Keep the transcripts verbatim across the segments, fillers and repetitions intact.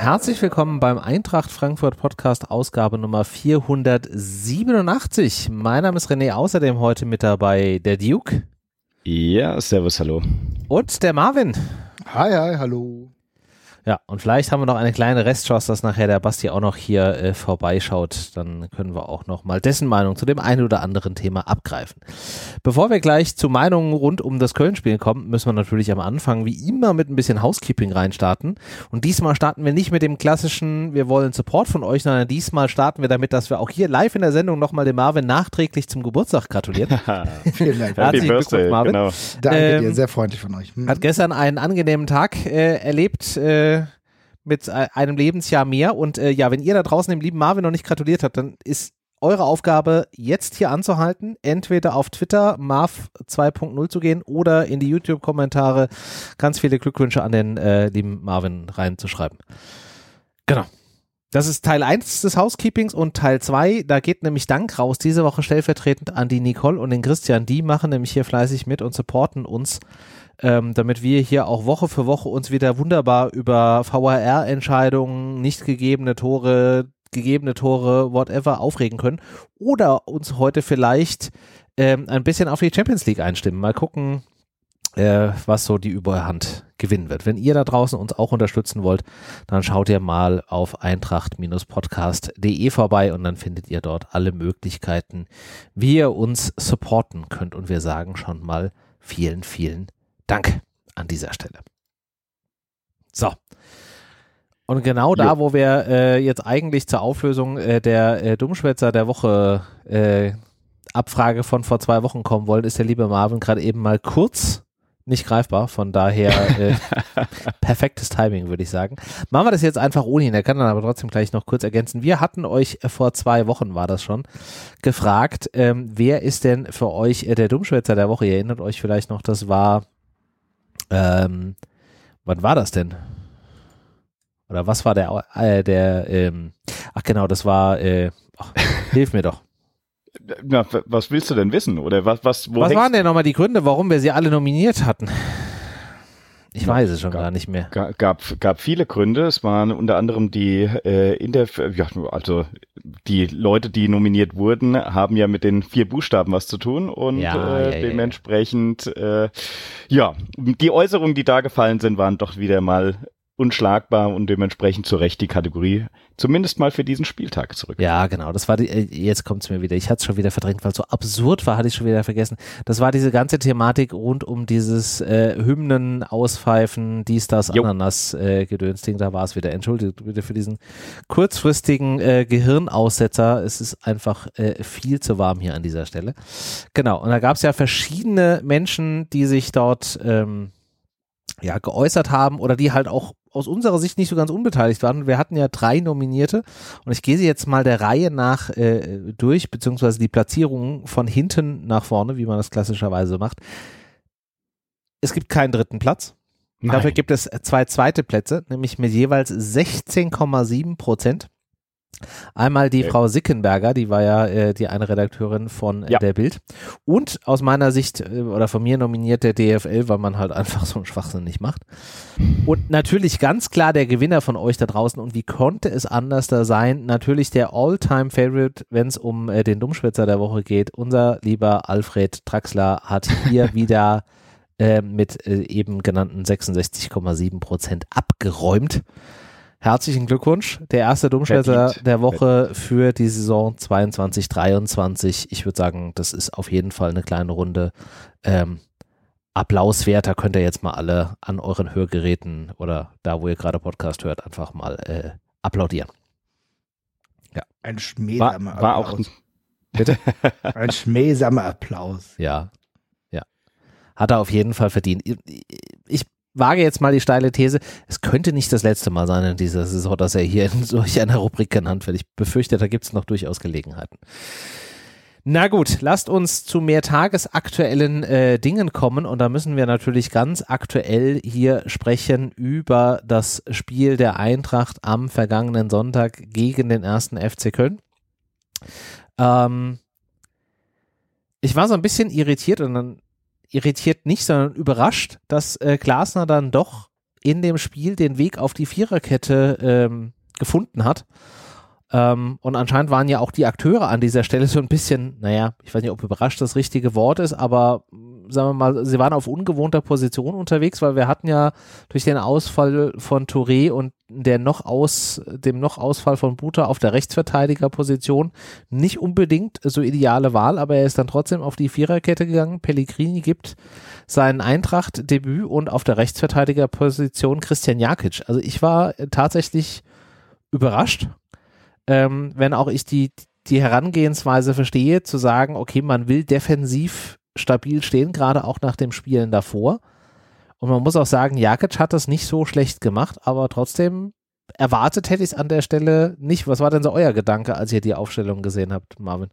Herzlich willkommen beim Eintracht Frankfurt Podcast, Ausgabe Nummer vierhundertsiebenundachtzig. Mein Name ist René, außerdem heute mit dabei der Duke. Ja, servus, hallo. Und der Marvin. Hi, hi, hallo. Ja, und vielleicht haben wir noch eine kleine Restchance, dass nachher der Basti auch noch hier äh, vorbeischaut. Dann können wir auch noch mal dessen Meinung zu dem einen oder anderen Thema abgreifen. Bevor wir gleich zu Meinungen rund um das Köln-Spiel kommen, müssen wir natürlich am Anfang wie immer mit ein bisschen Housekeeping reinstarten. Und diesmal starten wir nicht mit dem klassischen, wir wollen Support von euch, sondern diesmal starten wir damit, dass wir auch hier live in der Sendung nochmal dem Marvin nachträglich zum Geburtstag gratulieren. Vielen Dank. Herzlichen Glückwunsch, Marvin. Genau. Danke ähm, dir, sehr freundlich von euch. Hm. Hat gestern einen angenehmen Tag äh, erlebt, äh, mit einem Lebensjahr mehr und äh, ja, wenn ihr da draußen dem lieben Marvin noch nicht gratuliert habt, dann ist eure Aufgabe, jetzt hier anzuhalten, entweder auf Twitter Marv zwei Punkt null zu gehen oder in die YouTube-Kommentare ganz viele Glückwünsche an den äh, lieben Marvin reinzuschreiben. Genau. Das ist Teil eins des Housekeepings und Teil zwei, da geht nämlich Dank raus, diese Woche stellvertretend an die Nicole und den Christian, die machen nämlich hier fleißig mit und supporten uns, Ähm, damit wir hier auch Woche für Woche uns wieder wunderbar über V A R-Entscheidungen, nicht gegebene Tore, gegebene Tore, whatever, aufregen können oder uns heute vielleicht ähm, ein bisschen auf die Champions League einstimmen. Mal gucken, äh, was so die Überhand gewinnen wird. Wenn ihr da draußen uns auch unterstützen wollt, dann schaut ihr mal auf eintracht Podcast punkt de vorbei und dann findet ihr dort alle Möglichkeiten, wie ihr uns supporten könnt. Und wir sagen schon mal vielen, vielen Dank an dieser Stelle. So. Und genau da, jo. wo wir äh, jetzt eigentlich zur Auflösung äh, der äh, Dummschwätzer der Woche äh, Abfrage von vor zwei Wochen kommen wollen, ist der liebe Marvin gerade eben mal kurz nicht greifbar. Von daher äh, perfektes Timing, würde ich sagen. Machen wir das jetzt einfach ohne ihn. Er kann dann aber trotzdem gleich noch kurz ergänzen. Wir hatten euch äh, vor zwei Wochen, war das schon, gefragt, ähm, wer ist denn für euch äh, der Dummschwätzer der Woche? Ihr erinnert euch vielleicht noch, das war Ähm, wann war das denn? Oder was war der, äh, der, ähm, ach genau, das war, äh, ach, hilf mir doch. Na, was willst du denn wissen? Oder was, was, wo Was waren denn nochmal die Gründe, warum wir sie alle nominiert hatten? Ich ja, weiß es schon gab, gar nicht mehr. Gab, gab viele Gründe. Es waren unter anderem die, äh, in der, ja, also die Leute, die nominiert wurden, haben ja mit den vier Buchstaben was zu tun und ja, äh, ja, ja, dementsprechend, ja. Äh, ja, die Äußerungen, die da gefallen sind, waren doch wieder mal unschlagbar und dementsprechend zu Recht die Kategorie zumindest mal für diesen Spieltag zurück. Ja, genau, das war die, jetzt kommt es mir wieder, ich hatte es schon wieder verdrängt, weil es so absurd war, hatte ich schon wieder vergessen. Das war diese ganze Thematik rund um dieses äh, Hymnen, Auspfeifen, dies, das, jo. Ananas äh, Gedönsding, da war es wieder. Entschuldigt bitte für diesen kurzfristigen äh, Gehirnaussetzer, es ist einfach äh, viel zu warm hier an dieser Stelle. Genau, und da gab es ja verschiedene Menschen, die sich dort ähm, ja, geäußert haben oder die halt auch aus unserer Sicht nicht so ganz unbeteiligt waren. Wir hatten ja drei Nominierte und ich gehe sie jetzt mal der Reihe nach äh, durch, beziehungsweise die Platzierung von hinten nach vorne, wie man das klassischerweise macht. Es gibt keinen dritten Platz. Nein. Dafür gibt es zwei zweite Plätze, nämlich mit jeweils sechzehn Komma sieben Prozent. Einmal die okay. Frau Sickenberger, die war ja äh, die eine Redakteurin von äh, ja. der Bild. Und aus meiner Sicht äh, oder von mir nominiert der D F L, weil man halt einfach so einen Schwachsinn nicht macht. Und natürlich ganz klar der Gewinner von euch da draußen. Und wie konnte es anders da sein? Natürlich der All-Time-Favorite, wenn es um äh, den Dummschwätzer der Woche geht. Unser lieber Alfred Traxler hat hier wieder äh, mit äh, eben genannten sechsundsechzig Komma sieben Prozent abgeräumt. Herzlichen Glückwunsch, der erste Dummschwätzer der Woche für die Saison zweiundzwanzig dreiundzwanzig. Ich würde sagen, das ist auf jeden Fall eine kleine Runde ähm, Applaus wert. Da könnt ihr jetzt mal alle an euren Hörgeräten oder da, wo ihr gerade Podcast hört, einfach mal äh, applaudieren. Ja. Ein schmähsamer war, war Applaus. Auch ein, Bitte? Ein schmähsamer Applaus. Ja, ja. Hat er auf jeden Fall verdient. Ich wage jetzt mal die steile These, es könnte nicht das letzte Mal sein in dieser Saison, dass er hier in solch einer Rubrik genannt wird. Ich befürchte, da gibt es noch durchaus Gelegenheiten. Na gut, lasst uns zu mehr tagesaktuellen äh, Dingen kommen und da müssen wir natürlich ganz aktuell hier sprechen über das Spiel der Eintracht am vergangenen Sonntag gegen den ersten F C Köln. Ähm, ich war so ein bisschen irritiert und dann irritiert nicht, sondern überrascht, dass äh, Glasner dann doch in dem Spiel den Weg auf die Viererkette ähm, gefunden hat. Ähm, und anscheinend waren ja auch die Akteure an dieser Stelle so ein bisschen, naja, ich weiß nicht, ob überrascht das richtige Wort ist, aber sagen wir mal, sie waren auf ungewohnter Position unterwegs, weil wir hatten ja durch den Ausfall von Touré und der noch aus, dem noch Ausfall von Buta auf der Rechtsverteidigerposition nicht unbedingt so ideale Wahl, aber er ist dann trotzdem auf die Viererkette gegangen. Pellegrini gibt sein Eintracht-Debüt und auf der Rechtsverteidigerposition Christian Jakic. Also ich war tatsächlich überrascht, ähm, wenn auch ich die, die Herangehensweise verstehe, zu sagen, okay, man will defensiv stabil stehen, gerade auch nach dem Spielen davor. Und man muss auch sagen, Jakic hat das nicht so schlecht gemacht, aber trotzdem erwartet hätte ich es an der Stelle nicht. Was war denn so euer Gedanke, als ihr die Aufstellung gesehen habt, Marvin?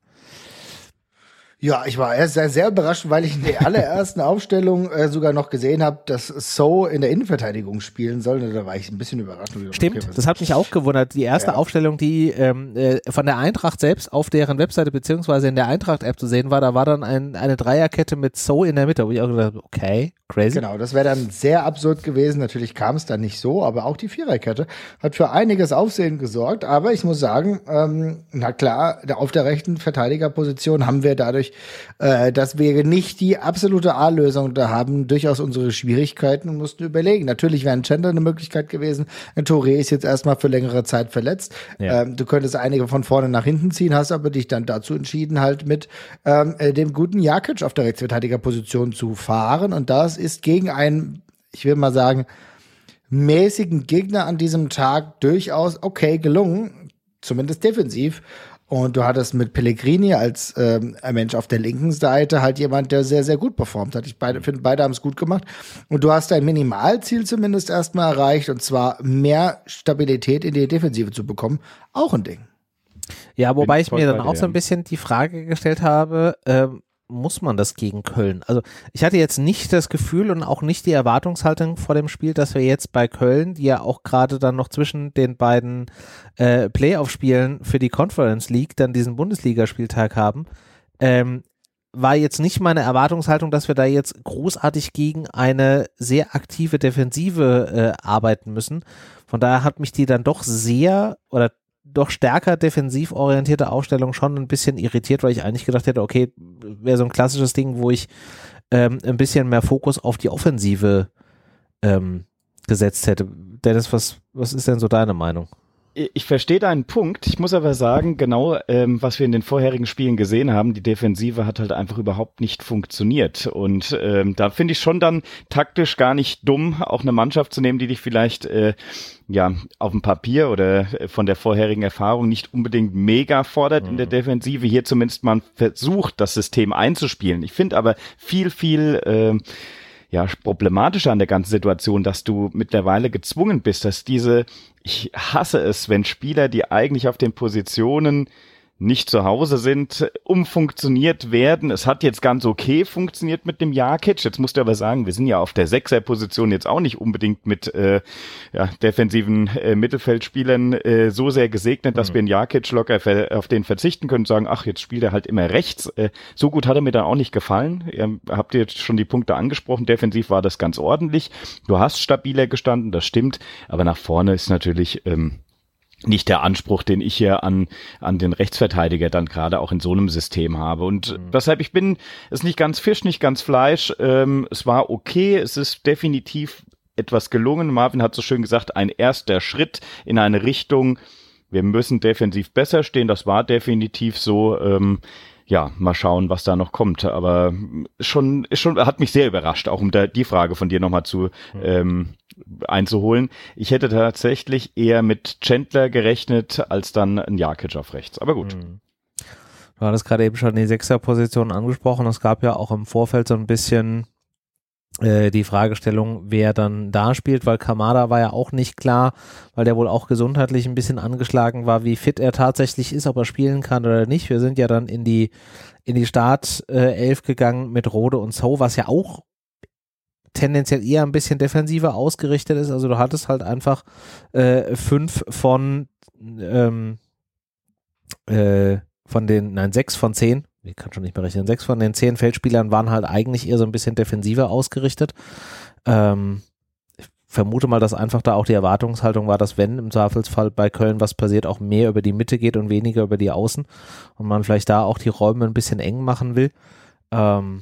Ja, ich war erst sehr, sehr überrascht, weil ich in der allerersten Aufstellung äh, sogar noch gesehen habe, dass So in der Innenverteidigung spielen soll. Da war ich ein bisschen überrascht. Stimmt, okay, das hat mich auch gewundert. Die erste ja. Aufstellung, die ähm, äh, von der Eintracht selbst auf deren Webseite beziehungsweise in der Eintracht-App zu sehen war, da war dann ein, eine Dreierkette mit So in der Mitte, wo ich auch gedacht habe, okay, crazy. Genau, das wäre dann sehr absurd gewesen. Natürlich kam es dann nicht so, aber auch die Viererkette hat für einiges Aufsehen gesorgt. Aber ich muss sagen, ähm, na klar, auf der rechten Verteidigerposition haben wir dadurch, äh, dass wir nicht die absolute A-Lösung da haben, durchaus unsere Schwierigkeiten und mussten überlegen. Natürlich wäre ein Chandler eine Möglichkeit gewesen. Ein Touré ist jetzt erstmal für längere Zeit verletzt. Ja. Ähm, du könntest einige von vorne nach hinten ziehen, hast aber dich dann dazu entschieden, halt mit ähm, dem guten Jakic auf der Rechtsverteidigerposition zu fahren. Und das ist gegen einen, ich will mal sagen, mäßigen Gegner an diesem Tag durchaus okay gelungen, zumindest defensiv. Und du hattest mit Pellegrini als ähm, ein Mensch auf der linken Seite halt jemand, der sehr, sehr gut performt hat. Ich beide, finde, beide haben es gut gemacht. Und du hast dein Minimalziel zumindest erstmal erreicht, und zwar mehr Stabilität in die Defensive zu bekommen. Auch ein Ding. Ja, wobei ich mir dann auch so ein bisschen die Frage gestellt habe, ähm, muss man das gegen Köln? Also ich hatte jetzt nicht das Gefühl und auch nicht die Erwartungshaltung vor dem Spiel, dass wir jetzt bei Köln, die ja auch gerade dann noch zwischen den beiden äh, Playoff-Spielen für die Conference League dann diesen Bundesligaspieltag haben, ähm, war jetzt nicht meine Erwartungshaltung, dass wir da jetzt großartig gegen eine sehr aktive Defensive äh, arbeiten müssen. Von daher hat mich die dann doch sehr oder doch stärker defensiv orientierte Aufstellung schon ein bisschen irritiert, weil ich eigentlich gedacht hätte, okay, wäre so ein klassisches Ding, wo ich ähm, ein bisschen mehr Fokus auf die Offensive ähm, gesetzt hätte. Dennis, was, was ist denn so deine Meinung? Ich verstehe deinen Punkt. Ich muss aber sagen, genau, ähm, was wir in den vorherigen Spielen gesehen haben, die Defensive hat halt einfach überhaupt nicht funktioniert. Und ähm, da finde ich schon dann taktisch gar nicht dumm, auch eine Mannschaft zu nehmen, die dich vielleicht äh, ja auf dem Papier oder von der vorherigen Erfahrung nicht unbedingt mega fordert mhm. in der Defensive. Hier zumindest mal versucht, das System einzuspielen. Ich finde aber viel, viel äh, ja, problematischer an der ganzen Situation, dass du mittlerweile gezwungen bist, dass diese, ich hasse es, wenn Spieler, die eigentlich auf den Positionen nicht zu Hause sind, umfunktioniert werden. Es hat jetzt ganz okay funktioniert mit dem Jakic. Jetzt musst du aber sagen, wir sind ja auf der Sechser-Position jetzt auch nicht unbedingt mit äh, ja, defensiven äh, Mittelfeldspielern äh, so sehr gesegnet, dass mhm. wir in Jakic locker ver- auf den verzichten können und sagen, ach, jetzt spielt er halt immer rechts. Äh, so gut hat er mir dann auch nicht gefallen. Ihr habt jetzt schon die Punkte angesprochen. Defensiv war das ganz ordentlich. Du hast stabiler gestanden, das stimmt. Aber nach vorne ist natürlich ähm, nicht der Anspruch, den ich hier an an den Rechtsverteidiger dann gerade auch in so einem System habe. Und mhm. deshalb, ich bin, es ist nicht ganz Fisch, nicht ganz Fleisch. Ähm, es war okay, es ist definitiv etwas gelungen. Marvin hat so schön gesagt, ein erster Schritt in eine Richtung, wir müssen defensiv besser stehen. Das war definitiv so. Ähm, ja, mal schauen, was da noch kommt. Aber schon, schon hat mich sehr überrascht, auch um da die Frage von dir nochmal zu mhm. ähm, einzuholen. Ich hätte tatsächlich eher mit Chandler gerechnet, als dann ein Jakic auf rechts. Aber gut. Mhm. Du hattest gerade eben schon die Sechser-Position angesprochen. Es gab ja auch im Vorfeld so ein bisschen äh, die Fragestellung, wer dann da spielt, weil Kamada war ja auch nicht klar, weil der wohl auch gesundheitlich ein bisschen angeschlagen war, wie fit er tatsächlich ist, ob er spielen kann oder nicht. Wir sind ja dann in die in die Startelf gegangen mit Rode und So, was ja auch tendenziell eher ein bisschen defensiver ausgerichtet ist. Also du hattest halt einfach äh, fünf von ähm, äh, von den, nein, sechs von zehn, ich kann schon nicht mehr rechnen, sechs von den zehn Feldspielern waren halt eigentlich eher so ein bisschen defensiver ausgerichtet. Ähm, vermute mal, dass einfach da auch die Erwartungshaltung war, dass wenn im Zweifelsfall bei Köln was passiert, auch mehr über die Mitte geht und weniger über die Außen und man vielleicht da auch die Räume ein bisschen eng machen will. Ähm,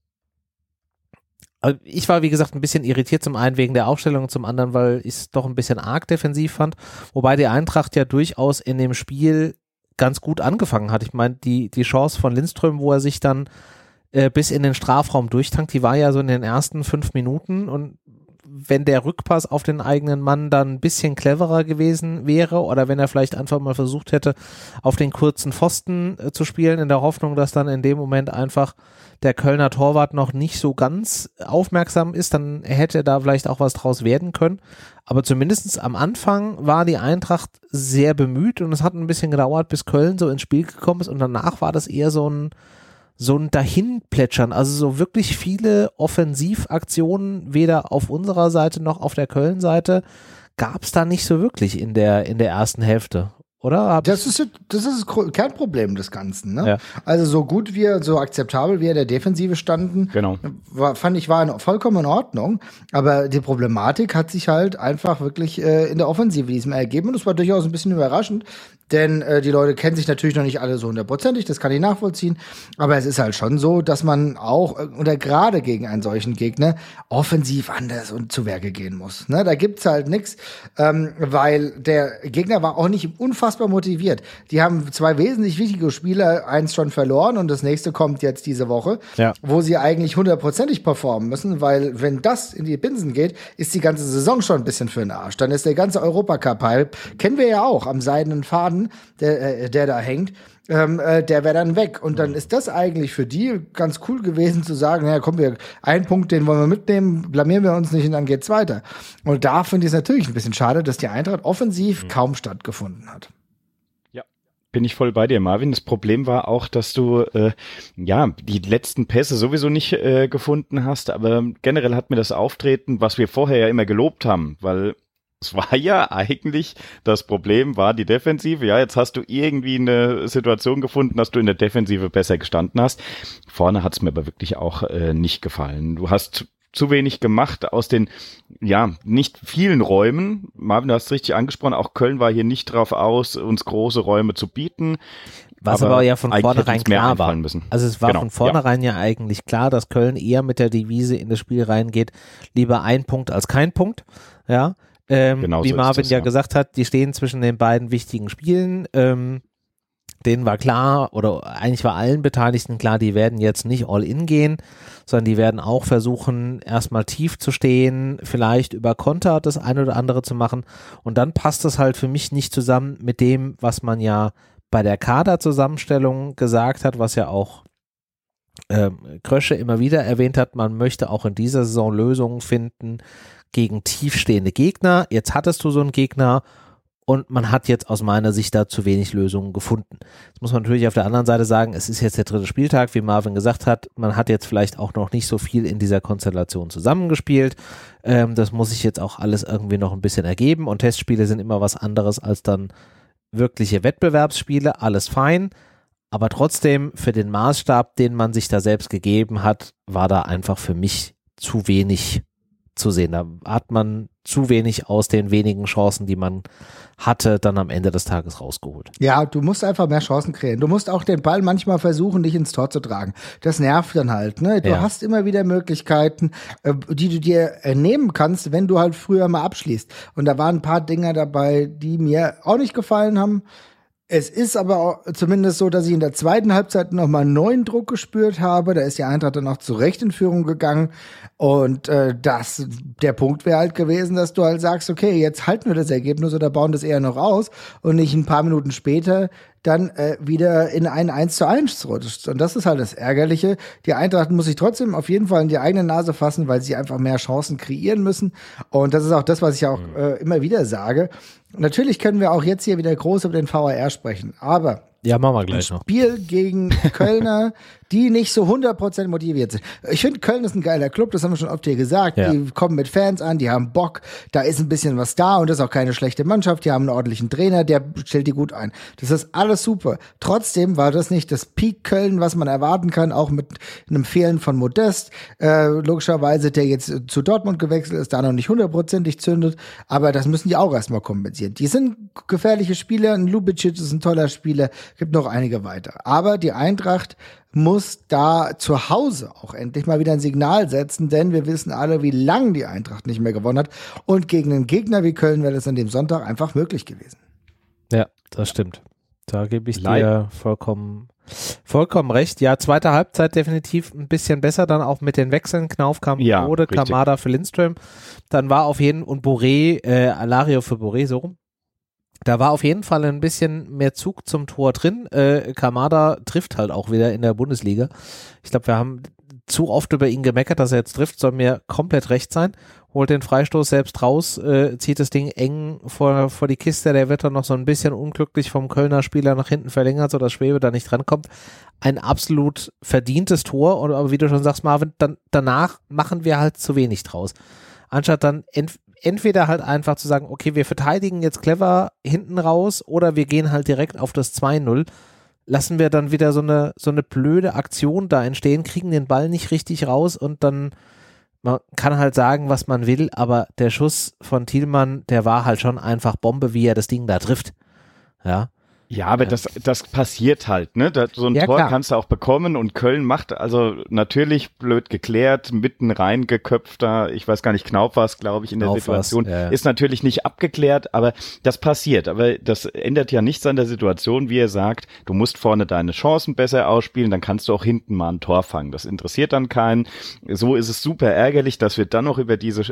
ich war, wie gesagt, ein bisschen irritiert, zum einen wegen der Aufstellung, zum anderen, weil ich es doch ein bisschen arg defensiv fand, wobei die Eintracht ja durchaus in dem Spiel ganz gut angefangen hat. Ich meine, die, die Chance von Lindström, wo er sich dann äh, bis in den Strafraum durchtankt, die war ja so in den ersten fünf Minuten und wenn der Rückpass auf den eigenen Mann dann ein bisschen cleverer gewesen wäre oder wenn er vielleicht einfach mal versucht hätte, auf den kurzen Pfosten äh, zu spielen, in der Hoffnung, dass dann in dem Moment einfach der Kölner Torwart noch nicht so ganz aufmerksam ist, dann hätte da vielleicht auch was draus werden können. Aber zumindest am Anfang war die Eintracht sehr bemüht und es hat ein bisschen gedauert, bis Köln so ins Spiel gekommen ist und danach war das eher so ein so ein Dahinplätschern, also so wirklich viele Offensivaktionen, weder auf unserer Seite noch auf der Köln-Seite, gab es da nicht so wirklich in der, in der ersten Hälfte, oder? Das ist, das ist das Kernproblem des Ganzen, ne? Ja. Also so gut wir, so akzeptabel wir in der Defensive standen, genau. war, fand ich, war in, vollkommen in Ordnung, aber die Problematik hat sich halt einfach wirklich äh, in der Offensive diesmal ergeben und das war durchaus ein bisschen überraschend, denn äh, die Leute kennen sich natürlich noch nicht alle so hundertprozentig, das kann ich nachvollziehen, aber es ist halt schon so, dass man auch, äh, oder gerade gegen einen solchen Gegner, offensiv anders und zu Werke gehen muss, ne? Da gibt's halt nix, ähm, weil der Gegner war auch nicht unfassbar motiviert. Die haben zwei wesentlich wichtige Spieler, eins schon verloren und das nächste kommt jetzt diese Woche, ja. wo sie eigentlich hundertprozentig performen müssen, weil wenn das in die Binsen geht, ist die ganze Saison schon ein bisschen für den Arsch. Dann ist der ganze Europacup-Hype, kennen wir ja auch, am seidenen Faden, der, äh, der da hängt, ähm, äh, der wäre dann weg. Und dann ist das eigentlich für die ganz cool gewesen zu sagen, naja, komm, wir, einen Punkt, den wollen wir mitnehmen, blamieren wir uns nicht und dann geht's weiter. Und da finde ich es natürlich ein bisschen schade, dass die Eintracht offensiv mhm. kaum stattgefunden hat. Bin ich voll bei dir, Marvin. Das Problem war auch, dass du äh, ja die letzten Pässe sowieso nicht äh, gefunden hast, aber generell hat mir das Auftreten, was wir vorher ja immer gelobt haben, weil es war ja eigentlich, das Problem war die Defensive. Ja, jetzt hast du irgendwie eine Situation gefunden, dass du in der Defensive besser gestanden hast. Vorne hat es mir aber wirklich auch äh, nicht gefallen. Du hast zu wenig gemacht aus den, ja, nicht vielen Räumen. Marvin, du hast es richtig angesprochen, auch Köln war hier nicht drauf aus, uns große Räume zu bieten. Was aber, aber ja von vornherein klar war. Müssen. Also es war genau, von vornherein ja. ja eigentlich klar, dass Köln eher mit der Devise in das Spiel reingeht, lieber ein Punkt als kein Punkt. Ja, ähm, genau wie so Marvin das, ja, ja gesagt hat, die stehen zwischen den beiden wichtigen Spielen. Ähm, denen war klar, oder eigentlich war allen Beteiligten klar, die werden jetzt nicht all in gehen, sondern die werden auch versuchen, erstmal tief zu stehen, vielleicht über Konter das eine oder andere zu machen. Und dann passt das halt für mich nicht zusammen mit dem, was man ja bei der Kaderzusammenstellung gesagt hat, was ja auch ähm, Krösche immer wieder erwähnt hat, man möchte auch in dieser Saison Lösungen finden gegen tiefstehende Gegner. Jetzt hattest du so einen Gegner und man hat jetzt aus meiner Sicht da zu wenig Lösungen gefunden. Jetzt muss man natürlich auf der anderen Seite sagen, es ist jetzt der dritte Spieltag, wie Marvin gesagt hat, man hat jetzt vielleicht auch noch nicht so viel in dieser Konstellation zusammengespielt. Ähm, das muss sich jetzt auch alles irgendwie noch ein bisschen ergeben und Testspiele sind immer was anderes als dann wirkliche Wettbewerbsspiele, alles fein. Aber trotzdem, für den Maßstab, den man sich da selbst gegeben hat, war da einfach für mich zu wenig zu sehen. Da hat man zu wenig aus den wenigen Chancen, die man hatte, dann am Ende des Tages rausgeholt. Ja, du musst einfach mehr Chancen kreieren. Du musst auch den Ball manchmal versuchen, dich ins Tor zu tragen. Das nervt dann halt, ne? Du ja. hast immer wieder Möglichkeiten, die du dir nehmen kannst, wenn du halt früher mal abschließt. Und da waren ein paar Dinger dabei, die mir auch nicht gefallen haben. Es ist aber auch zumindest so, dass ich in der zweiten Halbzeit nochmal neuen Druck gespürt habe. Da ist die Eintracht dann auch zu Recht in Führung gegangen. Und äh, das, der Punkt wäre halt gewesen, dass du halt sagst, okay, jetzt halten wir das Ergebnis oder bauen das eher noch aus und nicht ein paar Minuten später dann äh, wieder in ein eins zu eins rutscht. Und das ist halt das Ärgerliche. Die Eintracht muss sich trotzdem auf jeden Fall in die eigene Nase fassen, weil sie einfach mehr Chancen kreieren müssen. Und das ist auch das, was ich auch äh, immer wieder sage. Natürlich können wir auch jetzt hier wieder groß über den V A R sprechen, aber ja, machen wir gleich noch. Spiel gegen Kölner, die nicht so hundert Prozent motiviert sind. Ich finde, Köln ist ein geiler Club, das haben wir schon oft hier gesagt. Ja. Die kommen mit Fans an, die haben Bock, da ist ein bisschen was da und das ist auch keine schlechte Mannschaft. Die haben einen ordentlichen Trainer, der stellt die gut ein. Das ist alles super. Trotzdem war das nicht das Peak Köln, was man erwarten kann, auch mit einem Fehlen von Modest. Äh, logischerweise, der jetzt zu Dortmund gewechselt ist, da noch nicht hundertprozentig zündet, aber das müssen die auch erstmal kompensieren. Die sind gefährliche Spieler, ein Lubicic ist ein toller Spieler, gibt noch einige weitere. Aber die Eintracht muss da zu Hause auch endlich mal wieder ein Signal setzen, denn wir wissen alle, wie lange die Eintracht nicht mehr gewonnen hat und gegen einen Gegner wie Köln wäre das an dem Sonntag einfach möglich gewesen. Ja, das stimmt. Da gebe ich Leid. dir vollkommen Vollkommen recht. Ja, zweite Halbzeit definitiv ein bisschen besser, dann auch mit den Wechseln. Knauf kam ja, Rode, Kamada für Lindström. Dann war auf jeden und Boré, äh, Alario für Boré, so rum. Da war auf jeden Fall ein bisschen mehr Zug zum Tor drin. Äh, Kamada trifft halt auch wieder in der Bundesliga. Ich glaube, wir haben zu oft über ihn gemeckert, dass er jetzt trifft, soll mir komplett recht sein. Holt den Freistoß selbst raus, äh, zieht das Ding eng vor, vor die Kiste, der wird dann noch so ein bisschen unglücklich vom Kölner Spieler nach hinten verlängert, sodass Schwebe da nicht drankommt. Ein absolut verdientes Tor, und, aber wie du schon sagst, Marvin, dann, danach machen wir halt zu wenig draus. Anstatt dann ent, entweder halt einfach zu sagen, okay, wir verteidigen jetzt clever hinten raus, oder wir gehen halt direkt auf das zwei null, lassen wir dann wieder so eine, so eine blöde Aktion da entstehen, kriegen den Ball nicht richtig raus und dann, man kann halt sagen, was man will, aber der Schuss von Thielmann, der war halt schon einfach Bombe, wie er das Ding da trifft. Ja. Ja, aber das, das passiert halt, ne? Das, so ein ja, Tor klar. kannst du auch bekommen und Köln macht also natürlich blöd geklärt, mitten reingeköpft da, ich weiß gar nicht, Knauf war es, glaube ich, in der Knauf Situation, ja, ja. ist natürlich nicht abgeklärt, aber das passiert, aber das ändert ja nichts an der Situation, wie er sagt, du musst vorne deine Chancen besser ausspielen, dann kannst du auch hinten mal ein Tor fangen, das interessiert dann keinen, so ist es super ärgerlich, dass wir dann noch über diese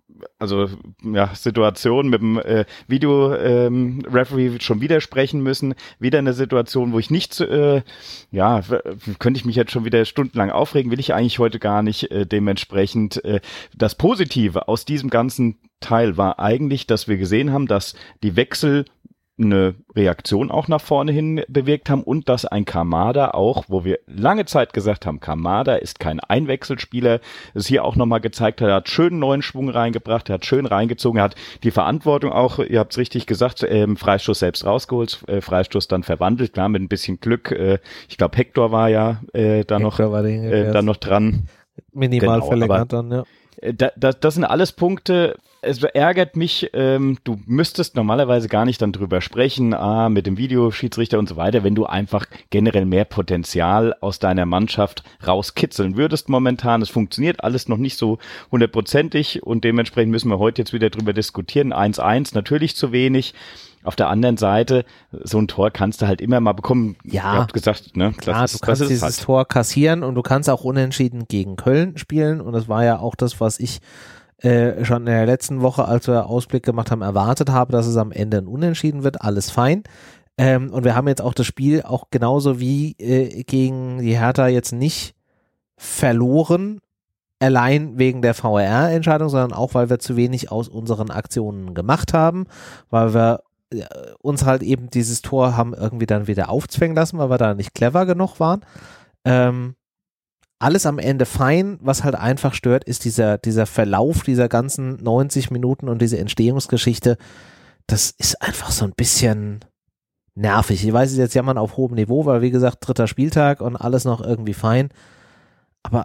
also ja, Situation mit dem äh, Video-Referee ähm, schon wieder sprechen müssen. Wieder eine Situation, wo ich nicht, äh, ja, könnte ich mich jetzt schon wieder stundenlang aufregen, will ich eigentlich heute gar nicht. Äh, dementsprechend äh, das Positive aus diesem ganzen Teil war eigentlich, dass wir gesehen haben, dass die Wechsel eine Reaktion auch nach vorne hin bewirkt haben und dass ein Kamada auch, wo wir lange Zeit gesagt haben, Kamada ist kein Einwechselspieler, es hier auch nochmal gezeigt hat, er hat schön neuen Schwung reingebracht, er hat schön reingezogen, er hat die Verantwortung auch, ihr habt es richtig gesagt, ähm, Freistoß selbst rausgeholt, äh, Freistoß dann verwandelt, klar, mit ein bisschen Glück, äh, ich glaube Hector war ja äh, da noch, äh, da noch dran. Minimal genau, verlängert dann, ja. Da, das, das sind alles Punkte, es ärgert mich, ähm, du müsstest normalerweise gar nicht dann drüber sprechen, ah, mit dem Videoschiedsrichter und so weiter, wenn du einfach generell mehr Potenzial aus deiner Mannschaft rauskitzeln würdest momentan. Es funktioniert alles noch nicht so hundertprozentig und dementsprechend müssen wir heute jetzt wieder drüber diskutieren. eins eins natürlich zu wenig. Auf der anderen Seite, so ein Tor kannst du halt immer mal bekommen. Ja, ihr habt gesagt, ne? Klar, das du ist, kannst das ist dieses halt. Tor kassieren und du kannst auch unentschieden gegen Köln spielen und das war ja auch das, was ich äh, schon in der letzten Woche, als wir Ausblick gemacht haben, erwartet habe, dass es am Ende ein Unentschieden wird, alles fein. Ähm, und wir haben jetzt auch das Spiel auch genauso wie äh, gegen die Hertha jetzt nicht verloren, allein wegen der V A R-Entscheidung, sondern auch, weil wir zu wenig aus unseren Aktionen gemacht haben, weil wir uns halt eben dieses Tor haben irgendwie dann wieder aufzwängen lassen, weil wir da nicht clever genug waren. Ähm, alles am Ende fein, was halt einfach stört, ist dieser, dieser Verlauf dieser ganzen neunzig Minuten und diese Entstehungsgeschichte. Das ist einfach so ein bisschen nervig. Ich weiß, es ist jetzt jammern auf hohem Niveau, weil wie gesagt, dritter Spieltag und alles noch irgendwie fein. Aber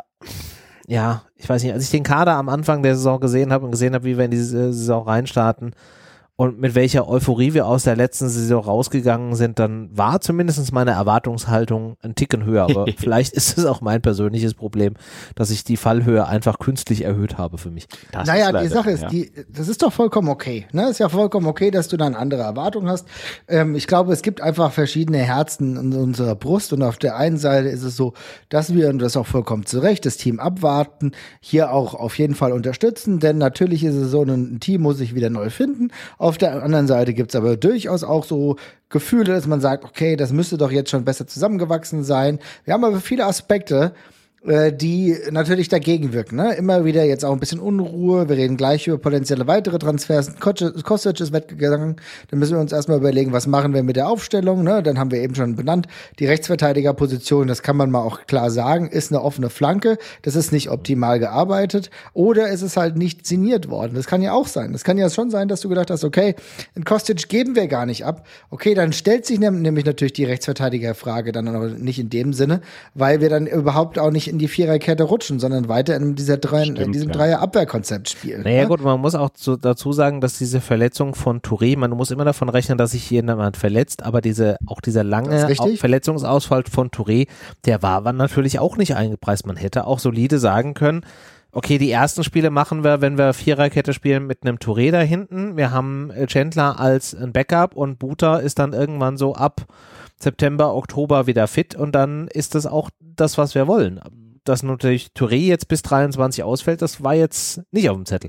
ja, ich weiß nicht, als ich den Kader am Anfang der Saison gesehen habe und gesehen habe, wie wir in diese Saison reinstarten, und mit welcher Euphorie wir aus der letzten Saison rausgegangen sind, dann war zumindest meine Erwartungshaltung ein Ticken höher. Aber vielleicht ist es auch mein persönliches Problem, dass ich die Fallhöhe einfach künstlich erhöht habe für mich. Das naja, leider, die Sache ist, ja. die, das ist doch vollkommen okay. Ne? Ist ja vollkommen okay, dass du dann andere Erwartungen hast. Ähm, ich glaube, es gibt einfach verschiedene Herzen in unserer Brust. Und auf der einen Seite ist es so, dass wir, und das auch vollkommen zu Recht, das Team abwarten, hier auch auf jeden Fall unterstützen. Denn natürlich ist es so, ein Team muss sich wieder neu finden. Auf der anderen Seite gibt's aber durchaus auch so Gefühle, dass man sagt, okay, das müsste doch jetzt schon besser zusammengewachsen sein. Wir haben aber viele Aspekte, die natürlich dagegen wirken. Ne? Immer wieder jetzt auch ein bisschen Unruhe. Wir reden gleich über potenzielle weitere Transfers. Kostic ist weggegangen. Dann müssen wir uns erstmal überlegen, was machen wir mit der Aufstellung. Ne? Dann haben wir eben schon benannt, die Rechtsverteidigerposition, das kann man mal auch klar sagen, ist eine offene Flanke. Das ist nicht optimal gearbeitet. Oder es ist halt nicht signiert worden. Das kann ja auch sein. Das kann ja schon sein, dass du gedacht hast, okay, in Kostic geben wir gar nicht ab. Okay, dann stellt sich nämlich natürlich die Rechtsverteidigerfrage dann auch nicht in dem Sinne, weil wir dann überhaupt auch nicht in die Viererkette rutschen, sondern weiter in dieser drei, Stimmt, in diesem ja. Dreier-Abwehrkonzept spielen. Naja, ne? Gut, man muss auch zu, dazu sagen, dass diese Verletzung von Touré, man muss immer davon rechnen, dass sich jemand verletzt, aber diese, auch dieser lange Au- Verletzungsausfall von Touré, der war, war natürlich auch nicht eingepreist. Man hätte auch solide sagen können, okay, die ersten Spiele machen wir, wenn wir Viererkette spielen mit einem Touré da hinten. Wir haben Chandler als ein Backup und Buta ist dann irgendwann so ab September, Oktober wieder fit und dann ist das auch das, was wir wollen. Dass natürlich Touré jetzt bis dreiundzwanzig ausfällt, das war jetzt nicht auf dem Zettel.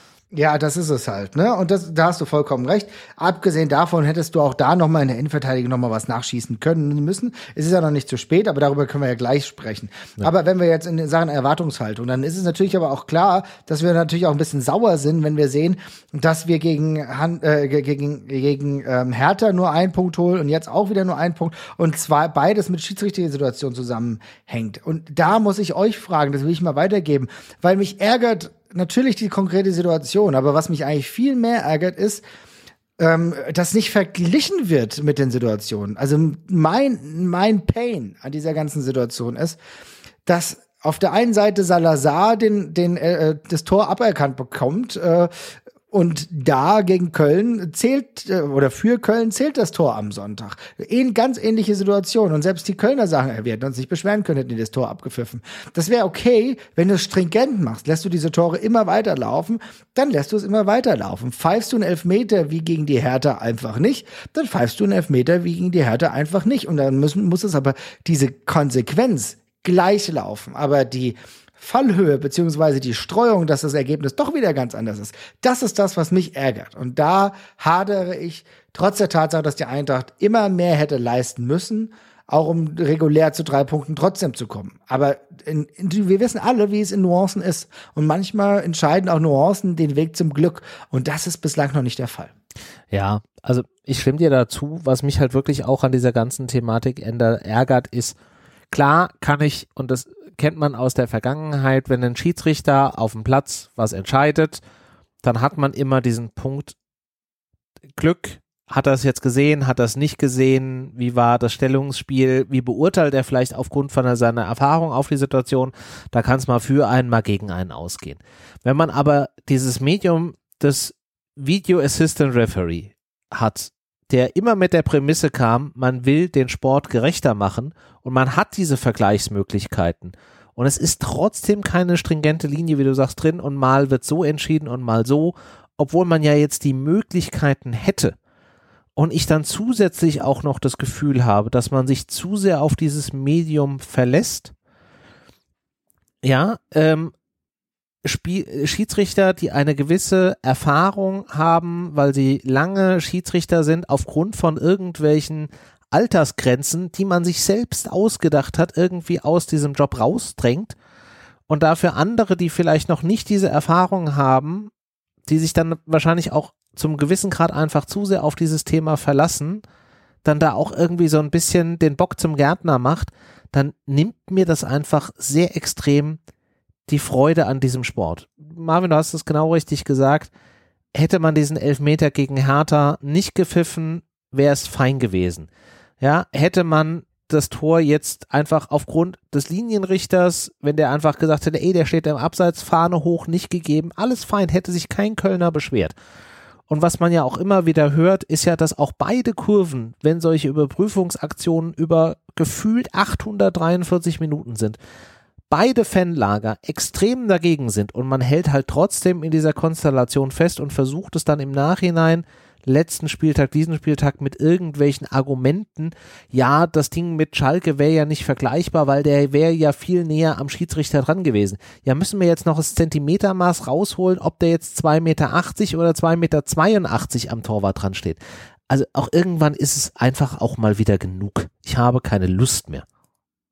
Ja, das ist es halt, ne? Und das, da hast du vollkommen recht. Abgesehen davon hättest du auch da nochmal in der Innenverteidigung nochmal was nachschießen können müssen. Es ist ja noch nicht zu spät, aber darüber können wir ja gleich sprechen. Ja. Aber wenn wir jetzt in Sachen Erwartungshaltung, dann ist es natürlich aber auch klar, dass wir natürlich auch ein bisschen sauer sind, wenn wir sehen, dass wir gegen Han, äh, gegen gegen ähm, Hertha nur einen Punkt holen und jetzt auch wieder nur einen Punkt und zwar beides mit schiedsrichtiger Situation zusammenhängt. Und da muss ich euch fragen, das will ich mal weitergeben, weil mich ärgert natürlich die konkrete Situation, aber was mich eigentlich viel mehr ärgert ist, ähm, dass nicht verglichen wird mit den Situationen. Also mein, mein Pain an dieser ganzen Situation ist, dass auf der einen Seite Salazar den, den, äh, das Tor aberkannt bekommt, äh, und da gegen Köln zählt, oder für Köln zählt das Tor am Sonntag. Eine ganz ähnliche Situation. Und selbst die Kölner sagen, wir hätten uns nicht beschweren können, hätten die das Tor abgepfiffen. Das wäre okay, wenn du es stringent machst. Lässt du diese Tore immer weiterlaufen, dann lässt du es immer weiterlaufen. Pfeifst du einen Elfmeter wie gegen die Hertha einfach nicht, dann pfeifst du einen Elfmeter wie gegen die Hertha einfach nicht. Und dann müssen, muss es aber diese Konsequenz gleich laufen. Aber die Fallhöhe beziehungsweise die Streuung, dass das Ergebnis doch wieder ganz anders ist. Das ist das, was mich ärgert. Und da hadere ich, trotz der Tatsache, dass die Eintracht immer mehr hätte leisten müssen, auch um regulär zu drei Punkten trotzdem zu kommen. Aber in, in, wir wissen alle, wie es in Nuancen ist. Und manchmal entscheiden auch Nuancen den Weg zum Glück. Und das ist bislang noch nicht der Fall. Ja, also ich stimme dir dazu. Was mich halt wirklich auch an dieser ganzen Thematik ärgert, ist, klar kann ich, und das kennt man aus der Vergangenheit, wenn ein Schiedsrichter auf dem Platz was entscheidet, dann hat man immer diesen Punkt Glück. Hat er es jetzt gesehen, hat er es nicht gesehen, wie war das Stellungsspiel, wie beurteilt er vielleicht aufgrund von seiner Erfahrung auf die Situation, da kann es mal für einen, mal gegen einen ausgehen. Wenn man aber dieses Medium des Video Assistant Referee hat, der immer mit der Prämisse kam, man will den Sport gerechter machen und man hat diese Vergleichsmöglichkeiten und es ist trotzdem keine stringente Linie, wie du sagst, drin und mal wird so entschieden und mal so, obwohl man ja jetzt die Möglichkeiten hätte und ich dann zusätzlich auch noch das Gefühl habe, dass man sich zu sehr auf dieses Medium verlässt, ja, ähm, Spiel, Schiedsrichter, die eine gewisse Erfahrung haben, weil sie lange Schiedsrichter sind, aufgrund von irgendwelchen Altersgrenzen, die man sich selbst ausgedacht hat, irgendwie aus diesem Job rausdrängt und dafür andere, die vielleicht noch nicht diese Erfahrung haben, die sich dann wahrscheinlich auch zum gewissen Grad einfach zu sehr auf dieses Thema verlassen, dann da auch irgendwie so ein bisschen den Bock zum Gärtner macht, dann nimmt mir das einfach sehr extrem die Freude an diesem Sport. Marvin, du hast es genau richtig gesagt. Hätte man diesen Elfmeter gegen Hertha nicht gepfiffen, wäre es fein gewesen. Ja, hätte man das Tor jetzt einfach aufgrund des Linienrichters, wenn der einfach gesagt hätte, ey, der steht im Abseits, Fahne hoch, nicht gegeben, alles fein, hätte sich kein Kölner beschwert. Und was man ja auch immer wieder hört, ist ja, dass auch beide Kurven, wenn solche Überprüfungsaktionen über gefühlt achthundertdreiundvierzig Minuten sind, beide Fanlager extrem dagegen sind und man hält halt trotzdem in dieser Konstellation fest und versucht es dann im Nachhinein, letzten Spieltag, diesen Spieltag mit irgendwelchen Argumenten, ja, das Ding mit Schalke wäre ja nicht vergleichbar, weil der wäre ja viel näher am Schiedsrichter dran gewesen. Ja, müssen wir jetzt noch das Zentimetermaß rausholen, ob der jetzt zwei Meter achtzig oder zwei Meter zweiundachtzig am Torwart dran steht. Also auch irgendwann ist es einfach auch mal wieder genug. Ich habe keine Lust mehr.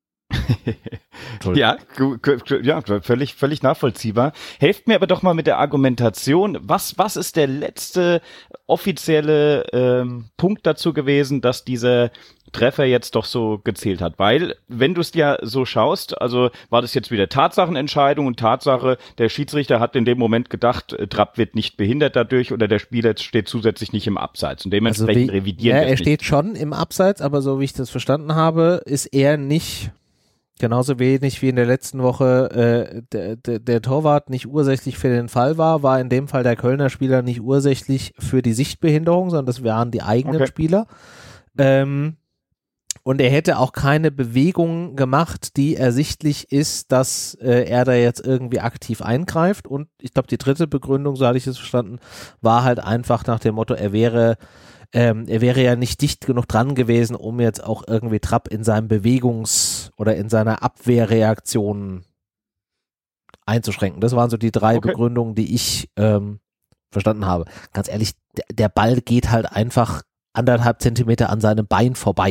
ja, ja, völlig, völlig nachvollziehbar. Helft mir aber doch mal mit der Argumentation. Was, was ist der letzte offizielle ähm, Punkt dazu gewesen, dass dieser Treffer jetzt doch so gezählt hat? Weil, wenn du es ja so schaust, also war das jetzt wieder Tatsachenentscheidung und Tatsache, der Schiedsrichter hat in dem Moment gedacht, Trapp wird nicht behindert dadurch oder der Spieler steht zusätzlich nicht im Abseits und dementsprechend also wie, revidieren ja, wir es er nicht. steht schon im Abseits, aber so wie ich das verstanden habe, ist er nicht genauso wenig wie in der letzten Woche äh, der, der, der Torwart nicht ursächlich für den Fall war, war in dem Fall der Kölner Spieler nicht ursächlich für die Sichtbehinderung, sondern das waren die eigenen okay. Spieler. Ähm, und er hätte auch keine Bewegung gemacht, die ersichtlich ist, dass äh, er da jetzt irgendwie aktiv eingreift. Und ich glaube, die dritte Begründung, so hatte ich es verstanden, war halt einfach nach dem Motto, er wäre Ähm, er wäre ja nicht dicht genug dran gewesen, um jetzt auch irgendwie Trapp in seinem Bewegungs- oder in seiner Abwehrreaktion einzuschränken. Das waren so die drei okay. Begründungen, die ich ähm, verstanden habe. Ganz ehrlich, der, der Ball geht halt einfach anderthalb Zentimeter an seinem Bein vorbei.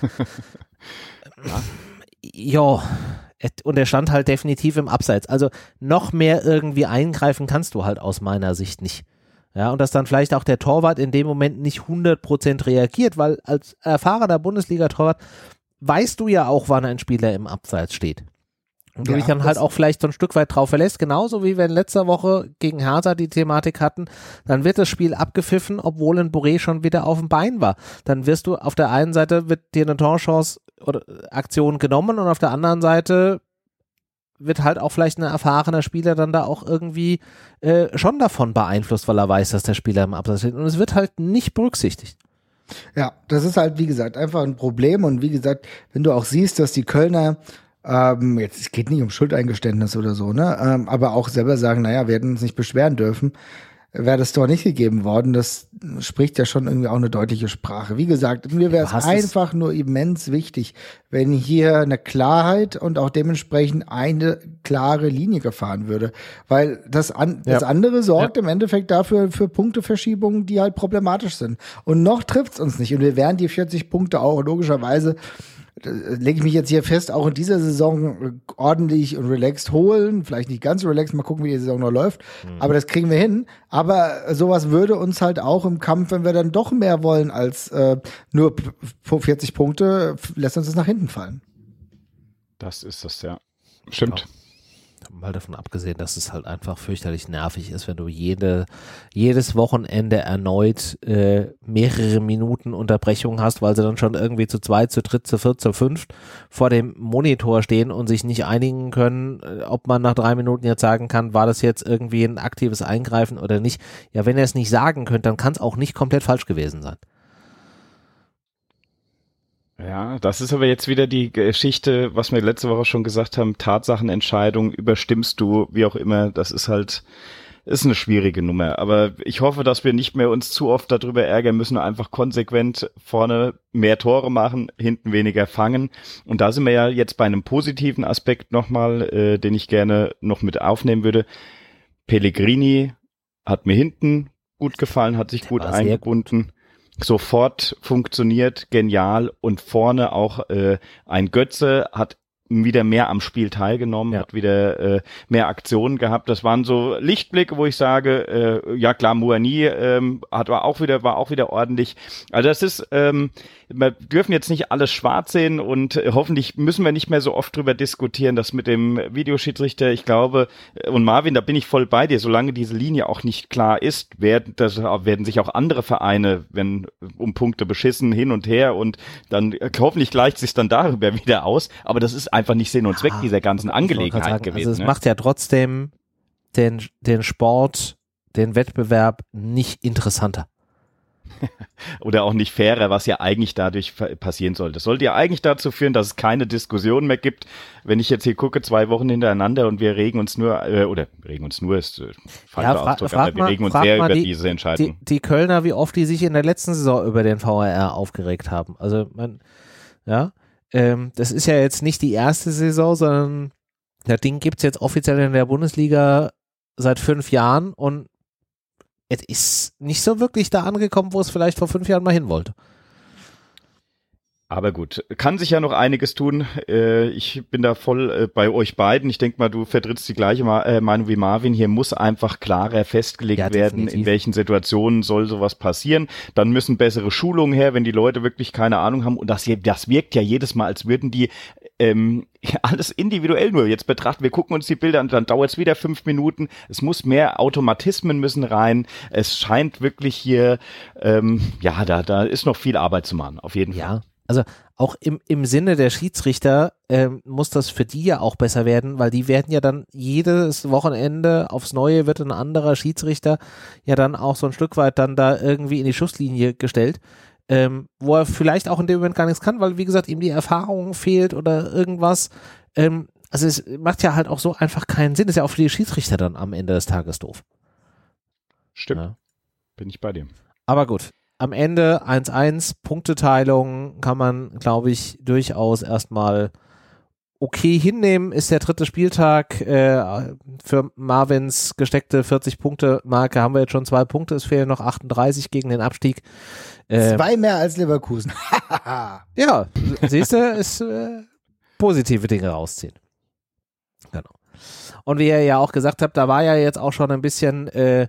Ja, und er stand halt definitiv im Abseits. Also noch mehr irgendwie eingreifen kannst du halt aus meiner Sicht nicht. Ja, und dass dann vielleicht auch der Torwart in dem Moment nicht hundert Prozent reagiert, weil als erfahrener Bundesliga-Torwart weißt du ja auch, wann ein Spieler im Abseits steht. Und du ja, dich dann halt auch vielleicht so ein Stück weit drauf verlässt, genauso wie wir in letzter Woche gegen Hertha die Thematik hatten, dann wird das Spiel abgepfiffen, obwohl ein Boré schon wieder auf dem Bein war. Dann wirst du auf der einen Seite, wird dir eine Torchance oder Aktion genommen und auf der anderen Seite wird halt auch vielleicht ein erfahrener Spieler dann da auch irgendwie äh, schon davon beeinflusst, weil er weiß, dass der Spieler im Abseits steht. Und es wird halt nicht berücksichtigt. Ja, das ist halt, wie gesagt, einfach ein Problem. Und wie gesagt, wenn du auch siehst, dass die Kölner, ähm, jetzt es geht nicht um Schuldeingeständnis oder so, ne, ähm, aber auch selber sagen, naja, wir hätten uns nicht beschweren dürfen, wäre das doch nicht gegeben worden. Das spricht ja schon irgendwie auch eine deutliche Sprache. Wie gesagt, mir wäre es einfach nur immens wichtig, wenn hier eine Klarheit und auch dementsprechend eine klare Linie gefahren würde. Weil das, an, ja. das andere sorgt ja. im Endeffekt dafür für Punkteverschiebungen, die halt problematisch sind. Und noch trifft es uns nicht. Und wir werden die vierzig Punkte auch logischerweise, lege ich mich jetzt hier fest, auch in dieser Saison ordentlich und relaxed holen. Vielleicht nicht ganz so relaxed, mal gucken, wie die Saison noch läuft. Mhm. Aber das kriegen wir hin. Aber sowas würde uns halt auch im Kampf, wenn wir dann doch mehr wollen als äh, nur vierzig Punkte, lässt uns das nach hinten fallen. Das ist das, ja. Stimmt. Ja. Mal davon abgesehen, dass es halt einfach fürchterlich nervig ist, wenn du jede, jedes Wochenende erneut äh, mehrere Minuten Unterbrechung hast, weil sie dann schon irgendwie zu zweit, zu dritt, zu viert, zu fünft vor dem Monitor stehen und sich nicht einigen können, ob man nach drei Minuten jetzt sagen kann, war das jetzt irgendwie ein aktives Eingreifen oder nicht. Ja, wenn ihr es nicht sagen könnt, dann kann es auch nicht komplett falsch gewesen sein. Ja, das ist aber jetzt wieder die Geschichte, was wir letzte Woche schon gesagt haben, Tatsachenentscheidung, überstimmst du, wie auch immer, das ist halt, ist eine schwierige Nummer. Aber ich hoffe, dass wir nicht mehr uns zu oft darüber ärgern müssen, einfach konsequent vorne mehr Tore machen, hinten weniger fangen. Und da sind wir ja jetzt bei einem positiven Aspekt nochmal, äh, den ich gerne noch mit aufnehmen würde. Pellegrini hat mir hinten gut gefallen, hat sich gut eingebunden. Sofort funktioniert, genial und vorne auch äh, ein Götze hat wieder mehr am Spiel teilgenommen, ja. hat wieder äh, mehr Aktionen gehabt. Das waren so Lichtblicke, wo ich sage, äh, ja klar, Muani ähm, hat war auch wieder war auch wieder ordentlich. Also das ist, ähm, wir dürfen jetzt nicht alles schwarz sehen und äh, hoffentlich müssen wir nicht mehr so oft drüber diskutieren, dass mit dem Videoschiedsrichter, ich glaube, und Marvin, da bin ich voll bei dir, solange diese Linie auch nicht klar ist, werden das werden sich auch andere Vereine, wenn um Punkte beschissen hin und her und dann äh, hoffentlich gleicht sich dann darüber wieder aus. Aber das ist einfach nicht Sinn und Zweck ja, dieser ganzen Angelegenheit sagen, gewesen. Also es ne? macht ja trotzdem den, den Sport, den Wettbewerb nicht interessanter. Oder auch nicht fairer, was ja eigentlich dadurch passieren sollte. Es sollte ja eigentlich dazu führen, dass es keine Diskussion mehr gibt. Wenn ich jetzt hier gucke, zwei Wochen hintereinander und wir regen uns nur, äh, oder regen uns nur, ist äh, falscher ja, fra- Ausdruck, aber wir mal, regen uns sehr über die, diese Entscheidung. Die, die Kölner, wie oft die sich in der letzten Saison über den V A R aufgeregt haben. Also, man, ja, ähm, das ist ja jetzt nicht die erste Saison, sondern das Ding gibt es jetzt offiziell in der Bundesliga seit fünf Jahren und es ist nicht so wirklich da angekommen, wo es vielleicht vor fünf Jahren mal hin wollte. Aber gut, kann sich ja noch einiges tun. Äh, ich bin da voll äh, bei euch beiden. Ich denke mal, du vertrittst die gleiche Ma- äh, Meinung wie Marvin. Hier muss einfach klarer festgelegt Ja, werden, definitiv. in welchen Situationen soll sowas passieren. Dann müssen bessere Schulungen her, wenn die Leute wirklich keine Ahnung haben. Und das, das wirkt ja jedes Mal, als würden die ähm, alles individuell nur jetzt betrachten. Wir gucken uns die Bilder an, dann dauert es wieder fünf Minuten. Es muss mehr Automatismen müssen rein. Es scheint wirklich hier, ähm, ja, da, da ist noch viel Arbeit zu machen, auf jeden Fall. Ja, also auch im, im Sinne der Schiedsrichter ähm, muss das für die ja auch besser werden, weil die werden ja dann jedes Wochenende aufs Neue wird ein anderer Schiedsrichter ja dann auch so ein Stück weit dann da irgendwie in die Schusslinie gestellt, ähm, wo er vielleicht auch in dem Moment gar nichts kann, weil wie gesagt ihm die Erfahrung fehlt oder irgendwas. Ähm, also es macht ja halt auch so einfach keinen Sinn, ist ja auch für die Schiedsrichter dann am Ende des Tages doof. Stimmt, Ja. Bin ich bei dir. Aber gut, am Ende eins eins, Punkteteilung kann man, glaube ich, durchaus erstmal okay hinnehmen. Ist der dritte Spieltag, äh, für Marvins gesteckte vierzig-Punkte-Marke haben wir jetzt schon zwei Punkte, es fehlen noch achtunddreißig gegen den Abstieg. Äh, Zwei mehr als Leverkusen. ja, siehst du, ist äh, positive Dinge rausziehen. Genau. Und wie ihr ja auch gesagt habt, da war ja jetzt auch schon ein bisschen äh,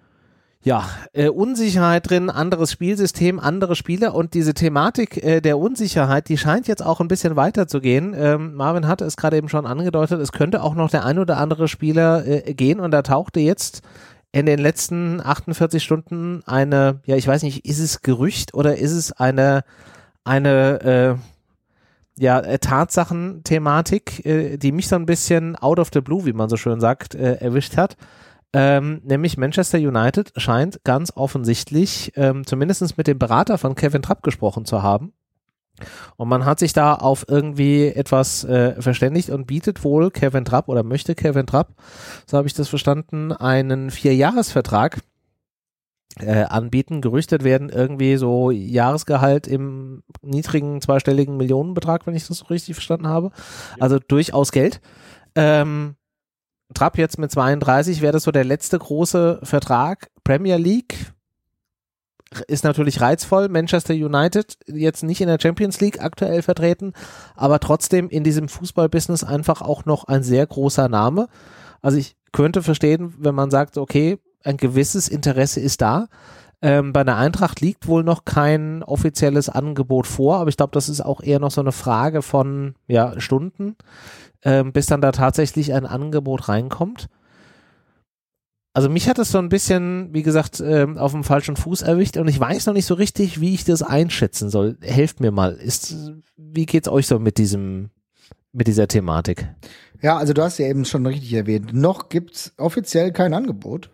Ja, äh, Unsicherheit drin, anderes Spielsystem, andere Spieler und diese Thematik äh, der Unsicherheit, die scheint jetzt auch ein bisschen weiterzugehen. Ähm, Marvin hatte es gerade eben schon angedeutet, es könnte auch noch der ein oder andere Spieler äh, gehen und da tauchte jetzt in den letzten achtundvierzig Stunden eine, ja ich weiß nicht, ist es Gerücht oder ist es eine, eine äh, ja, äh, Tatsachenthematik, äh, die mich so ein bisschen out of the blue, wie man so schön sagt, äh, erwischt hat. Ähm, nämlich Manchester United scheint ganz offensichtlich ähm, zumindest mit dem Berater von Kevin Trapp gesprochen zu haben. Und man hat sich da auf irgendwie etwas äh, verständigt und bietet wohl Kevin Trapp oder möchte Kevin Trapp, so habe ich das verstanden, einen Vierjahresvertrag äh, anbieten. Gerüchtet werden irgendwie so Jahresgehalt im niedrigen zweistelligen Millionenbetrag, wenn ich das so richtig verstanden habe. Also durchaus Geld. Ähm, Trapp jetzt mit zweiunddreißig wäre das so der letzte große Vertrag. Premier League ist natürlich reizvoll. Manchester United jetzt nicht in der Champions League aktuell vertreten, aber trotzdem in diesem Fußballbusiness einfach auch noch ein sehr großer Name. Also ich könnte verstehen, wenn man sagt, okay, ein gewisses Interesse ist da. Ähm, bei der Eintracht liegt wohl noch kein offizielles Angebot vor, aber ich glaube, das ist auch eher noch so eine Frage von ja, Stunden, ähm, bis dann da tatsächlich ein Angebot reinkommt. Also mich hat es so ein bisschen, wie gesagt, ähm, auf dem falschen Fuß erwischt und ich weiß noch nicht so richtig, wie ich das einschätzen soll. Helft mir mal. Ist, wie geht's euch so mit diesem, mit dieser Thematik? Ja, also du hast ja eben schon richtig erwähnt, noch gibt's offiziell kein Angebot.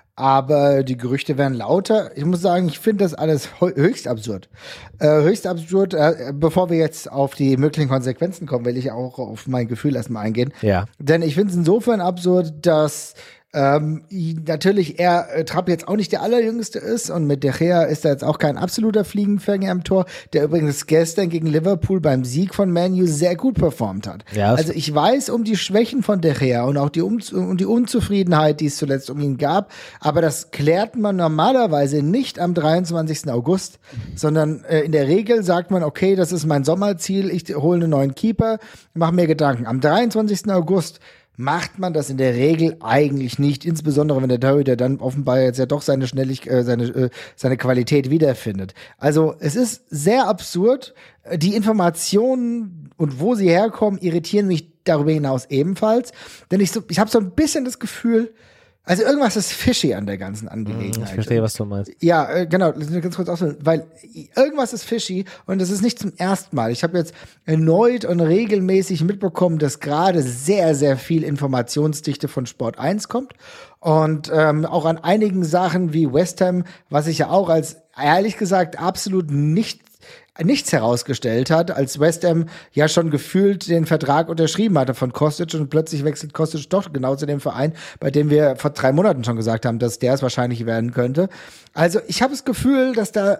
Aber die Gerüchte werden lauter. Ich muss sagen, ich finde das alles höchst absurd. Äh, höchst absurd. Äh, bevor wir jetzt auf die möglichen Konsequenzen kommen, will ich auch auf mein Gefühl erstmal eingehen. Ja. Denn ich finde es insofern absurd, dass ähm, natürlich er äh, Trapp jetzt auch nicht der allerjüngste ist und mit De Gea ist er jetzt auch kein absoluter Fliegenfänger im Tor, der übrigens gestern gegen Liverpool beim Sieg von Man U sehr gut performt hat. Ja, also ich weiß um die Schwächen von De Gea und auch die, um um die Unzufriedenheit, die es zuletzt um ihn gab, aber das klärt man normalerweise nicht am dreiundzwanzigsten August, sondern äh, in der Regel sagt man, okay, das ist mein Sommerziel, ich hole einen neuen Keeper, mache mir Gedanken. Am dreiundzwanzigsten August macht man das in der Regel eigentlich nicht, insbesondere wenn der Torhüter dann offenbar jetzt ja doch seine Schnelligkeit, äh, seine, äh, seine Qualität wiederfindet. Also es ist sehr absurd. Die Informationen und wo sie herkommen, irritieren mich darüber hinaus ebenfalls. Denn ich, so, ich habe so ein bisschen das Gefühl, also irgendwas ist fishy an der ganzen Angelegenheit. Ich verstehe, was du meinst. Ja, äh, genau, lass mich ganz kurz ausholen, weil irgendwas ist fishy und das ist nicht zum ersten Mal. Ich habe jetzt erneut und regelmäßig mitbekommen, dass gerade sehr, sehr viel Informationsdichte von Sport eins kommt und ähm, auch an einigen Sachen wie West Ham, was ich ja auch als, ehrlich gesagt, absolut nicht nichts herausgestellt hat, als West Ham ja schon gefühlt den Vertrag unterschrieben hatte von Kostic und plötzlich wechselt Kostic doch genau zu dem Verein, bei dem wir vor drei Monaten schon gesagt haben, dass der es wahrscheinlich werden könnte. Also ich habe das Gefühl, dass da,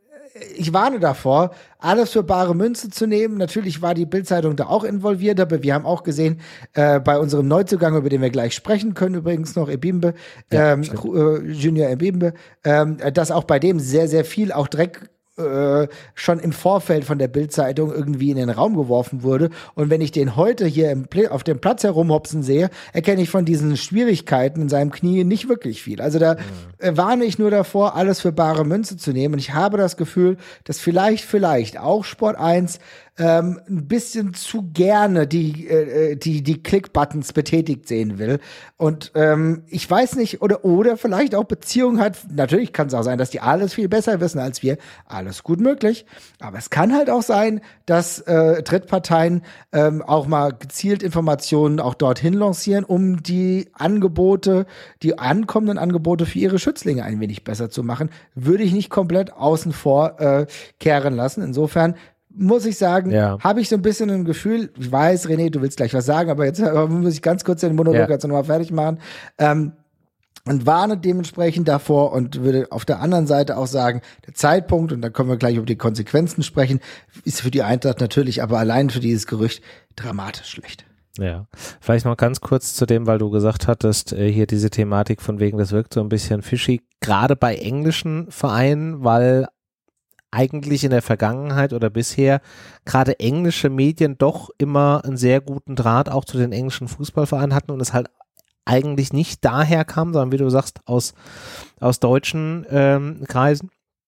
ich warne davor, alles für bare Münze zu nehmen. Natürlich war die Bild-Zeitung da auch involviert, aber wir haben auch gesehen, äh, bei unserem Neuzugang, über den wir gleich sprechen können, übrigens noch Ebimbe, ja, ähm, äh, Junior Ebimbe, ähm, dass auch bei dem sehr, sehr viel auch Dreck äh, schon im Vorfeld von der Bild-Zeitung irgendwie in den Raum geworfen wurde. Und wenn ich den heute hier im Pl- auf dem Platz herumhopsen sehe, erkenne ich von diesen Schwierigkeiten in seinem Knie nicht wirklich viel. Also da äh, warne ich nur davor, alles für bare Münze zu nehmen. Und ich habe das Gefühl, dass vielleicht, vielleicht auch Sport eins ähm, ein bisschen zu gerne die, äh, die, die Click-Buttons betätigt sehen will. Und ähm, ich weiß nicht, oder, oder vielleicht auch Beziehung hat. Natürlich kann es auch sein, dass die alles viel besser wissen als wir. Alles gut möglich. Aber es kann halt auch sein, dass äh, Drittparteien ähm, auch mal gezielt Informationen auch dorthin lancieren, um die Angebote, die ankommenden Angebote für ihre Schützlinge ein wenig besser zu machen. Würde ich nicht komplett außen vor äh, kehren lassen. Insofern muss ich sagen, ja. habe ich so ein bisschen ein Gefühl, ich weiß, René, du willst gleich was sagen, aber jetzt äh, muss ich ganz kurz den Monolog ja. jetzt nochmal fertig machen. Ähm, und warne dementsprechend davor und würde auf der anderen Seite auch sagen, der Zeitpunkt, und da können wir gleich über die Konsequenzen sprechen, ist für die Eintracht natürlich, aber allein für dieses Gerücht dramatisch schlecht. Ja, vielleicht noch ganz kurz zu dem, weil du gesagt hattest, äh, hier diese Thematik von wegen, das wirkt so ein bisschen fishy, gerade bei englischen Vereinen, weil eigentlich in der Vergangenheit oder bisher gerade englische Medien doch immer einen sehr guten Draht auch zu den englischen Fußballvereinen hatten und es halt eigentlich nicht daher kam, sondern wie du sagst, aus, aus deutschen ähm, Kreisen.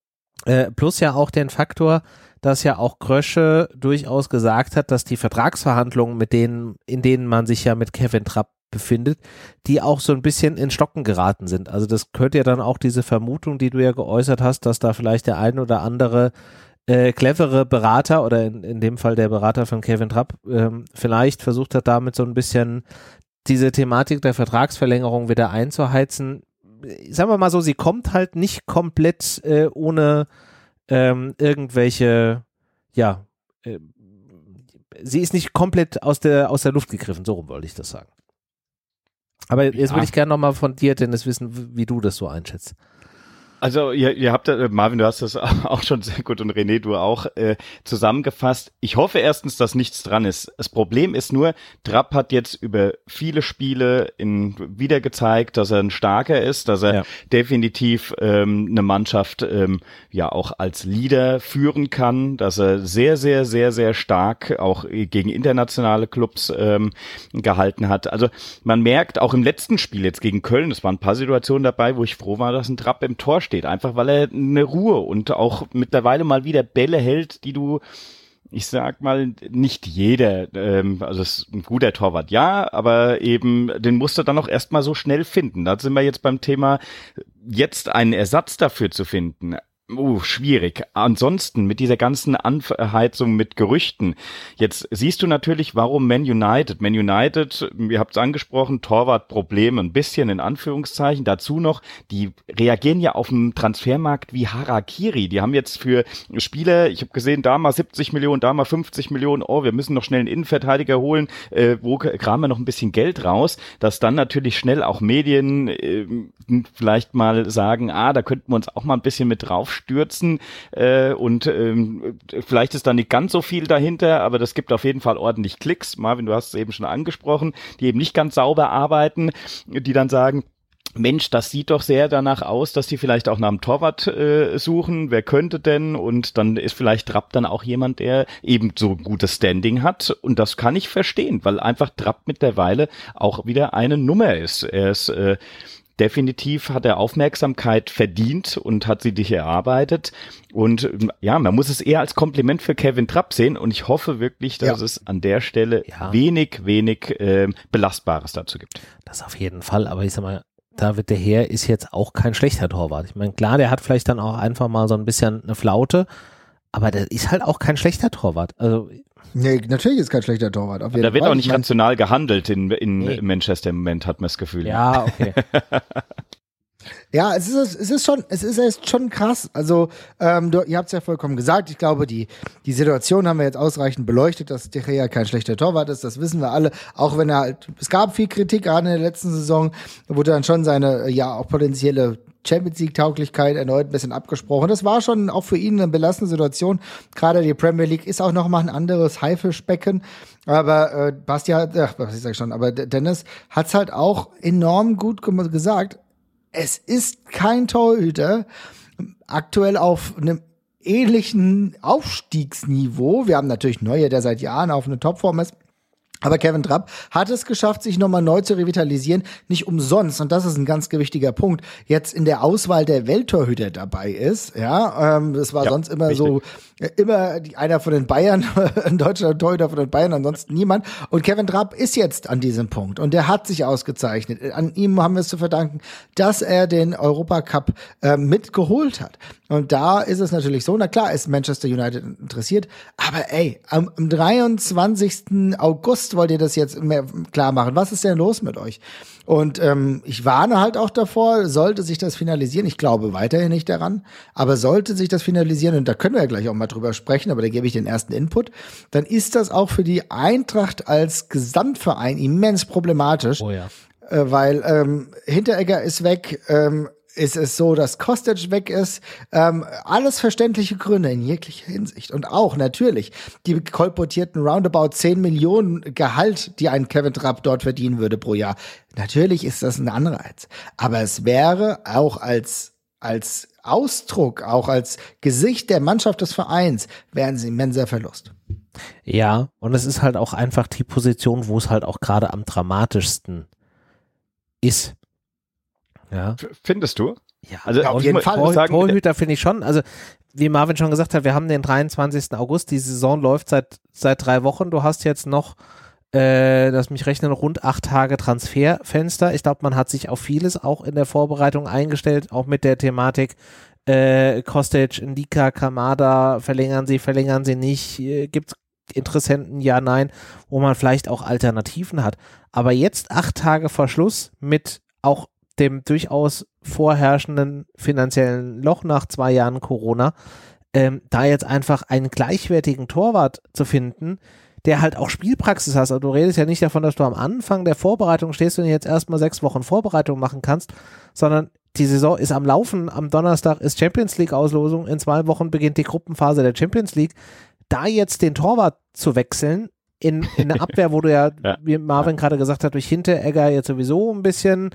Äh, plus ja auch den Faktor, dass ja auch Krösche durchaus gesagt hat, dass die Vertragsverhandlungen, mit denen, in denen man sich ja mit Kevin Trapp befindet, die auch so ein bisschen in Stocken geraten sind. Also das könnte ja dann auch diese Vermutung, die du ja geäußert hast, dass da vielleicht der ein oder andere äh, clevere Berater oder in, in dem Fall der Berater von Kevin Trapp ähm, vielleicht versucht hat, damit so ein bisschen diese Thematik der Vertragsverlängerung wieder einzuheizen. Sagen wir mal so, sie kommt halt nicht komplett äh, ohne ähm, irgendwelche, ja, äh, sie ist nicht komplett aus der, aus der Luft gegriffen, so rum wollte ich das sagen. Aber jetzt ja. würde ich gerne nochmal von dir, Dennis, wissen, wie du das so einschätzt. Also ihr, ihr habt, äh, Marvin, du hast das auch schon sehr gut und René, du auch, äh, zusammengefasst. Ich hoffe erstens, dass nichts dran ist. Das Problem ist nur, Trapp hat jetzt über viele Spiele in, wieder gezeigt, dass er ein Starker ist, dass er ja. definitiv ähm, eine Mannschaft ähm, ja auch als Leader führen kann, dass er sehr, sehr, sehr, sehr stark auch gegen internationale Clubs ähm, gehalten hat. Also man merkt auch im letzten Spiel jetzt gegen Köln, es waren ein paar Situationen dabei, wo ich froh war, dass ein Trapp im Tor steht. Einfach weil er eine Ruhe und auch mittlerweile mal wieder Bälle hält, die du, ich sag mal, nicht jeder, ähm, also ist ein guter Torwart, ja, aber eben, den musst du dann auch erstmal so schnell finden. Da sind wir jetzt beim Thema, jetzt einen Ersatz dafür zu finden. Uh, schwierig. Ansonsten mit dieser ganzen Anheizung mit Gerüchten. Jetzt siehst du natürlich, warum Man United. Man United, ihr habt es angesprochen, Torwartprobleme, ein bisschen in Anführungszeichen. Dazu noch, die reagieren ja auf dem Transfermarkt wie Harakiri. Die haben jetzt für Spieler, ich habe gesehen, da mal siebzig Millionen, da mal fünfzig Millionen, oh, wir müssen noch schnell einen Innenverteidiger holen, äh, wo kramen wir noch ein bisschen Geld raus, dass dann natürlich schnell auch Medien äh, vielleicht mal sagen, ah, da könnten wir uns auch mal ein bisschen mit drauf stürzen äh, und ähm, vielleicht ist da nicht ganz so viel dahinter, aber das gibt auf jeden Fall ordentlich Klicks. Marvin, du hast es eben schon angesprochen, die eben nicht ganz sauber arbeiten, die dann sagen, Mensch, das sieht doch sehr danach aus, dass die vielleicht auch nach einem Torwart äh, suchen. Wer könnte denn? Und dann ist vielleicht Trapp dann auch jemand, der eben so ein gutes Standing hat. Und das kann ich verstehen, weil einfach Trapp mittlerweile auch wieder eine Nummer ist. Er ist äh, definitiv, hat er Aufmerksamkeit verdient und hat sie dich erarbeitet. Und ja, man muss es eher als Kompliment für Kevin Trapp sehen. Und ich hoffe wirklich, dass ja. es an der Stelle ja. wenig, wenig äh, Belastbares dazu gibt. Das auf jeden Fall. Aber ich sag mal, David de Heer ist jetzt auch kein schlechter Torwart. Ich meine, klar, der hat vielleicht dann auch einfach mal so ein bisschen eine Flaute, aber der ist halt auch kein schlechter Torwart. Also nee, natürlich ist kein schlechter Torwart. Auf jeden da wird Fall. auch nicht ich mein, rational gehandelt in, in nee. Manchester im Moment, hat man das Gefühl. Ja, okay. Ja, es ist, es ist schon, es ist jetzt schon krass. Also, ähm, du, ihr habt es ja vollkommen gesagt. Ich glaube, die, die Situation haben wir jetzt ausreichend beleuchtet, dass De Gea kein schlechter Torwart ist. Das wissen wir alle. Auch wenn er halt, es gab viel Kritik, gerade in der letzten Saison, wurde dann schon seine, ja, auch potenzielle Champions League Tauglichkeit erneut ein bisschen abgesprochen. Das war schon auch für ihn eine belastende Situation. Gerade die Premier League ist auch noch mal ein anderes Haifischbecken. Aber äh, Bastian, ach, was sag ich schon, aber Dennis hat's halt auch enorm gut gesagt. Es ist kein Torhüter aktuell auf einem ähnlichen Aufstiegsniveau. Wir haben natürlich Neuer, der seit Jahren auf eine Topform ist. Aber Kevin Trapp hat es geschafft, sich nochmal neu zu revitalisieren, nicht umsonst, und das ist ein ganz wichtiger Punkt, jetzt in der Auswahl der Welttorhüter dabei ist. Ja, ähm, das war ja, sonst immer richtig. so, äh, immer die, einer von den Bayern, ein deutscher Torhüter von den Bayern, ansonsten niemand. Und Kevin Trapp ist jetzt an diesem Punkt und der hat sich ausgezeichnet. An ihm haben wir es zu verdanken, dass er den Europacup äh, mitgeholt hat. Und da ist es natürlich so, na klar ist Manchester United interessiert, aber ey, am, am dreiundzwanzigsten August wollt ihr das jetzt mehr klar machen. Was ist denn los mit euch? Und ähm, ich warne halt auch davor, sollte sich das finalisieren, ich glaube weiterhin nicht daran, aber sollte sich das finalisieren, und da können wir ja gleich auch mal drüber sprechen, aber da gebe ich den ersten Input, dann ist das auch für die Eintracht als Gesamtverein immens problematisch, oh ja. äh, weil ähm, Hinteregger ist weg, ähm, ist es so, dass Kostic weg ist, ähm, alles verständliche Gründe in jeglicher Hinsicht. Und auch natürlich die kolportierten roundabout zehn Millionen Gehalt, die ein Kevin Trapp dort verdienen würde pro Jahr. Natürlich ist das ein Anreiz. Aber es wäre auch als, als Ausdruck, auch als Gesicht der Mannschaft des Vereins, wären sie immenser Verlust. Ja, und es ist halt auch einfach die Position, wo es halt auch gerade am dramatischsten ist. Ja. Findest du? Ja, also ja, auf jeden Fall. Tor, sagen, Torhüter finde ich schon. Also wie Marvin schon gesagt hat, wir haben den dreiundzwanzigsten August. Die Saison läuft seit seit drei Wochen. Du hast jetzt noch, äh, lass mich rechnen, rund acht Tage Transferfenster. Ich glaube, man hat sich auf vieles auch in der Vorbereitung eingestellt, auch mit der Thematik äh, Kostic, Ndika, Kamada, verlängern sie, verlängern sie nicht, äh, gibt es Interessenten, ja, nein, wo man vielleicht auch Alternativen hat. Aber jetzt acht Tage vor Schluss mit auch dem durchaus vorherrschenden finanziellen Loch nach zwei Jahren Corona, ähm, da jetzt einfach einen gleichwertigen Torwart zu finden, der halt auch Spielpraxis hat. Also du redest ja nicht davon, dass du am Anfang der Vorbereitung stehst und jetzt erstmal sechs Wochen Vorbereitung machen kannst, sondern die Saison ist am Laufen. Am Donnerstag ist Champions League Auslosung, in zwei Wochen beginnt die Gruppenphase der Champions League. Da jetzt den Torwart zu wechseln, in, in der Abwehr, wo du ja, ja. wie Marvin gerade gesagt hat, durch Hinteregger jetzt sowieso ein bisschen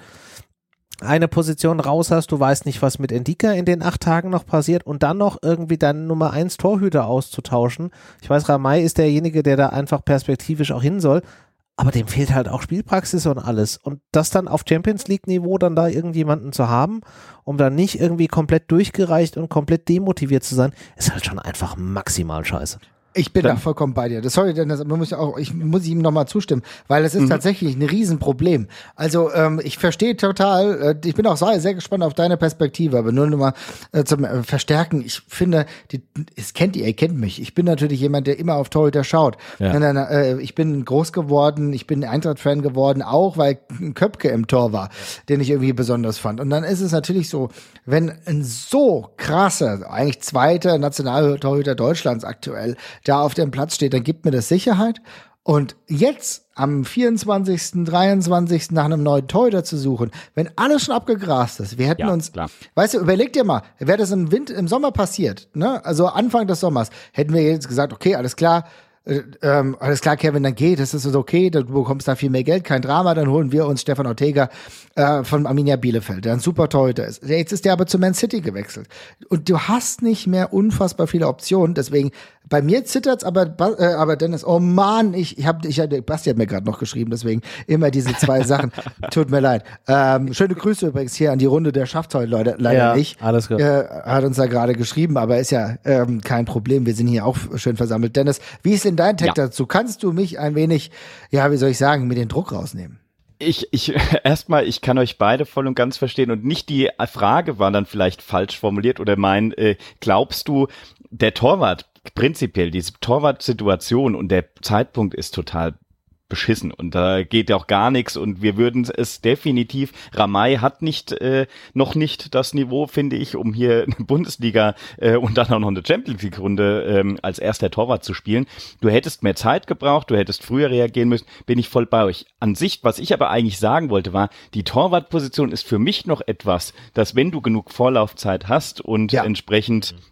eine Position raus hast, du weißt nicht, was mit Ndika in den acht Tagen noch passiert und dann noch irgendwie deinen Nummer eins Torhüter auszutauschen. Ich weiß, Ramay ist derjenige, der da einfach perspektivisch auch hin soll, aber dem fehlt halt auch Spielpraxis und alles. Und das dann auf Champions League Niveau dann da irgendjemanden zu haben, um dann nicht irgendwie komplett durchgereicht und komplett demotiviert zu sein, ist halt schon einfach maximal scheiße. Ich bin Dann. da vollkommen bei dir. Das, sorry, denn das muss ich auch, ich muss ihm nochmal zustimmen, weil es ist mhm. tatsächlich ein Riesenproblem. Also ähm, ich verstehe total, äh, ich bin auch sehr, sehr gespannt auf deine Perspektive, aber nur nochmal äh, zum äh, Verstärken. Ich finde, die, es kennt ihr, ihr kennt mich. Ich bin natürlich jemand, der immer auf Torhüter schaut. Ja. Und dann, äh, ich bin groß geworden, ich bin Eintracht-Fan geworden, auch weil Köpke im Tor war, den ich irgendwie besonders fand. Und dann ist es natürlich so, wenn ein so krasser, eigentlich zweiter Nationaltorhüter Deutschlands aktuell da auf dem Platz steht, dann gibt mir das Sicherheit. Und jetzt am vierundzwanzigsten, dreiundzwanzigsten nach einem neuen Torhüter zu suchen, wenn alles schon abgegrast ist, wir hätten ja, uns, klar. Weißt du, überleg dir mal, wäre das im Winter, im Sommer passiert, ne? Also Anfang des Sommers, hätten wir jetzt gesagt, okay, alles klar, äh, ähm, alles klar, Kevin, dann geht, das ist okay, du bekommst da viel mehr Geld, kein Drama, dann holen wir uns Stefan Ortega äh, von Arminia Bielefeld, der ein super Torhüter ist. Jetzt ist der aber zu Man City gewechselt. Und du hast nicht mehr unfassbar viele Optionen, deswegen bei mir zittert's, aber äh, aber Dennis, oh Mann, ich ich habe ich hab, Basti hat mir gerade noch geschrieben, deswegen immer diese zwei Sachen. Tut mir leid. Ähm, schöne Grüße übrigens hier an die Runde, der schafft's heute Leute, leider ja, nicht. Alles gut. Äh, hat uns da gerade geschrieben, aber ist ja ähm, kein Problem. Wir sind hier auch schön versammelt. Dennis, wie ist denn dein Tag ja. dazu? Kannst du mich ein wenig, ja, wie soll ich sagen, mit den Druck rausnehmen? Ich, ich, erstmal, ich kann euch beide voll und ganz verstehen und nicht die Frage war dann vielleicht falsch formuliert oder mein, äh, glaubst du, der Torwart, prinzipiell, diese Torwart-Situation und der Zeitpunkt ist total beschissen und da geht ja auch gar nichts und wir würden es definitiv, Ramay hat nicht, äh, noch nicht das Niveau, finde ich, um hier eine Bundesliga äh, und dann auch noch eine Champions League Runde ähm, als erster Torwart zu spielen. Du hättest mehr Zeit gebraucht, du hättest früher reagieren müssen, bin ich voll bei euch. An sich, was ich aber eigentlich sagen wollte, war, die Torwartposition ist für mich noch etwas, dass wenn du genug Vorlaufzeit hast und ja. entsprechend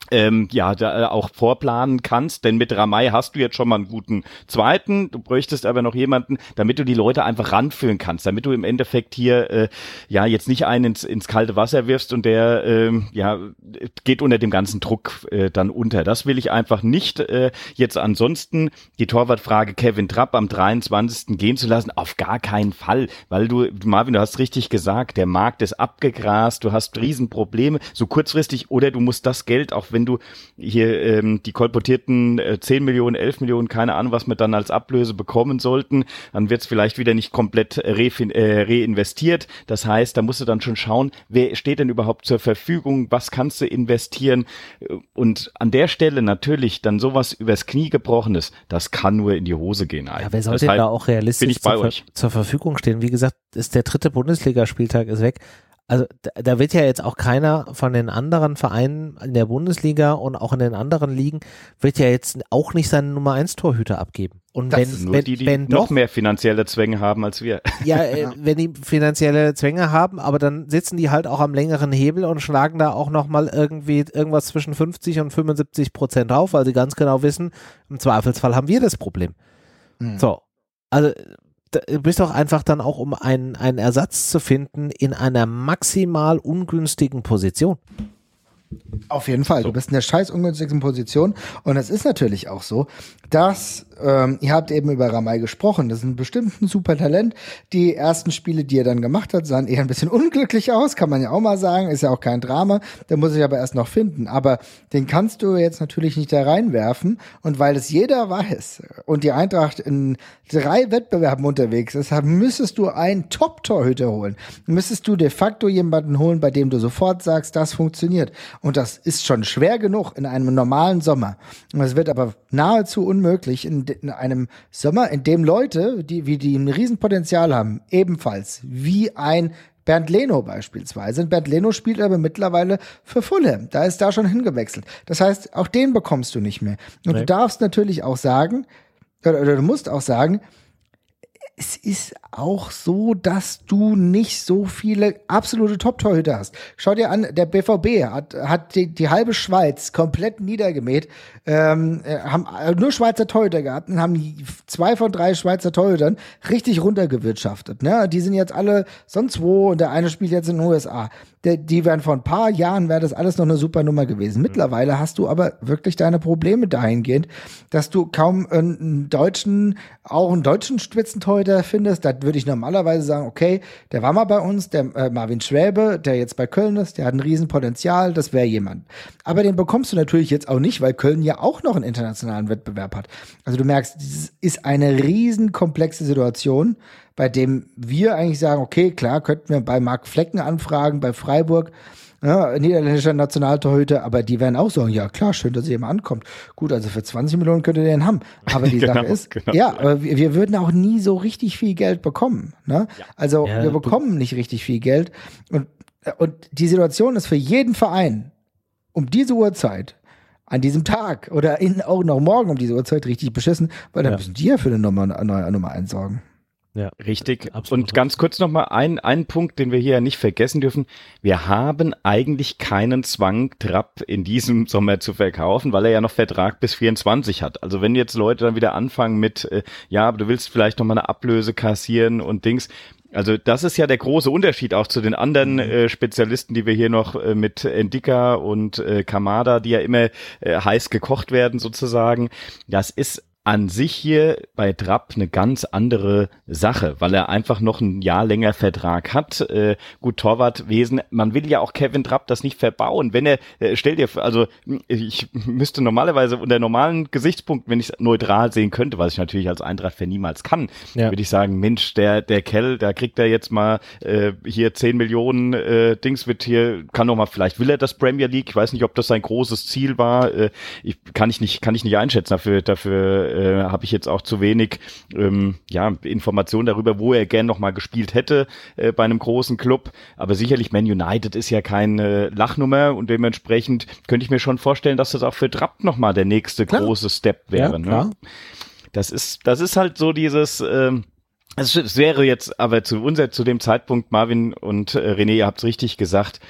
Ähm, ja, da auch vorplanen kannst, denn mit Ramay hast du jetzt schon mal einen guten Zweiten, du bräuchtest aber noch jemanden, damit du die Leute einfach ranführen kannst, damit du im Endeffekt hier äh, ja jetzt nicht einen ins, ins kalte Wasser wirfst und der ähm, ja geht unter dem ganzen Druck äh, dann unter. Das will ich einfach nicht. Äh, jetzt ansonsten die Torwartfrage Kevin Trapp am dreiundzwanzigsten gehen zu lassen, auf gar keinen Fall, weil du, Marvin, du hast richtig gesagt, der Markt ist abgegrast, du hast Riesenprobleme, so kurzfristig, oder du musst das Geld, auch wenn du hier ähm, die kolportierten äh, zehn Millionen, elf Millionen, keine Ahnung, was wir dann als Ablöse bekommen sollten, dann wird es vielleicht wieder nicht komplett refin- äh, reinvestiert. Das heißt, da musst du dann schon schauen, wer steht denn überhaupt zur Verfügung, was kannst du investieren, und an der Stelle natürlich dann sowas übers Knie gebrochenes, das kann nur in die Hose gehen. Ja, wer soll denn da auch realistisch zur, Ver- zur Verfügung stehen? Wie gesagt, ist der dritte Bundesligaspieltag ist weg. Also da, da wird ja jetzt auch keiner von den anderen Vereinen in der Bundesliga und auch in den anderen Ligen wird ja jetzt auch nicht seinen Nummer eins Torhüter abgeben. Und das wenn, ist nur wenn, die, die wenn noch doch, mehr finanzielle Zwänge haben als wir. Ja, äh, wenn die finanzielle Zwänge haben, aber dann sitzen die halt auch am längeren Hebel und schlagen da auch nochmal irgendwie irgendwas zwischen fünfzig und fünfundsiebzig Prozent drauf, weil sie ganz genau wissen, im Zweifelsfall haben wir das Problem. Mhm. So, also du bist doch einfach dann auch, um einen, einen Ersatz zu finden, in einer maximal ungünstigen Position. Auf jeden Fall, so. Du bist in der scheiß ungünstigsten Position, und es ist natürlich auch so, dass, ähm, ihr habt eben über Ramay gesprochen, das ist ein bestimmten super Talent. Die ersten Spiele, die er dann gemacht hat, sahen eher ein bisschen unglücklich aus, kann man ja auch mal sagen, ist ja auch kein Drama, der muss ich aber erst noch finden, aber den kannst du jetzt natürlich nicht da reinwerfen, und weil es jeder weiß und die Eintracht in drei Wettbewerben unterwegs ist, müsstest du einen Top-Torhüter holen, müsstest du de facto jemanden holen, bei dem du sofort sagst, das funktioniert. Und das ist schon schwer genug in einem normalen Sommer. Und es wird aber nahezu unmöglich in, in einem Sommer, in dem Leute, die, wie die ein Riesenpotenzial haben, ebenfalls wie ein Bernd Leno beispielsweise. Bernd Leno spielt aber mittlerweile für Fulham. Da ist da schon hingewechselt. Das heißt, auch den bekommst du nicht mehr. Und nee. Du darfst natürlich auch sagen, oder, oder du musst auch sagen, es ist auch so, dass du nicht so viele absolute Top-Torhüter hast. Schau dir an, der B V B hat, hat die, die halbe Schweiz komplett niedergemäht, ähm, haben nur Schweizer Torhüter gehabt und haben zwei von drei Schweizer Torhütern richtig runtergewirtschaftet. Ne? Die sind jetzt alle sonst wo, und der eine spielt jetzt in den U S A. Der, die wären vor ein paar Jahren, wäre das alles noch eine super Nummer gewesen. Mittlerweile hast du aber wirklich deine Probleme dahingehend, dass du kaum einen deutschen, auch einen deutschen Spitzentorhüter findest. Da würde ich normalerweise sagen, okay, der war mal bei uns, der äh, Marvin Schwäbe, der jetzt bei Köln ist, der hat ein Riesenpotenzial, das wäre jemand. Aber den bekommst du natürlich jetzt auch nicht, weil Köln ja auch noch einen internationalen Wettbewerb hat. Also du merkst, das ist eine riesen komplexe Situation, bei dem wir eigentlich sagen, okay, klar, könnten wir bei Marc Flecken anfragen, bei Freiburg, ja, niederländischer Nationaltorhüter, aber die werden auch sagen, ja klar, schön, dass ihr immer ankommt. Gut, also für zwanzig Millionen könnt ihr den haben. Aber die genau, Sache ist, genau, ja, ja. Aber wir, wir würden auch nie so richtig viel Geld bekommen. Ne? Ja. Also ja, wir bekommen nicht richtig viel Geld. Und, und die Situation ist für jeden Verein um diese Uhrzeit, an diesem Tag oder in, auch noch morgen um diese Uhrzeit richtig beschissen, weil dann ja. müssen die ja für eine Nummer, eine Nummer eins sorgen. Ja, richtig. Absolut. Und ganz kurz nochmal ein, ein Punkt, den wir hier ja nicht vergessen dürfen. Wir haben eigentlich keinen Zwang, Trapp in diesem Sommer zu verkaufen, weil er ja noch Vertrag bis vierundzwanzig hat. Also wenn jetzt Leute dann wieder anfangen mit, äh, ja, aber du willst vielleicht nochmal eine Ablöse kassieren und Dings. Also das ist ja der große Unterschied auch zu den anderen äh, Spezialisten, die wir hier noch äh, mit Endika und äh, Kamada, die ja immer äh, heiß gekocht werden sozusagen. Das ist an sich hier bei Trapp eine ganz andere Sache, weil er einfach noch ein Jahr länger Vertrag hat. Äh, gut, Torwartwesen, man will ja auch Kevin Trapp das nicht verbauen. Wenn er, äh, stell dir, also ich müsste normalerweise unter normalen Gesichtspunkten, wenn ich es neutral sehen könnte, was ich natürlich als Eintracht-Fan niemals kann, ja. würde ich sagen, Mensch, der der Kell, da kriegt er jetzt mal äh, hier zehn Millionen äh, Dings, wird hier, kann doch mal, vielleicht will er das Premier League, ich weiß nicht, ob das sein großes Ziel war, äh, ich, kann ich nicht kann ich nicht einschätzen, dafür dafür Äh, habe ich jetzt auch zu wenig ähm, ja, Informationen darüber, wo er gern noch mal gespielt hätte äh, bei einem großen Club. Aber sicherlich Man United ist ja keine Lachnummer und dementsprechend könnte ich mir schon vorstellen, dass das auch für Trapp noch mal der nächste klar. große Step wäre. Ja, ne? Das ist das ist halt so dieses ähm, es wäre jetzt aber zu unser zu dem Zeitpunkt, Marvin und äh, René, ihr habt es richtig gesagt,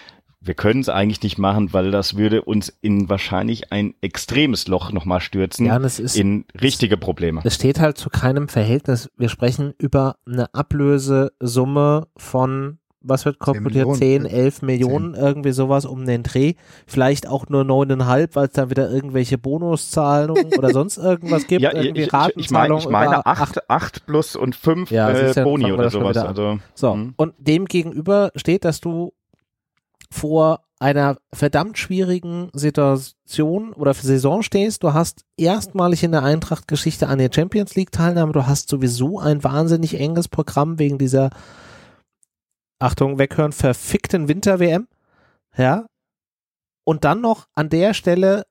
wir können es eigentlich nicht machen, weil das würde uns in wahrscheinlich ein extremes Loch nochmal stürzen, ja, das ist, in richtige Probleme. Es steht halt zu keinem Verhältnis. Wir sprechen über eine Ablösesumme von, was wird kolportiert, zehn, elf Millionen, zehn. Irgendwie sowas um den Dreh. Vielleicht auch nur neuneinhalb, weil es dann wieder irgendwelche Bonuszahlungen oder sonst irgendwas gibt. Ja, irgendwie ich, ich, ich meine, ich meine acht, acht plus und fünf ja, äh, ja, Boni oder sowas. Also, so, mh. Und dem gegenüber steht, dass du vor einer verdammt schwierigen Situation oder Saison stehst. Du hast erstmalig in der Eintracht-Geschichte eine Champions-League-Teilnahme. Du hast sowieso ein wahnsinnig enges Programm wegen dieser, Achtung, weghören, verfickten Winter-W M. Ja. Und dann noch an der Stelle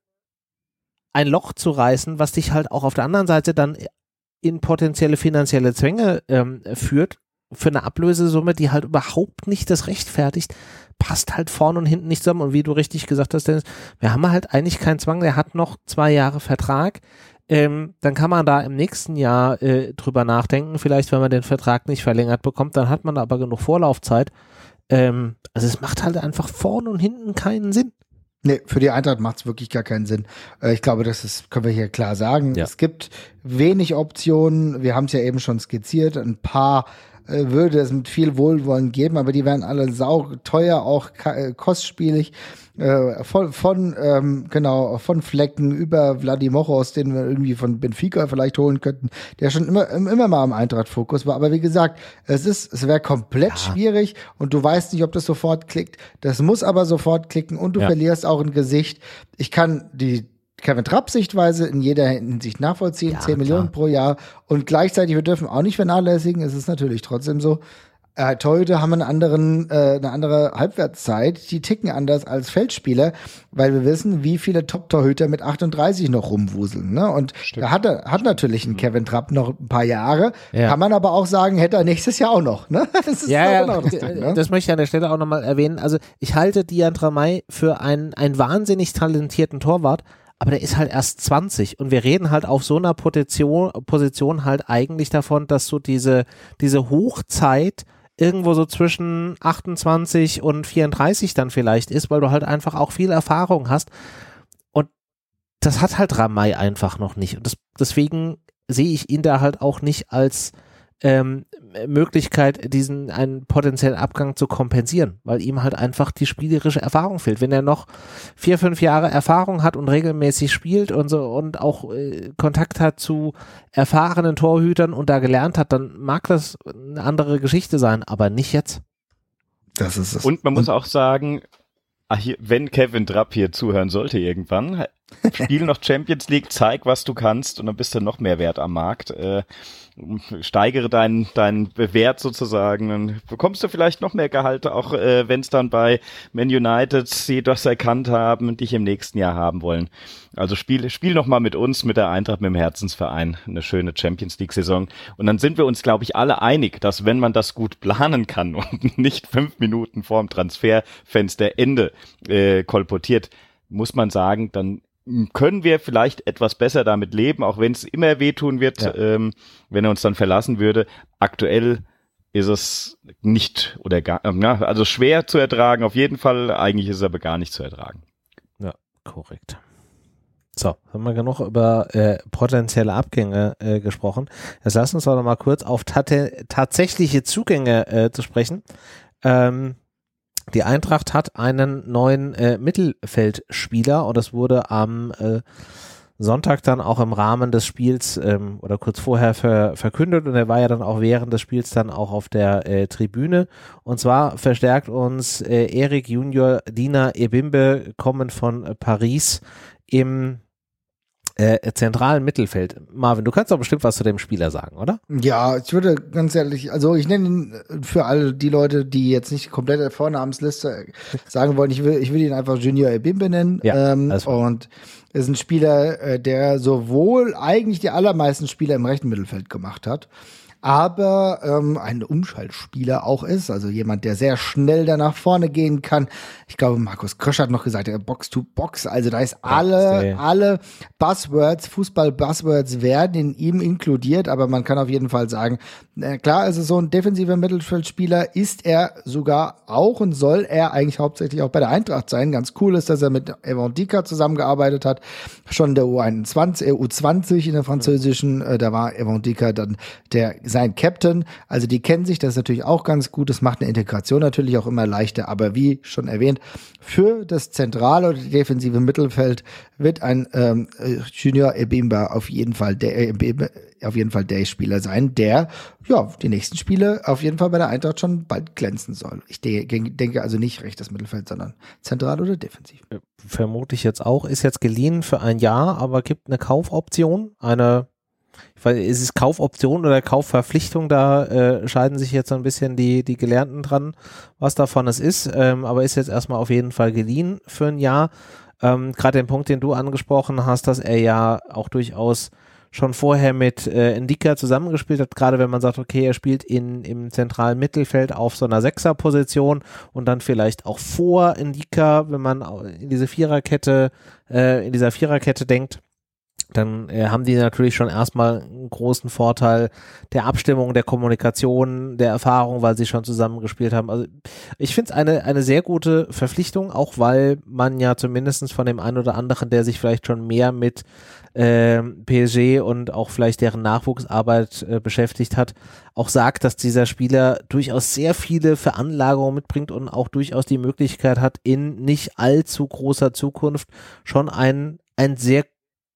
ein Loch zu reißen, was dich halt auch auf der anderen Seite dann in potenzielle finanzielle Zwänge ähm, führt, für eine Ablösesumme, die halt überhaupt nicht das rechtfertigt, passt halt vorne und hinten nicht zusammen. Und wie du richtig gesagt hast, Dennis, wir haben halt eigentlich keinen Zwang, der hat noch zwei Jahre Vertrag. Ähm, dann kann man da im nächsten Jahr äh, drüber nachdenken, vielleicht wenn man den Vertrag nicht verlängert bekommt, dann hat man aber genug Vorlaufzeit. Ähm, also es macht halt einfach vorne und hinten keinen Sinn. Nee, für die Eintracht macht es wirklich gar keinen Sinn. Äh, ich glaube, das ist, können wir hier klar sagen. Ja. Es gibt wenig Optionen, wir haben es ja eben schon skizziert, ein paar würde es mit viel Wohlwollen geben, aber die wären alle sau teuer, auch äh, kostspielig, äh, von, von ähm, genau, von Flecken über Vladimoros, den wir irgendwie von Benfica vielleicht holen könnten, der schon immer immer mal am Eintracht-Fokus war, aber wie gesagt, es ist, es wäre komplett ja. schwierig und du weißt nicht, ob das sofort klickt, das muss aber sofort klicken und du ja. verlierst auch ein Gesicht. Ich kann die Kevin Trapp-Sichtweise in jeder Hinsicht nachvollziehen, ja, zehn Millionen pro Jahr und gleichzeitig, wir dürfen auch nicht vernachlässigen, es ist natürlich trotzdem so, äh, Torhüter haben einen anderen, äh, eine andere Halbwertszeit, die ticken anders als Feldspieler, weil wir wissen, wie viele Top-Torhüter mit achtunddreißig noch rumwuseln, ne? Und Stimmt. da hat er, hat natürlich ein Kevin Trapp noch ein paar Jahre, ja. kann man aber auch sagen, hätte er nächstes Jahr auch noch, ne? Das ist ja, ja, genau das, Ding, ne? Das möchte ich an der Stelle auch nochmal erwähnen, also ich halte Dian Dramay für einen, einen wahnsinnig talentierten Torwart, aber der ist halt erst zwanzig und wir reden halt auf so einer Position, Position halt eigentlich davon, dass so diese, diese Hochzeit irgendwo so zwischen achtundzwanzig und vierunddreißig dann vielleicht ist, weil du halt einfach auch viel Erfahrung hast und das hat halt Dramay einfach noch nicht und das, deswegen sehe ich ihn da halt auch nicht als ähm, Möglichkeit, diesen einen potenziellen Abgang zu kompensieren, weil ihm halt einfach die spielerische Erfahrung fehlt. Wenn er noch vier, fünf Jahre Erfahrung hat und regelmäßig spielt und so und auch äh, Kontakt hat zu erfahrenen Torhütern und da gelernt hat, dann mag das eine andere Geschichte sein, aber nicht jetzt. Das ist es. Und man muss auch sagen, ach hier, wenn Kevin Trapp hier zuhören sollte irgendwann, spiel noch Champions League, zeig, was du kannst und dann bist du noch mehr wert am Markt. Äh, steigere deinen deinen Wert sozusagen, dann bekommst du vielleicht noch mehr Gehalt, auch äh, wenn es dann bei Man United sie das erkannt haben und dich im nächsten Jahr haben wollen. Also spiel spiel noch mal mit uns, mit der Eintracht, mit dem Herzensverein, eine schöne Champions League Saison und dann sind wir uns, glaube ich, alle einig, dass wenn man das gut planen kann und nicht fünf Minuten vorm Transferfenster Ende äh, kolportiert, muss man sagen, dann können wir vielleicht etwas besser damit leben, auch wenn es immer wehtun wird, ja. ähm, wenn er uns dann verlassen würde. Aktuell ist es nicht oder gar, na, also schwer zu ertragen, auf jeden Fall, eigentlich ist es aber gar nicht zu ertragen. Ja, korrekt. So, haben wir genug über äh, potenzielle Abgänge äh, gesprochen. Jetzt lass uns doch noch mal kurz auf tate- tatsächliche Zugänge äh, zu sprechen. Ähm, Die Eintracht hat einen neuen äh, Mittelfeldspieler und das wurde am äh, Sonntag dann auch im Rahmen des Spiels ähm, oder kurz vorher ver- verkündet und er war ja dann auch während des Spiels dann auch auf der äh, Tribüne und zwar verstärkt uns äh, Eric Junior Dina Ebimbe, kommend von äh, Paris im Äh, zentralen Mittelfeld. Marvin, du kannst doch bestimmt was zu dem Spieler sagen, oder? Ja, ich würde ganz ehrlich, also ich nenne ihn für alle die Leute, die jetzt nicht komplett der Vornamensliste sagen wollen, ich will, ich will ihn einfach Junior Ebimbe nennen. Ja, ähm, und ist ein Spieler, der sowohl eigentlich die allermeisten Spieler im rechten Mittelfeld gemacht hat, aber ähm, ein Umschaltspieler auch ist, also jemand, der sehr schnell da nach vorne gehen kann. Ich glaube, Markus Krösch hat noch gesagt, Box to Box, also da ist alle, ja, alle Buzzwords, Fußball-Buzzwords werden in ihm inkludiert, aber man kann auf jeden Fall sagen, äh, klar, also so ein defensiver Mittelfeldspieler ist er sogar auch und soll er eigentlich hauptsächlich auch bei der Eintracht sein. Ganz cool ist, dass er mit Evan Dika zusammengearbeitet hat, schon in der U einundzwanzig, äh, U zwanzig in der französischen, äh, da war Evan Dika dann der, sein Captain, also die kennen sich, das ist natürlich auch ganz gut, das macht eine Integration natürlich auch immer leichter, aber wie schon erwähnt, für das zentrale oder defensive Mittelfeld wird ein ähm, Junior Ebimba auf jeden Fall der Ebimba, auf jeden Fall der Spieler sein, der ja die nächsten Spiele auf jeden Fall bei der Eintracht schon bald glänzen soll. Ich de- denke also nicht rechtes Mittelfeld, sondern zentral oder defensiv. Vermute ich jetzt auch. Ist jetzt geliehen für ein Jahr, aber gibt eine Kaufoption, eine, ich weiß, ist es Kaufoption oder Kaufverpflichtung? Da äh, scheiden sich jetzt so ein bisschen die die Gelernten dran, was davon es ist. Ähm, aber ist jetzt erstmal auf jeden Fall geliehen für ein Jahr. Ähm, gerade den Punkt, den du angesprochen hast, dass er ja auch durchaus schon vorher mit äh, Ndika zusammengespielt hat, gerade wenn man sagt, okay, er spielt in, im zentralen Mittelfeld auf so einer Sechser-Position und dann vielleicht auch vor Ndika, wenn man in diese Viererkette, äh, in dieser Viererkette denkt, dann äh, haben die natürlich schon erstmal einen großen Vorteil der Abstimmung, der Kommunikation, der Erfahrung, weil sie schon zusammengespielt haben. Also ich finde es eine, eine sehr gute Verpflichtung, auch weil man ja zumindest von dem einen oder anderen, der sich vielleicht schon mehr mit äh, P S G und auch vielleicht deren Nachwuchsarbeit äh, beschäftigt hat, auch sagt, dass dieser Spieler durchaus sehr viele Veranlagungen mitbringt und auch durchaus die Möglichkeit hat, in nicht allzu großer Zukunft schon ein, ein sehr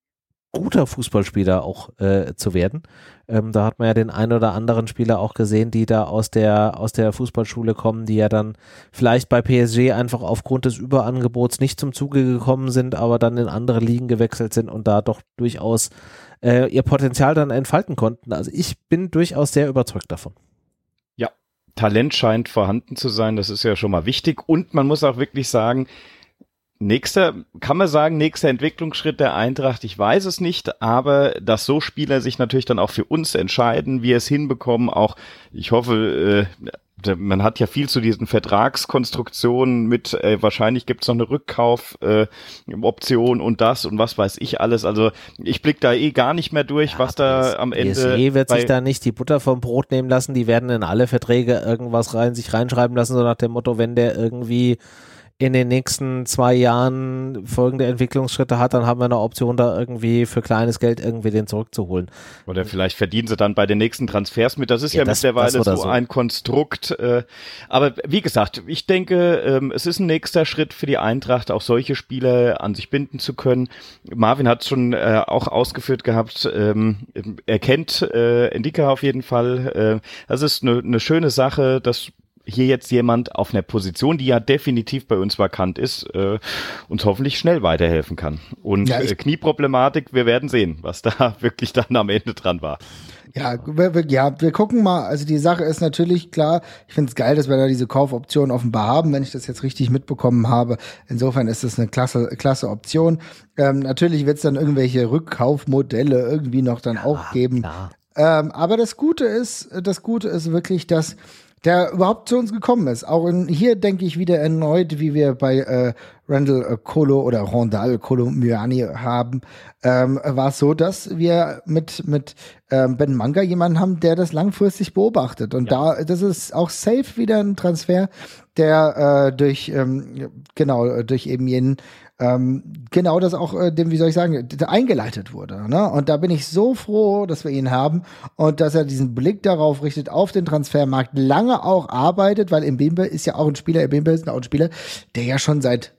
guter Fußballspieler auch äh, zu werden. Ähm, da hat man ja den einen oder anderen Spieler auch gesehen, die da aus der aus der Fußballschule kommen, die ja dann vielleicht bei P S G einfach aufgrund des Überangebots nicht zum Zuge gekommen sind, aber dann in andere Ligen gewechselt sind und da doch durchaus äh, ihr Potenzial dann entfalten konnten. Also ich bin durchaus sehr überzeugt davon. Ja, Talent scheint vorhanden zu sein, das ist ja schon mal wichtig und man muss auch wirklich sagen, Nächster, kann man sagen, nächster Entwicklungsschritt der Eintracht, ich weiß es nicht, aber dass so Spieler sich natürlich dann auch für uns entscheiden, wir es hinbekommen, auch, ich hoffe, äh, man hat ja viel zu diesen Vertragskonstruktionen mit, äh, wahrscheinlich gibt es noch eine Rückkaufoption äh, und das und was weiß ich alles, also ich blicke da eh gar nicht mehr durch, ja, was da am Ende... P S G wird sich da nicht die Butter vom Brot nehmen lassen, die werden in alle Verträge irgendwas rein, sich reinschreiben lassen, so nach dem Motto, wenn der irgendwie in den nächsten zwei Jahren folgende Entwicklungsschritte hat, dann haben wir eine Option, da irgendwie für kleines Geld irgendwie den zurückzuholen. Oder vielleicht verdienen sie dann bei den nächsten Transfers mit. Das ist ja, ja das, mittlerweile das so, so ein Konstrukt. Äh, aber wie gesagt, ich denke, ähm, es ist ein nächster Schritt für die Eintracht, auch solche Spieler an sich binden zu können. Marvin hat es schon äh, auch ausgeführt gehabt. Ähm, er kennt äh, Ndika auf jeden Fall. Äh, das ist eine ne schöne Sache, dass hier jetzt jemand auf einer Position, die ja definitiv bei uns vakant ist, äh, uns hoffentlich schnell weiterhelfen kann. Und ja, äh, Knieproblematik, wir werden sehen, was da wirklich dann am Ende dran war. Ja, wir, ja, wir gucken mal. Also die Sache ist natürlich klar, ich finde es geil, dass wir da diese Kaufoption offenbar haben, wenn ich das jetzt richtig mitbekommen habe. Insofern ist das eine klasse, klasse Option. Ähm, natürlich wird es dann irgendwelche Rückkaufmodelle irgendwie noch dann ja, auch geben. Ähm, aber das Gute ist, das Gute ist wirklich, dass der überhaupt zu uns gekommen ist. Auch in, hier denke ich wieder erneut, wie wir bei äh, Randall äh, Kolo oder Rondal Kolo Myani haben, ähm, war es so, dass wir mit mit ähm, Ben Manga jemanden haben, der das langfristig beobachtet. Und ja. da, das ist auch safe wieder ein Transfer, der äh, durch ähm, genau durch eben jenen Ähm, genau das auch, äh, dem, wie soll ich sagen, eingeleitet wurde. Ne? Und da bin ich so froh, dass wir ihn haben und dass er diesen Blick darauf richtet, auf den Transfermarkt, lange auch arbeitet, weil Mbembe ist ja auch ein Spieler, Mbembe ist auch ein Spieler, der ja schon seit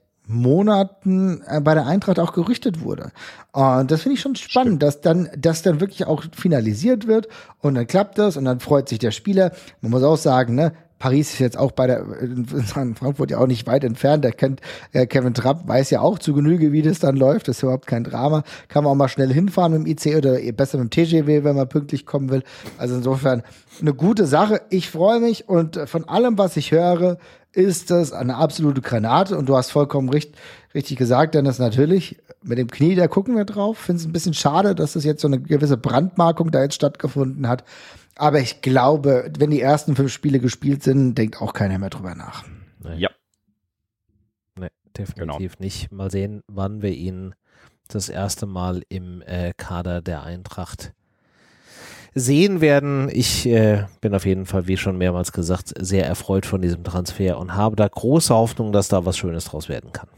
Monaten äh, bei der Eintracht auch gerüchtet wurde. Und das finde ich schon spannend, Stimmt. dass dann, dass dann wirklich auch finalisiert wird und dann klappt das und dann freut sich der Spieler. Man muss auch sagen, ne, Paris ist jetzt auch bei der, in Frankfurt ja auch nicht weit entfernt. Der kennt, äh, Kevin Trapp weiß ja auch zu Genüge, wie das dann läuft. Das ist überhaupt kein Drama. Kann man auch mal schnell hinfahren mit dem I C oder besser mit dem T G W, wenn man pünktlich kommen will. Also insofern eine gute Sache. Ich freue mich und von allem, was ich höre, ist das eine absolute Granate und du hast vollkommen richtig, richtig gesagt, Dennis, natürlich, mit dem Knie, da gucken wir drauf. Finde es ein bisschen schade, dass das jetzt so eine gewisse Brandmarkung da jetzt stattgefunden hat. Aber ich glaube, wenn die ersten fünf Spiele gespielt sind, denkt auch keiner mehr drüber nach. Nee. Ja. Nee, definitiv genau. nicht. Mal sehen, wann wir ihn das erste Mal im äh, Kader der Eintracht sehen werden. Ich äh, bin auf jeden Fall, wie schon mehrmals gesagt, sehr erfreut von diesem Transfer und habe da große Hoffnung, dass da was Schönes draus werden kann.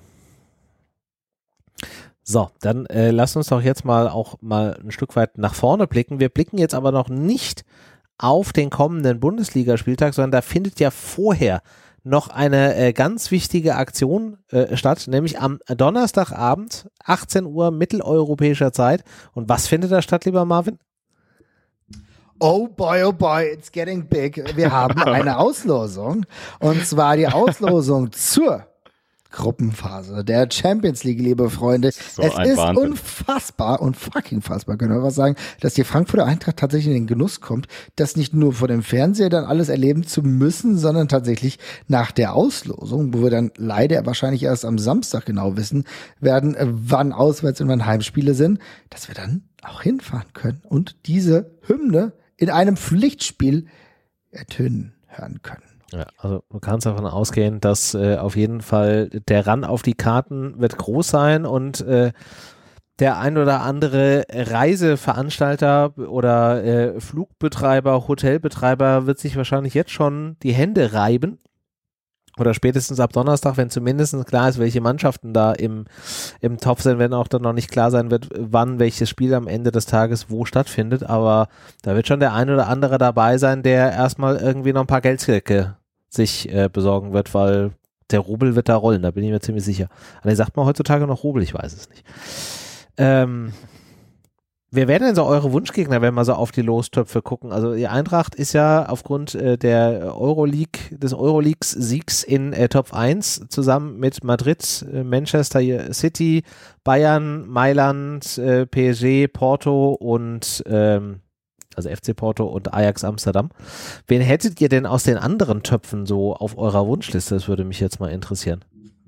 So, dann äh, lass uns doch jetzt mal auch mal ein Stück weit nach vorne blicken. Wir blicken jetzt aber noch nicht auf den kommenden Bundesligaspieltag, sondern da findet ja vorher noch eine äh, ganz wichtige Aktion äh, statt, nämlich am Donnerstagabend, achtzehn Uhr mitteleuropäischer Zeit. Und was findet da statt, lieber Marvin? Oh boy, oh boy, it's getting big. Wir haben eine Auslosung, und zwar die Auslosung zur Gruppenphase der Champions League, liebe Freunde. So es ist Wahnsinn. Unfassbar und fucking fassbar, können wir was sagen, dass die Frankfurter Eintracht tatsächlich in den Genuss kommt, das nicht nur vor dem Fernseher dann alles erleben zu müssen, sondern tatsächlich nach der Auslosung, wo wir dann leider wahrscheinlich erst am Samstag genau wissen werden, wann Auswärts- und wann Heimspiele sind, dass wir dann auch hinfahren können und diese Hymne in einem Pflichtspiel ertönen hören können. Ja, also du kannst davon ausgehen, dass äh, auf jeden Fall der Run auf die Karten wird groß sein und äh, der ein oder andere Reiseveranstalter oder äh, Flugbetreiber, Hotelbetreiber wird sich wahrscheinlich jetzt schon die Hände reiben. Oder spätestens ab Donnerstag, wenn zumindest klar ist, welche Mannschaften da im, im Topf sind, wenn auch dann noch nicht klar sein wird, wann welches Spiel am Ende des Tages wo stattfindet. Aber da wird schon der ein oder andere dabei sein, der erstmal irgendwie noch ein paar Geldsäcke sich äh, besorgen wird, weil der Rubel wird da rollen, da bin ich mir ziemlich sicher. Aber sagt man heutzutage noch Rubel? Ich weiß es nicht. Ähm, wer wären denn so eure Wunschgegner, wenn wir so auf die Lostöpfe gucken? Also die Eintracht ist ja aufgrund äh, der Euroleague, des Euroleagues-Siegs in äh, Top eins zusammen mit Madrid, äh, Manchester City, Bayern, Mailand, äh, P S G, Porto und ähm, also F C Porto und Ajax Amsterdam. Wen hättet ihr denn aus den anderen Töpfen so auf eurer Wunschliste? Das würde mich jetzt mal interessieren.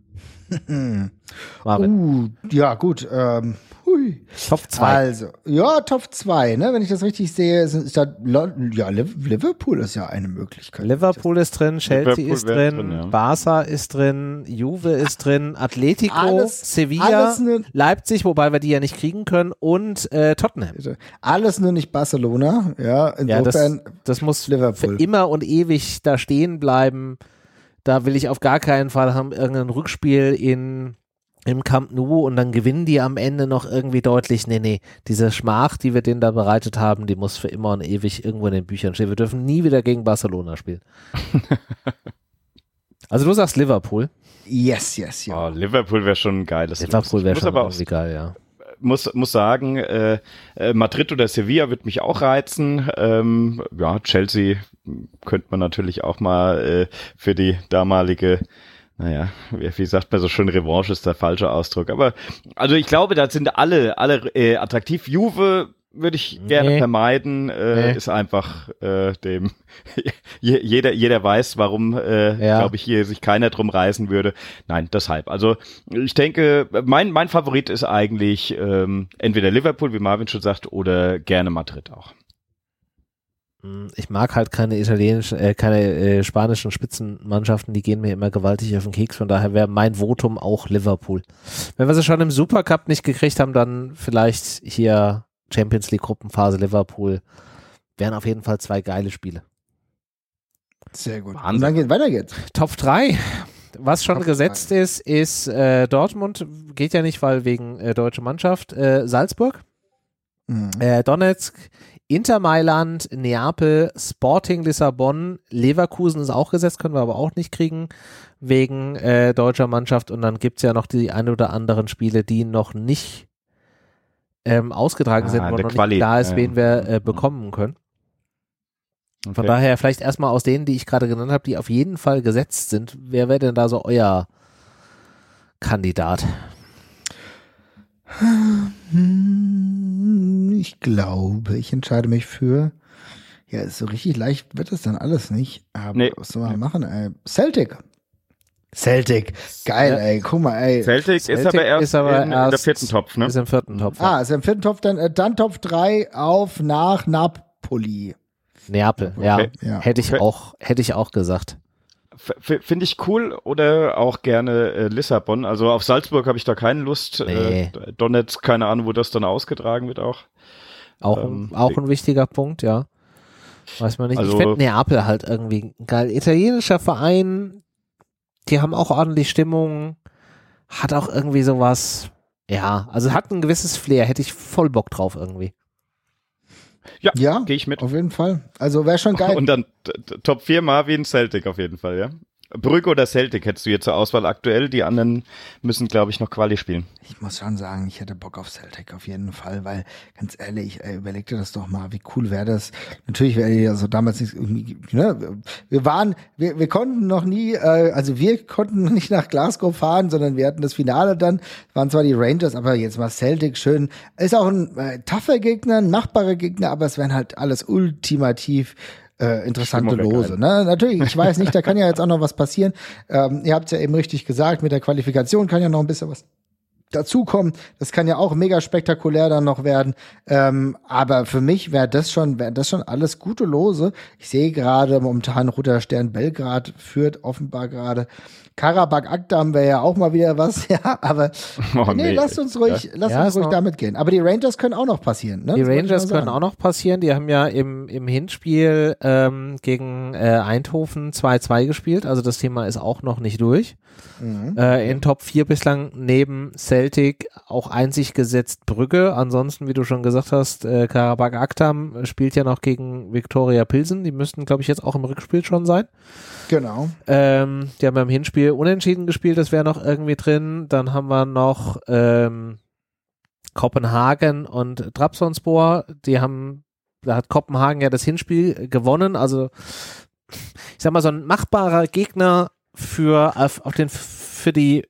Marvin. Uh, ja, gut. Ähm, hui. Top zwei. Also, ja, Top zwei, ne? Wenn ich das richtig sehe, ist, ist da, ja, Liverpool ist ja eine Möglichkeit. Liverpool ist drin, Chelsea Liverpool ist drin, drin ja. Barca ist drin, Juve ist drin, Atletico, alles, Sevilla, alles nur, Leipzig, wobei wir die ja nicht kriegen können, und äh, Tottenham. Alles nur nicht Barcelona, ja. Insofern ja, das, das muss Liverpool für immer und ewig da stehen bleiben. Da will ich auf gar keinen Fall haben irgendein Rückspiel in, im Camp Nou und dann gewinnen die am Ende noch irgendwie deutlich. Nee, nee, diese Schmach, die wir denen da bereitet haben, die muss für immer und ewig irgendwo in den Büchern stehen. Wir dürfen nie wieder gegen Barcelona spielen. Also du sagst Liverpool. Yes, yes, ja. Oh, Liverpool wäre schon ein geiles Liverpool wäre schon aber irgendwie geil, ja. Muss, muss sagen, äh, Madrid oder Sevilla wird mich auch reizen. Ähm, ja, Chelsea könnte man natürlich auch mal äh, für die damalige, naja, wie, wie sagt man so schön, Revanche ist der falsche Ausdruck. Aber also ich glaube, da sind alle alle äh, attraktiv. Juve würde ich nee. gerne vermeiden, äh, nee. ist einfach äh, dem jeder jeder weiß, warum äh, ja. glaube ich hier sich keiner drum reißen würde. Nein, deshalb. Also ich denke, mein mein Favorit ist eigentlich ähm, entweder Liverpool, wie Marvin schon sagt, oder gerne Madrid auch. Ich mag halt keine italienischen, äh, keine äh, spanischen Spitzenmannschaften, die gehen mir immer gewaltig auf den Keks, von daher wäre mein Votum auch Liverpool. Wenn wir sie schon im Supercup nicht gekriegt haben, dann vielleicht hier Champions League Gruppenphase Liverpool, wären auf jeden Fall zwei geile Spiele. Sehr gut. Und dann geht, weiter geht's. Top drei. Was schon Top gesetzt drei. ist, ist äh, Dortmund, geht ja nicht, weil wegen äh, deutsche Mannschaft, äh, Salzburg, mhm. äh, Donetsk, Inter Mailand, Neapel, Sporting Lissabon, Leverkusen ist auch gesetzt, können wir aber auch nicht kriegen wegen äh, deutscher Mannschaft, und dann gibt es ja noch die ein oder anderen Spiele, die noch nicht ähm, ausgetragen ah, sind, wo noch Quali. nicht klar ist, ja. wen wir äh, bekommen können. Okay. Von daher vielleicht erstmal aus denen, die ich gerade genannt habe, die auf jeden Fall gesetzt sind. Wer wäre denn da so euer Kandidat? Ich glaube, ich entscheide mich für, ja, so richtig leicht wird das dann alles nicht, aber nee. was soll man nee. machen? Äh, Celtic. Celtic. Geil, Ja. ey. Guck mal, ey. Celtic, Celtic ist aber erst ist aber in, in der erst- vierten Topf, ne? Ist im vierten Topf. Ah, ist im vierten Topf, dann, äh, dann Top drei auf nach Napoli. Neapel, ja. Okay. Ja. Hätte ich Okay. auch, hätte ich auch gesagt. F- f- Finde ich cool oder auch gerne äh, Lissabon. Also auf Salzburg habe ich da keine Lust. Nee. Äh, Donetsk, keine Ahnung, wo das dann ausgetragen wird auch. Auch, Ähm, ein, auch ein wichtiger Punkt, ja. Weiß man nicht. Also- ich finde Neapel halt irgendwie geil. Italienischer Verein, die haben auch ordentlich Stimmung, hat auch irgendwie sowas, ja, also hat ein gewisses Flair, hätte ich voll Bock drauf irgendwie. Ja, Ja, gehe ich mit. auf jeden Fall. Also wäre schon geil. Und dann t- t- Top vier Marvin, Celtic auf jeden Fall, ja? Brügge oder Celtic hättest du jetzt zur Auswahl aktuell. Die anderen müssen, glaube ich, noch Quali spielen. Ich muss schon sagen, ich hätte Bock auf Celtic auf jeden Fall, weil ganz ehrlich, ey, überleg dir das doch mal, wie cool wäre das. Natürlich wäre ja so damals nicht irgendwie, ne, wir waren, wir, wir konnten noch nie, äh, also wir konnten nicht nach Glasgow fahren, sondern wir hatten das Finale dann, waren zwar die Rangers, aber jetzt mal Celtic schön, ist auch ein äh, tougher Gegner, ein machbarer Gegner, aber es wären halt alles ultimativ Äh, interessante Stimmung wäre Lose. Ne? Natürlich, ich weiß nicht, da kann ja jetzt auch noch was passieren. Ähm, ihr habt es ja eben richtig gesagt, mit der Qualifikation kann ja noch ein bisschen was dazukommen. Das kann ja auch mega spektakulär dann noch werden. Ähm, aber für mich wäre das schon, wäre das schon alles gute Lose. Ich sehe gerade momentan Roter Stern Belgrad führt offenbar gerade. Karabakh Akdam wäre ja auch mal wieder was, ja, aber Oh, nee, nee. lasst uns ruhig, lasst Ja, uns ist ruhig noch- damit gehen. Aber die Rangers können auch noch passieren, ne? Die Das wollte ich Rangers mal können sagen. auch noch passieren. Die haben ja im, im Hinspiel ähm, gegen äh, Eindhoven zwei zwei gespielt. Also das Thema ist auch noch nicht durch. Mhm. Äh, in Top vier bislang neben Celtic auch einzig gesetzt Brügge. Ansonsten, wie du schon gesagt hast, äh, Karabakh Akdam spielt ja noch gegen Viktoria Pilsen. Die müssten, glaube ich, jetzt auch im Rückspiel schon sein. Genau. Ähm, die haben ja im Hinspiel unentschieden gespielt, das wäre noch irgendwie drin. Dann haben wir noch ähm, Kopenhagen und Trabzonspor. Die haben, da hat Kopenhagen ja das Hinspiel gewonnen. Also ich sag mal, so ein machbarer Gegner für auf, auf den für die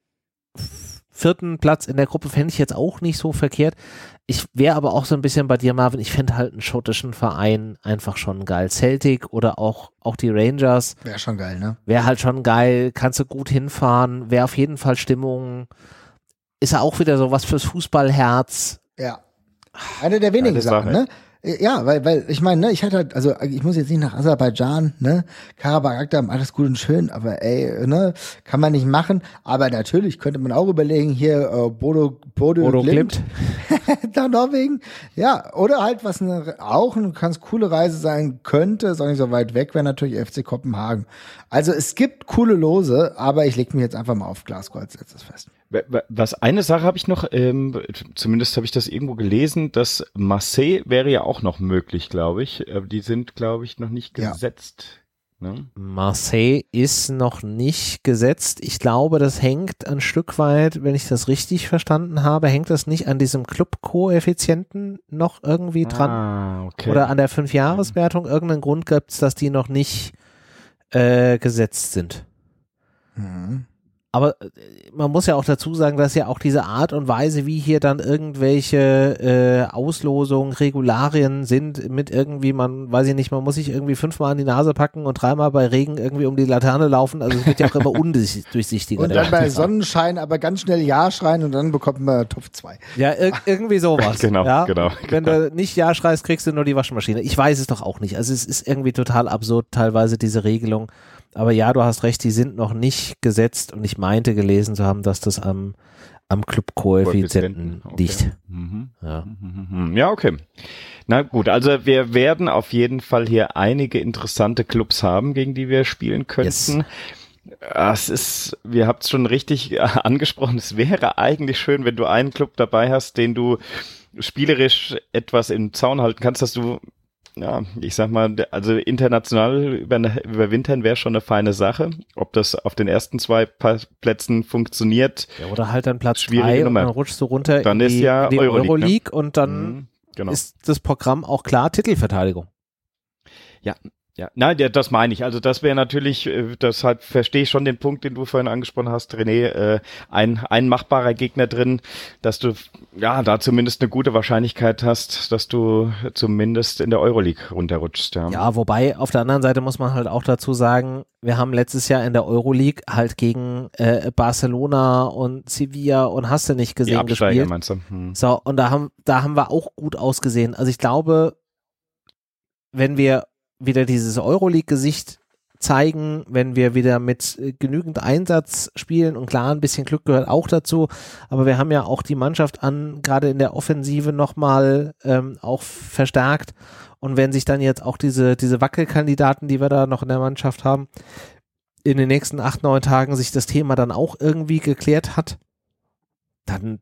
vierten Platz in der Gruppe fände ich jetzt auch nicht so verkehrt. Ich wäre aber auch so ein bisschen bei dir, Marvin. Ich fände halt einen schottischen Verein einfach schon geil. Celtic oder auch, auch die Rangers Wäre schon geil, ne? wäre halt schon geil. Kannst du gut hinfahren. Wäre auf jeden Fall Stimmung. Ist ja auch wieder so was fürs Fußballherz. Ja. Eine der wenigen Geile Sachen, Sache. ne? Ja, weil, weil, ich meine, ne, ich hatte halt, also ich muss jetzt nicht nach Aserbaidschan, ne? Karabakh Akdam, alles gut und schön, aber ey, ne, kann man nicht machen. Aber natürlich könnte man auch überlegen, hier äh, Bodo, Bodo, Bodo Glimt, Glimt. nach Norwegen. Ja, oder halt, was eine, auch eine ganz coole Reise sein könnte, ist auch nicht so weit weg, wäre natürlich F C Kopenhagen. Also es gibt coole Lose, aber ich leg mich jetzt einfach mal auf Glasgow als letztes fest. Was eine Sache habe ich noch, ähm, zumindest habe ich das irgendwo gelesen, dass Marseille wäre ja auch noch möglich, glaube ich. Aber die sind, glaube ich, noch nicht Ja. gesetzt. Ne? Marseille ist noch nicht gesetzt. Ich glaube, das hängt ein Stück weit, wenn ich das richtig verstanden habe, hängt das nicht an diesem Club-Koeffizienten noch irgendwie dran? Ah, okay. Oder an der Fünfjahreswertung? Irgendeinen Grund gibt es, dass die noch nicht äh, gesetzt sind. Mhm. Aber äh, man muss ja auch dazu sagen, dass ja auch diese Art und Weise, wie hier dann irgendwelche äh, Auslosungen, Regularien sind, mit irgendwie, man weiß ich nicht, man muss sich irgendwie fünfmal an die Nase packen und dreimal bei Regen irgendwie um die Laterne laufen. Also es wird ja auch immer undurchsichtiger. Und der dann bei ganze Kram. Sonnenschein aber ganz schnell Ja schreien und dann bekommt man Top zwei. Ja, ir irgendwie sowas. Genau, ja? genau, Wenn genau. du nicht Ja schreist, kriegst du nur die Waschmaschine. Ich weiß es doch auch nicht. Also es ist irgendwie total absurd, teilweise diese Regelung. Aber ja, du hast recht, die sind noch nicht gesetzt und ich meinte gelesen zu haben, dass das am, am Club-Koeffizienten Okay. liegt. Mhm. Ja. Mhm. Ja, okay. Na gut, also wir werden auf jeden Fall hier einige interessante Clubs haben, gegen die wir spielen könnten. Es ist, wir habt es schon richtig angesprochen, es wäre eigentlich schön, wenn du einen Club dabei hast, den du spielerisch etwas im Zaun halten kannst, dass du, ja, ich sag mal, also international über, überwintern wäre schon eine feine Sache. Ob das auf den ersten zwei Pa- Plätzen funktioniert, Ja, oder halt dann Platz Schwierige drei und Nummer. dann rutschst du runter Dann in ist die, ja in die Euroleague, Euroleague ne? und dann Mhm, genau. ist das Programm auch klar Titelverteidigung. Ja, Ja, nein, ja, das meine ich. Also das wäre natürlich, deshalb verstehe ich schon den Punkt, den du vorhin angesprochen hast, René, äh, ein, ein machbarer Gegner drin, dass du ja da zumindest eine gute Wahrscheinlichkeit hast, dass du zumindest in der Euroleague runterrutschst. Ja, ja, wobei auf der anderen Seite muss man halt auch dazu sagen, wir haben letztes Jahr in der Euroleague halt gegen äh, Barcelona und Sevilla und hast du nicht gesehen Die Absteiger, gespielt. meinst du? Hm. So, und da haben, da haben wir auch gut ausgesehen. Also ich glaube, wenn wir wieder dieses Euroleague-Gesicht zeigen, wenn wir wieder mit äh, genügend Einsatz spielen und klar, ein bisschen Glück gehört auch dazu, aber wir haben ja auch die Mannschaft an, gerade in der Offensive nochmal ähm, auch verstärkt und wenn sich dann jetzt auch diese, diese Wackelkandidaten, die wir da noch in der Mannschaft haben, in den nächsten acht, neun Tagen sich das Thema dann auch irgendwie geklärt hat, dann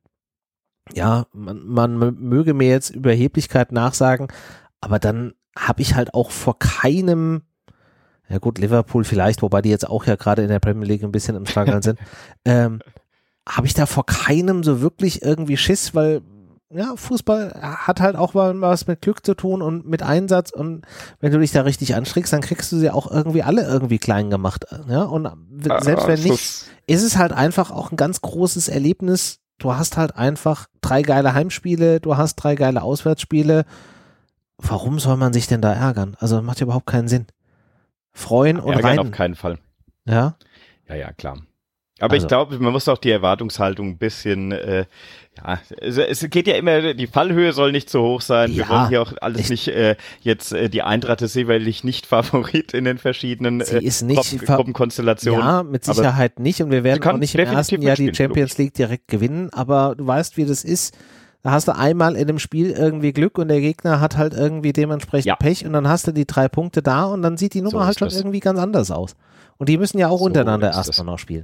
ja, man, man möge mir jetzt Überheblichkeit nachsagen, aber dann habe ich halt auch vor keinem, ja gut, Liverpool vielleicht, wobei die jetzt auch ja gerade in der Premier League ein bisschen im Struggle sind, ähm, habe ich da vor keinem so wirklich irgendwie Schiss, weil ja, Fußball hat halt auch mal was mit Glück zu tun und mit Einsatz und wenn du dich da richtig anstrickst, dann kriegst du sie auch irgendwie alle irgendwie klein gemacht, ja, und selbst wenn nicht, ist es halt einfach auch ein ganz großes Erlebnis. Du hast halt einfach drei geile Heimspiele, du hast drei geile Auswärtsspiele. Warum soll man sich denn da ärgern? Also das macht ja überhaupt keinen Sinn. Freuen und Ärgern rein. auf keinen Fall. Ja? Ja, ja, klar. Aber Also. ich glaube, man muss auch die Erwartungshaltung ein bisschen, äh, ja, es, es geht ja immer, die Fallhöhe soll nicht zu hoch sein. Wir Ja, wollen hier auch alles ich, nicht, äh, jetzt äh, die Eintracht ist sicherlich nicht Favorit in den verschiedenen sie äh, ist nicht Gruppen, ver- Gruppenkonstellationen. Ja, mit Sicherheit nicht und wir werden kann auch nicht im definitiv ersten Jahr die mitspielen, Champions League direkt gewinnen, aber du weißt, wie das ist. Da hast du einmal in dem Spiel irgendwie Glück und der Gegner hat halt irgendwie dementsprechend Ja. Pech und dann hast du die drei Punkte da und dann sieht die Nummer So halt ist schon das. irgendwie ganz anders aus. Und die müssen ja auch So untereinander ist das. erstmal noch spielen.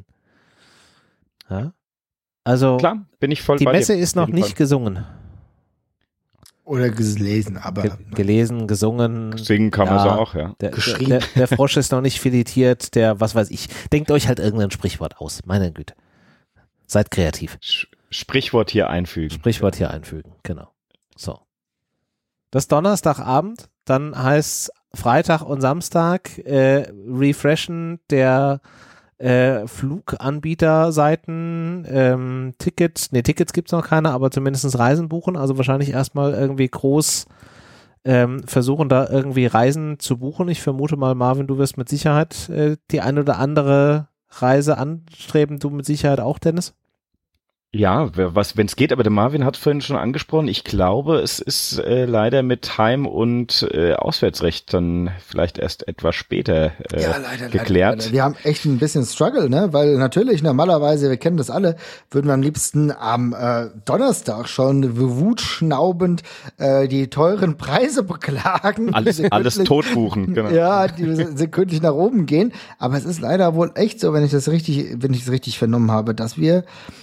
Ja? Also Klar, bin ich voll die bei Messe dir. ist noch Auf jeden nicht gesungen. Oder gelesen, aber Ge gelesen, gesungen. Fall. Singen kann man ja, so auch, ja. Der, Geschrien. der, der Frosch ist noch nicht filetiert, der, was weiß ich. Denkt euch halt irgendein Sprichwort aus, meine Güte. Seid kreativ. Sch- Sprichwort hier einfügen. Sprichwort hier einfügen, genau. So. Das ist Donnerstagabend, dann heißt Freitag und Samstag äh, refreshen der äh, Fluganbieterseiten, ähm, Tickets, ne, Tickets gibt's noch keine, aber zumindest Reisen buchen, also wahrscheinlich erstmal irgendwie groß ähm, versuchen, da irgendwie Reisen zu buchen. Ich vermute mal, Marvin, du wirst mit Sicherheit äh, die ein oder andere Reise anstreben, du mit Sicherheit auch, Dennis? Ja, was, wenn es geht, aber der Marvin hat vorhin schon angesprochen, ich glaube, es ist äh, leider mit Heim- und äh, Auswärtsrecht dann vielleicht erst etwas später äh, ja, leider, geklärt. Leider, leider. Wir haben echt ein bisschen Struggle, ne? Weil natürlich normalerweise, wir kennen das alle, würden wir am liebsten am äh, Donnerstag schon wutschnaubend äh, die teuren Preise beklagen. Alles, alles totbuchen, genau. Ja, die sekündlich nach oben gehen. Aber es ist leider wohl echt so, wenn ich das richtig, wenn ich es richtig vernommen habe, dass wir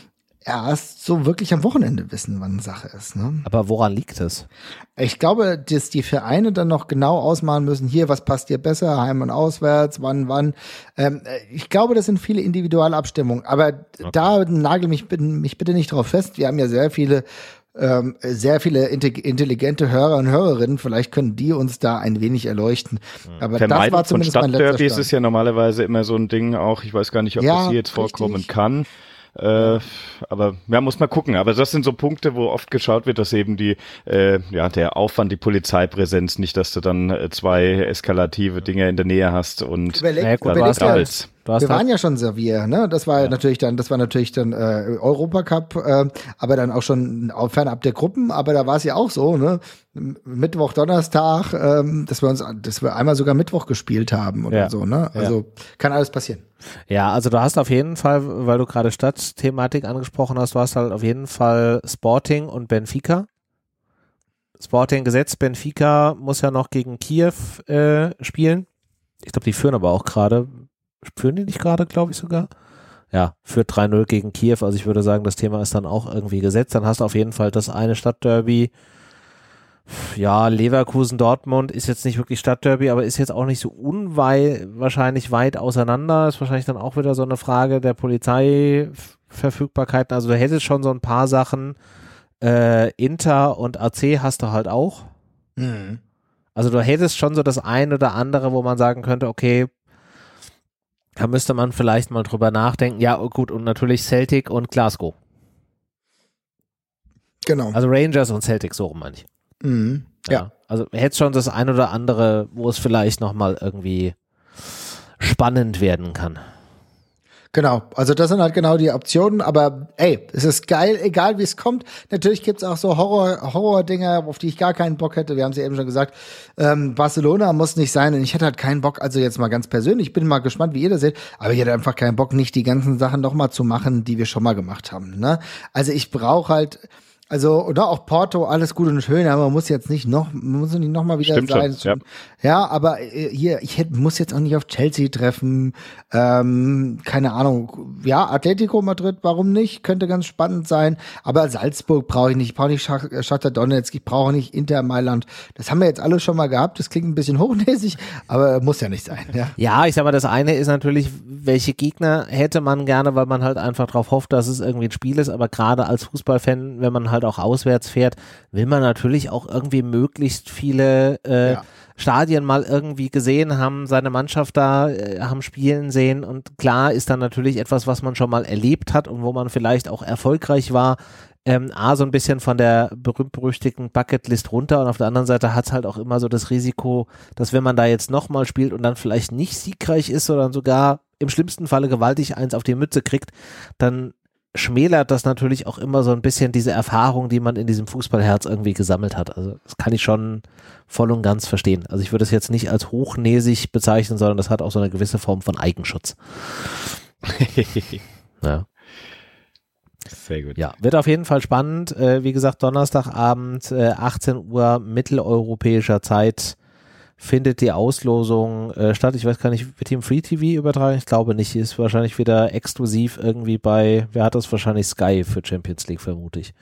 erst so wirklich am Wochenende wissen, wann Sache ist. Ne? Aber woran liegt es? Ich glaube, dass die Vereine dann noch genau ausmalen müssen, hier, was passt dir besser, heim und auswärts, wann, wann. Ähm, ich glaube, das sind viele Individualabstimmungen. Aber okay. Da nagel mich, mich bitte nicht drauf fest. Wir haben ja sehr viele ähm, sehr viele intelligente Hörer und Hörerinnen. Vielleicht können die uns da ein wenig erleuchten. Aber Vermeidung das war zumindest von mein letzter Stadtderbys Stand. ist ja normalerweise immer so ein Ding auch. Ich weiß gar nicht, ob Ja, das hier jetzt vorkommen richtig. kann. Äh, aber ja, muss man gucken. Aber das sind so Punkte, wo oft geschaut wird, dass eben die, äh, ja, der Aufwand, die Polizeipräsenz, nicht, dass du dann äh, zwei eskalative Dinge in der Nähe hast und Überleg, Ja, gut, überleg aber mal, als Du hast wir halt, waren ja schon Servier, ne? Das war Ja. natürlich dann, das war natürlich dann äh, Europacup, äh, aber dann auch schon auf- fernab der Gruppen. Aber da war es ja auch so, ne? Mittwoch, Donnerstag, ähm, dass wir uns, dass wir einmal sogar Mittwoch gespielt haben oder Ja. so, ne? Also kann alles passieren. ja, also du hast auf jeden Fall, weil du gerade Stadtthematik angesprochen hast, du hast halt auf jeden Fall Sporting und Benfica. Sporting gesetzt, Benfica muss ja noch gegen Kiew äh, spielen. Ich glaube, die führen aber auch gerade, führen die nicht gerade, glaube ich sogar? Ja, führt drei null gegen Kiew, also ich würde sagen, das Thema ist dann auch irgendwie gesetzt. Dann hast du auf jeden Fall das eine Stadtderby. Ja, Leverkusen, Dortmund ist jetzt nicht wirklich Stadtderby, aber ist jetzt auch nicht so unweit, wahrscheinlich weit auseinander. Ist wahrscheinlich dann auch wieder so eine Frage der Polizeiverfügbarkeiten. Also du hättest schon so ein paar Sachen. Äh, Inter und A C hast du halt auch. Mhm. Also du hättest schon so das ein oder andere, wo man sagen könnte, okay, da müsste man vielleicht mal drüber nachdenken. Ja, gut, und natürlich Celtic und Glasgow. Genau. Also Rangers und Celtic, so rum meine ich. Mhm. Ja. ja. Also hätte schon das ein oder andere, wo es vielleicht nochmal irgendwie spannend werden kann. Genau, also das sind halt genau die Optionen, aber ey, es ist geil, egal wie es kommt. Natürlich gibt's auch so Horror, Horror-Dinger, auf die ich gar keinen Bock hätte. Wir haben es ja eben schon gesagt, ähm, Barcelona muss nicht sein und ich hätte halt keinen Bock, also jetzt mal ganz persönlich, ich bin mal gespannt, wie ihr das seht, aber ich hätte einfach keinen Bock, nicht die ganzen Sachen nochmal zu machen, die wir schon mal gemacht haben. Ne? Also ich brauche halt, also, oder auch Porto, alles gut und schön, aber man muss jetzt nicht noch, man muss nicht noch mal wieder Stimmt sein. schon, ja. ja, aber äh, hier, ich hätte, muss jetzt auch nicht auf Chelsea treffen, ähm, keine Ahnung, ja, Atletico Madrid, warum nicht, könnte ganz spannend sein, aber Salzburg brauche ich nicht, ich brauche nicht Shakhtar Donetsk, ich brauche nicht Inter Mailand, das haben wir jetzt alles schon mal gehabt, das klingt ein bisschen hochnäsig, aber muss ja nicht sein, ja. Ja, ich sag mal, das eine ist natürlich, welche Gegner hätte man gerne, weil man halt einfach darauf hofft, dass es irgendwie ein Spiel ist, aber gerade als Fußballfan, wenn man halt auch auswärts fährt, will man natürlich auch irgendwie möglichst viele äh, ja. Stadien mal irgendwie gesehen haben, seine Mannschaft da äh, haben spielen sehen und klar ist dann natürlich etwas, was man schon mal erlebt hat und wo man vielleicht auch erfolgreich war, ähm, A, so ein bisschen von der berühmt-berüchtigten Bucketlist runter und auf der anderen Seite hat es halt auch immer so das Risiko, dass wenn man da jetzt nochmal spielt und dann vielleicht nicht siegreich ist, sondern sogar im schlimmsten Falle gewaltig eins auf die Mütze kriegt, dann schmälert das natürlich auch immer so ein bisschen diese Erfahrung, die man in diesem Fußballherz irgendwie gesammelt hat. Also das kann ich schon voll und ganz verstehen. Also ich würde es jetzt nicht als hochnäsig bezeichnen, sondern das hat auch so eine gewisse Form von Eigenschutz. ja. Sehr gut. Ja, wird auf jeden Fall spannend. Äh, wie gesagt, Donnerstagabend, äh, achtzehn Uhr mitteleuropäischer Zeit findet die Auslosung äh, statt. Ich weiß gar nicht, wird die im Free T V übertragen? Ich glaube nicht. Ist wahrscheinlich wieder exklusiv irgendwie bei, wer hat das? Wahrscheinlich Sky für Champions League, vermute ich.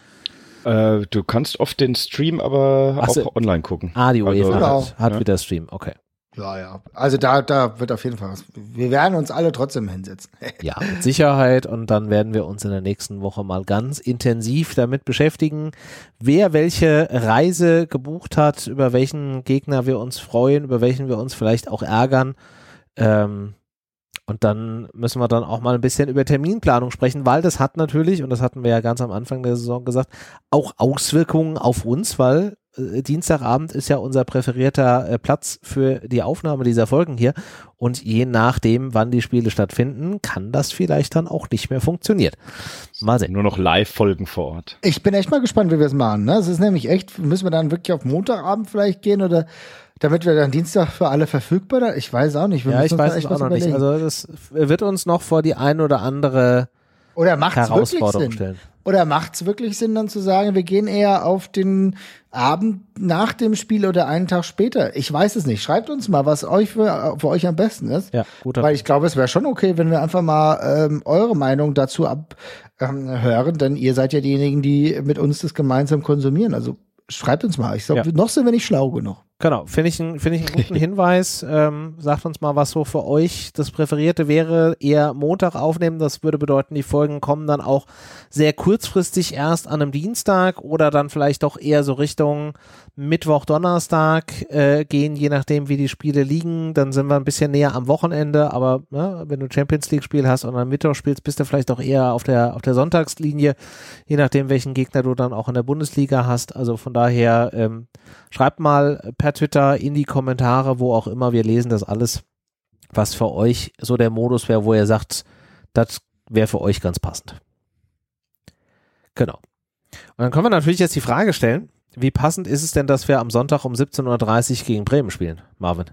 Äh, du kannst oft den Stream aber Ach so. auch online gucken. Ah, die UEFA also, hat, hat ja. wieder Stream, okay. Ja, ja. Also da, da wird auf jeden Fall was. Wir werden uns alle trotzdem hinsetzen. Ja, mit Sicherheit. Und dann werden wir uns in der nächsten Woche mal ganz intensiv damit beschäftigen, wer welche Reise gebucht hat, über welchen Gegner wir uns freuen, über welchen wir uns vielleicht auch ärgern. Ähm, und dann müssen wir dann auch mal ein bisschen über Terminplanung sprechen, weil das hat natürlich, und das hatten wir ja ganz am Anfang der Saison gesagt, auch Auswirkungen auf uns, weil äh, Dienstagabend ist ja unser präferierter äh, Platz für die Aufnahme dieser Folgen hier und je nachdem, wann die Spiele stattfinden, kann das vielleicht dann auch nicht mehr funktionieren. Mal sehen. Nur noch Live-Folgen vor Ort. Ich bin echt mal gespannt, wie wir es machen. Ne? Es ist nämlich echt, müssen wir dann wirklich auf Montagabend vielleicht gehen oder damit wir dann Dienstag für alle verfügbar sind? Ich weiß auch nicht. Wir ja, ich weiß es auch noch überlegen. nicht. Also das wird uns noch vor die ein oder andere oder macht's Herausforderung wirklich Sinn? stellen. Oder macht es wirklich Sinn, dann zu sagen, wir gehen eher auf den Abend nach dem Spiel oder einen Tag später? Ich weiß es nicht. Schreibt uns mal, was euch für, für euch am besten ist. Ja, guter Weil ich glaube, es wäre schon okay, wenn wir einfach mal ähm, eure Meinung dazu abhören, ähm, denn ihr seid ja diejenigen, die mit uns das gemeinsam konsumieren. Also schreibt uns mal. Ich glaube, ja. noch sind wir nicht schlau genug. Genau, finde ich, ein, find ich einen guten Hinweis. Ähm, sagt uns mal, was so für euch das Präferierte wäre. Eher Montag aufnehmen, das würde bedeuten, die Folgen kommen dann auch sehr kurzfristig erst an einem Dienstag oder dann vielleicht doch eher so Richtung Mittwoch, Donnerstag äh, gehen, je nachdem, wie die Spiele liegen. Dann sind wir ein bisschen näher am Wochenende, aber ne, wenn du Champions League Spiel hast und am Mittwoch spielst, bist du vielleicht auch eher auf der, auf der Sonntagslinie, je nachdem, welchen Gegner du dann auch in der Bundesliga hast. Also von daher ähm, schreibt mal per Twitter, in die Kommentare, wo auch immer, wir lesen das alles, was für euch so der Modus wäre, wo ihr sagt, das wäre für euch ganz passend. Genau. Und dann können wir natürlich jetzt die Frage stellen, wie passend ist es denn, dass wir am Sonntag um siebzehn Uhr dreißig gegen Bremen spielen, Marvin?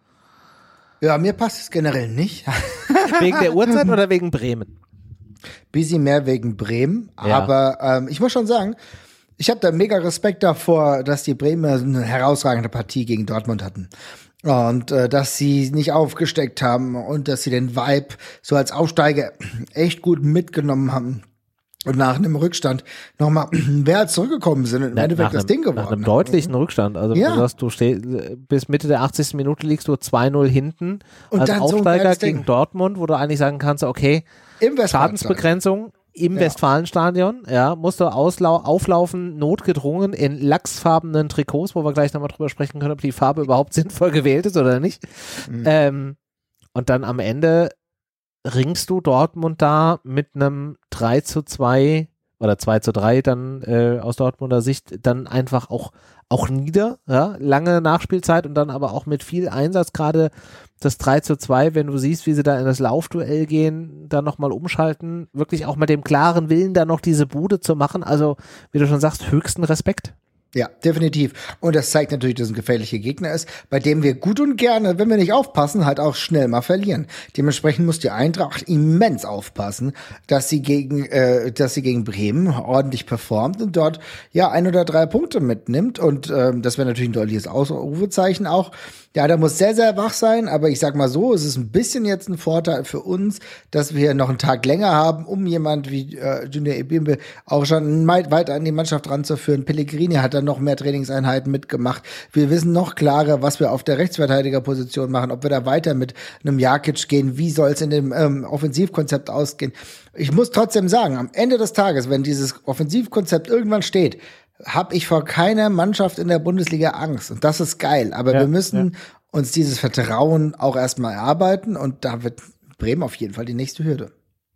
Ja, mir passt es generell nicht. Wegen der Uhrzeit oder wegen Bremen? Bisschen mehr wegen Bremen, Ja. aber ähm, ich muss schon sagen, ich habe da mega Respekt davor, dass die Bremer eine herausragende Partie gegen Dortmund hatten. Und äh, dass sie nicht aufgesteckt haben und dass sie den Vibe so als Aufsteiger echt gut mitgenommen haben. Und nach einem Rückstand nochmal wer zurückgekommen sind und im Na, Endeffekt das einem, Ding gewonnen nach einem haben. deutlichen Rückstand. Also Ja. du sagst, du stehst bis Mitte der achtzigsten Minute liegst du zwei null hinten Und als dann so ein Aufsteiger geiles gegen Ding. Dortmund, wo du eigentlich sagen kannst, okay, Im Westfalenstadion. Schadensbegrenzung im Ja. Westfalenstadion, ja, musste auslau- auflaufen, notgedrungen in lachsfarbenen Trikots, wo wir gleich nochmal drüber sprechen können, ob die Farbe überhaupt sinnvoll gewählt ist oder nicht. Mhm. Ähm, und dann am Ende ringst du Dortmund da mit einem drei zu zwei oder zwei zu drei dann äh, aus Dortmunder Sicht dann einfach auch, auch nieder, ja, lange Nachspielzeit und dann aber auch mit viel Einsatz, gerade das drei zu zwei, wenn du siehst, wie sie da in das Laufduell gehen, dann nochmal umschalten, wirklich auch mit dem klaren Willen, da noch diese Bude zu machen, also wie du schon sagst, höchsten Respekt. Ja, definitiv. Und das zeigt natürlich, dass es ein gefährlicher Gegner ist, bei dem wir gut und gerne, wenn wir nicht aufpassen, halt auch schnell mal verlieren. Dementsprechend muss die Eintracht immens aufpassen, dass sie gegen, äh, dass sie gegen Bremen ordentlich performt und dort ja ein oder drei Punkte mitnimmt. Und ähm, das wäre natürlich ein deutliches Ausrufezeichen auch. Ja, da muss sehr, sehr wach sein, aber ich sag mal so, es ist ein bisschen jetzt ein Vorteil für uns, dass wir noch einen Tag länger haben, um jemand wie äh, Junior Ebimbe auch schon weiter an die Mannschaft ranzuführen. Pellegrini hat dann noch mehr Trainingseinheiten mitgemacht. Wir wissen noch klarer, was wir auf der Rechtsverteidigerposition machen, ob wir da weiter mit einem Jakic gehen, wie soll es in dem ähm, Offensivkonzept ausgehen. Ich muss trotzdem sagen, am Ende des Tages, wenn dieses Offensivkonzept irgendwann steht, habe ich vor keiner Mannschaft in der Bundesliga Angst. Und das ist geil. Aber Ja, wir müssen ja. uns dieses Vertrauen auch erstmal erarbeiten. Und da wird Bremen auf jeden Fall die nächste Hürde.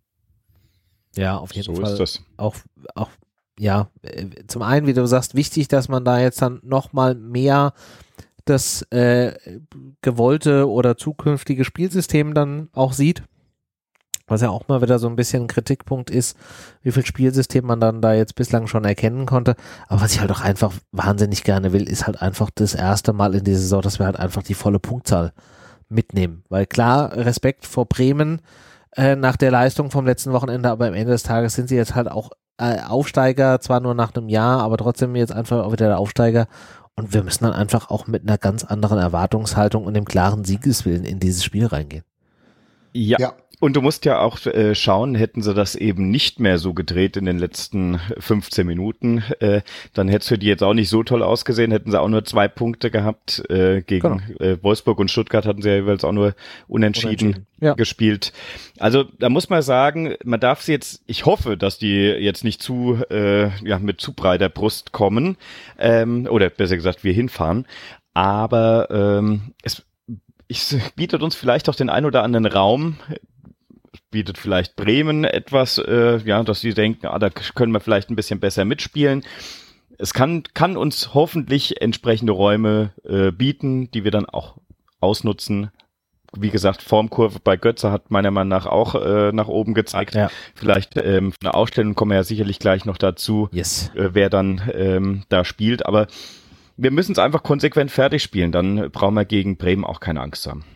Ja, auf jeden So Fall. ist das. Auch, auch, ja, äh, zum einen, wie du sagst, wichtig, dass man da jetzt dann nochmal mehr das äh, gewollte oder zukünftige Spielsystem dann auch sieht. Was ja auch mal wieder so ein bisschen ein Kritikpunkt ist, wie viel Spielsystem man dann da jetzt bislang schon erkennen konnte. Aber was ich halt auch einfach wahnsinnig gerne will, ist halt einfach das erste Mal in dieser Saison, dass wir halt einfach die volle Punktzahl mitnehmen. Weil klar, Respekt vor Bremen äh, nach der Leistung vom letzten Wochenende, aber am Ende des Tages sind sie jetzt halt auch äh, Aufsteiger, zwar nur nach einem Jahr, aber trotzdem jetzt einfach auch wieder der Aufsteiger. Und wir müssen dann einfach auch mit einer ganz anderen Erwartungshaltung und dem klaren Siegeswillen in dieses Spiel reingehen. Ja. Ja. Und du musst ja auch äh, schauen, hätten sie das eben nicht mehr so gedreht in den letzten fünfzehn Minuten, äh, dann hätte es für die jetzt auch nicht so toll ausgesehen, hätten sie auch nur zwei Punkte gehabt. Äh, gegen Genau. äh, Wolfsburg und Stuttgart hatten sie ja jeweils auch nur unentschieden, Unentschieden, ja. gespielt. Also da muss man sagen, man darf sie jetzt, ich hoffe, dass die jetzt nicht zu, äh, ja, mit zu breiter Brust kommen, ähm, oder besser gesagt, wir hinfahren, aber ähm, es es bietet uns vielleicht auch den ein oder anderen Raum, bietet vielleicht Bremen etwas, äh, ja, dass sie denken, ah, da können wir vielleicht ein bisschen besser mitspielen. Es kann kann uns hoffentlich entsprechende Räume äh, bieten, die wir dann auch ausnutzen. Wie gesagt, Formkurve bei Götze hat meiner Meinung nach auch äh, nach oben gezeigt. Ja. Vielleicht ähm, von der Ausstellung kommen wir ja sicherlich gleich noch dazu, Yes. äh, wer dann ähm, da spielt. Aber wir müssen es einfach konsequent fertig spielen. Dann brauchen wir gegen Bremen auch keine Angst haben.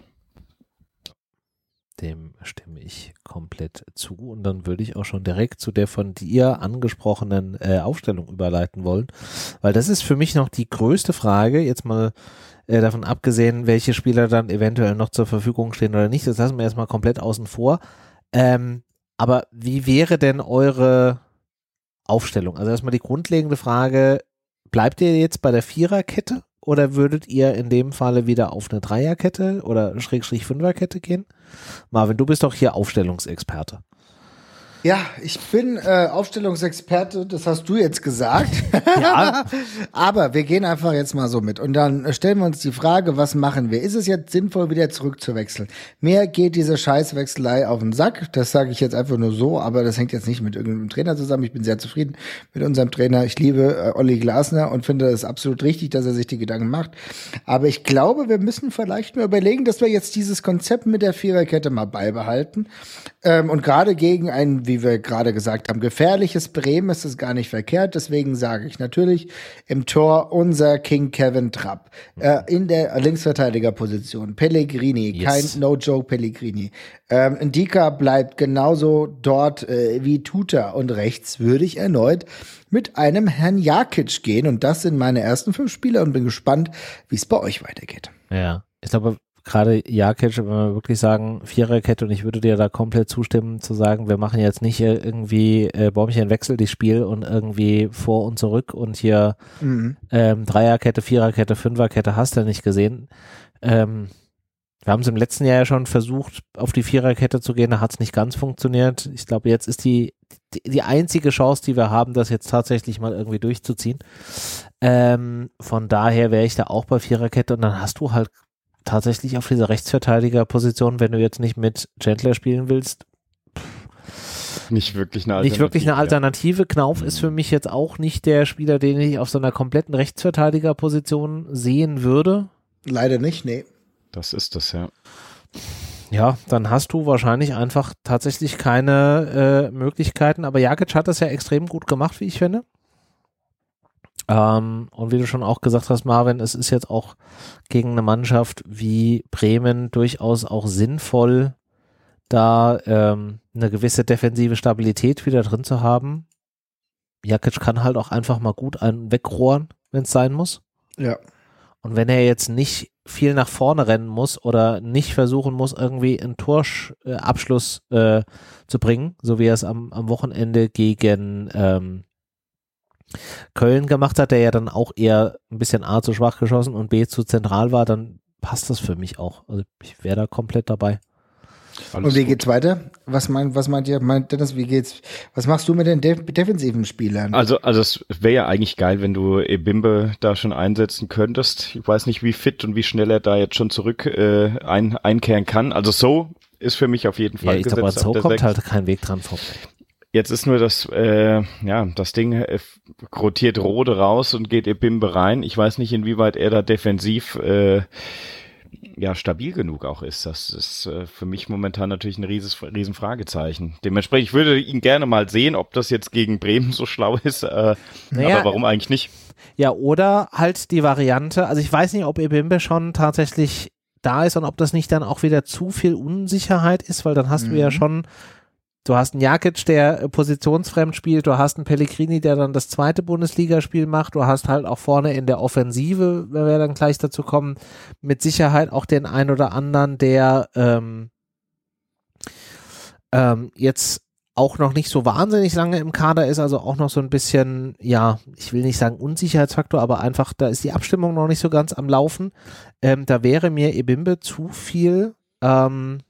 Dem stimme ich komplett zu und dann würde ich auch schon direkt zu der von dir angesprochenen äh, Aufstellung überleiten wollen, weil das ist für mich noch die größte Frage, jetzt mal äh, davon abgesehen, welche Spieler dann eventuell noch zur Verfügung stehen oder nicht, das lassen wir erstmal komplett außen vor, ähm, aber wie wäre denn eure Aufstellung? Also erstmal die grundlegende Frage, bleibt ihr jetzt bei der Viererkette oder würdet ihr in dem Falle wieder auf eine Dreierkette oder Schrägstrich Fünferkette gehen? Marvin, du bist doch hier Aufstellungsexperte. Ja, ich bin äh, Aufstellungsexperte, das hast du jetzt gesagt. Ja. Aber wir gehen einfach jetzt mal so mit. Und dann äh, stellen wir uns die Frage, was machen wir? Ist es jetzt sinnvoll, wieder zurückzuwechseln? Mir geht diese Scheißwechselei auf den Sack. Das sage ich jetzt einfach nur so, aber das hängt jetzt nicht mit irgendeinem Trainer zusammen. Ich bin sehr zufrieden mit unserem Trainer. Ich liebe äh, Olli Glasner und finde es absolut richtig, dass er sich die Gedanken macht. Aber ich glaube, wir müssen vielleicht mal überlegen, dass wir jetzt dieses Konzept mit der Viererkette mal beibehalten. Ähm, und gerade gegen ein, wie wir gerade gesagt haben, gefährliches Bremen ist es gar nicht verkehrt. Deswegen sage ich natürlich im Tor unser King Kevin Trapp. Äh, in der Linksverteidigerposition Pellegrini, Yes. kein No-Joke Pellegrini. Ähm, Ndika bleibt genauso dort äh, wie Tuta. Und rechts würde ich erneut mit einem Herrn Jakic gehen. Und das sind meine ersten fünf Spiele und bin gespannt, wie es bei euch weitergeht. Ja, ich glaube, gerade Jakic, wenn wir wirklich sagen, Viererkette, und ich würde dir da komplett zustimmen, zu sagen, wir machen jetzt nicht irgendwie äh, Bäumchenwechsel, die Spiel und irgendwie vor und zurück und hier Mhm. ähm, Dreierkette, Viererkette, Fünferkette hast du nicht gesehen. Ähm, Wir haben es im letzten Jahr ja schon versucht, auf die Viererkette zu gehen, da hat es nicht ganz funktioniert. Ich glaube, jetzt ist die, die die einzige Chance, die wir haben, das jetzt tatsächlich mal irgendwie durchzuziehen. Ähm, von daher wäre ich da auch bei Viererkette und dann hast du halt tatsächlich auf dieser Rechtsverteidigerposition, wenn du jetzt nicht mit Chandler spielen willst, nicht wirklich eine Alternative. Nicht wirklich eine Alternative. Ja. Knauf ist für mich jetzt auch nicht der Spieler, den ich auf so einer kompletten Rechtsverteidigerposition sehen würde. Leider nicht, nee. Das ist das, ja. Ja, dann hast du wahrscheinlich einfach tatsächlich keine äh, Möglichkeiten, aber Jakic hat das ja extrem gut gemacht, wie ich finde. Ähm, und wie du schon auch gesagt hast, Marvin, es ist jetzt auch gegen eine Mannschaft wie Bremen durchaus auch sinnvoll, da ähm, eine gewisse defensive Stabilität wieder drin zu haben. Jakic kann halt auch einfach mal gut einen wegrohren, wenn es sein muss. Ja. Und wenn er jetzt nicht viel nach vorne rennen muss oder nicht versuchen muss, irgendwie einen Torabschluss äh, zu bringen, so wie er es am, am Wochenende gegen ähm, Köln gemacht hat, der ja dann auch eher ein bisschen A zu schwach geschossen und B zu zentral war, dann passt das für mich auch. Also ich wäre da komplett dabei. Alles und wie gut. Geht's weiter? Was meint, was meint ihr, meint Dennis, wie geht's, was machst du mit den def- defensiven Spielern? Also, also es wäre ja eigentlich geil, wenn du Ebimbe da schon einsetzen könntest. Ich weiß nicht, wie fit und wie schnell er da jetzt schon zurück äh, ein, einkehren kann. Also so ist für mich auf jeden Fall ja, ich gesetzt. Aber so kommt sechs. Halt kein Weg dran vorbei. Jetzt ist nur das, äh, ja, das Ding äh, rotiert Rode raus und geht Ebimbe rein. Ich weiß nicht, inwieweit er da defensiv äh, ja stabil genug auch ist. Das ist äh, für mich momentan natürlich ein rieses, riesen Fragezeichen. Dementsprechend, ich würde ihn gerne mal sehen, ob das jetzt gegen Bremen so schlau ist, äh, naja, aber warum eigentlich nicht? Ja, oder halt die Variante, also ich weiß nicht, ob Ebimbe schon tatsächlich da ist und ob das nicht dann auch wieder zu viel Unsicherheit ist, weil dann hast mhm. du ja schon, du hast einen Jakic, der positionsfremd spielt, du hast einen Pellegrini, der dann das zweite Bundesligaspiel macht, du hast halt auch vorne in der Offensive, wenn wir dann gleich dazu kommen, mit Sicherheit auch den ein oder anderen, der ähm, ähm, jetzt auch noch nicht so wahnsinnig lange im Kader ist, also auch noch so ein bisschen, ja, ich will nicht sagen Unsicherheitsfaktor, aber einfach, da ist die Abstimmung noch nicht so ganz am Laufen. Ähm, da wäre mir Ebimbe zu viel ähm,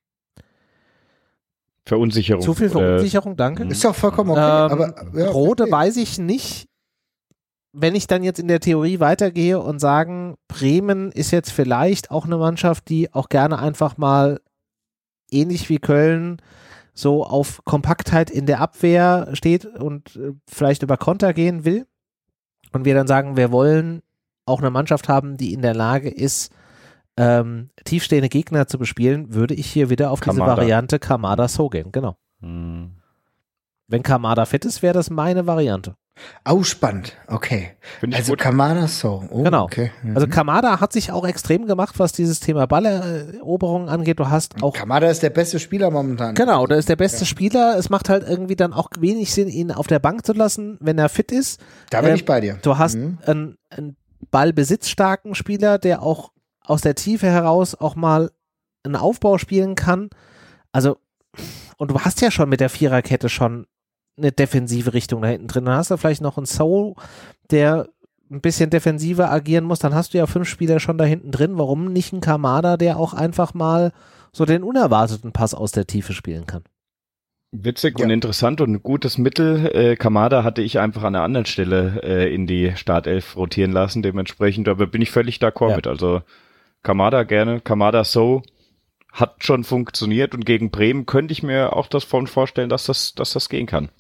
Verunsicherung. Zu viel Verunsicherung, äh, danke. Ist doch vollkommen okay. Ähm, aber, ja, Rode okay. weiß ich nicht, wenn ich dann jetzt in der Theorie weitergehe und sagen, Bremen ist jetzt vielleicht auch eine Mannschaft, die auch gerne einfach mal ähnlich wie Köln so auf Kompaktheit in der Abwehr steht und äh, vielleicht über Konter gehen will. Und wir dann sagen, wir wollen auch eine Mannschaft haben, die in der Lage ist, ähm, tiefstehende Gegner zu bespielen, würde ich hier wieder auf Kamada. diese Variante Kamada So gehen. Genau. Hm. Wenn Kamada fit ist, wäre das meine Variante. Oh, spannend. Okay. Also gut. Kamada So. Oh, genau. Okay. Mhm. Also Kamada hat sich auch extrem gemacht, was dieses Thema Balleroberung angeht. Du hast auch. Kamada ist der beste Spieler momentan. Genau, der ist der beste ja. Spieler. Es macht halt irgendwie dann auch wenig Sinn, ihn auf der Bank zu lassen, wenn er fit ist. Da bin ähm, ich bei dir. Du hast mhm. einen, einen ballbesitzstarken Spieler, der auch aus der Tiefe heraus auch mal einen Aufbau spielen kann. Also, und du hast ja schon mit der Viererkette schon eine defensive Richtung da hinten drin. Dann hast du vielleicht noch einen Soul, der ein bisschen defensiver agieren muss. Dann hast du ja fünf Spieler schon da hinten drin. Warum nicht ein Kamada, der auch einfach mal so den unerwarteten Pass aus der Tiefe spielen kann? Witzig ja. und interessant und ein gutes Mittel. Äh, Kamada hatte ich einfach an einer anderen Stelle äh, in die Startelf rotieren lassen. Dementsprechend, aber bin ich völlig d'accord ja. mit. Also Kamada gerne, Kamada So hat schon funktioniert und gegen Bremen könnte ich mir auch das vorstellen, dass das, dass das gehen kann.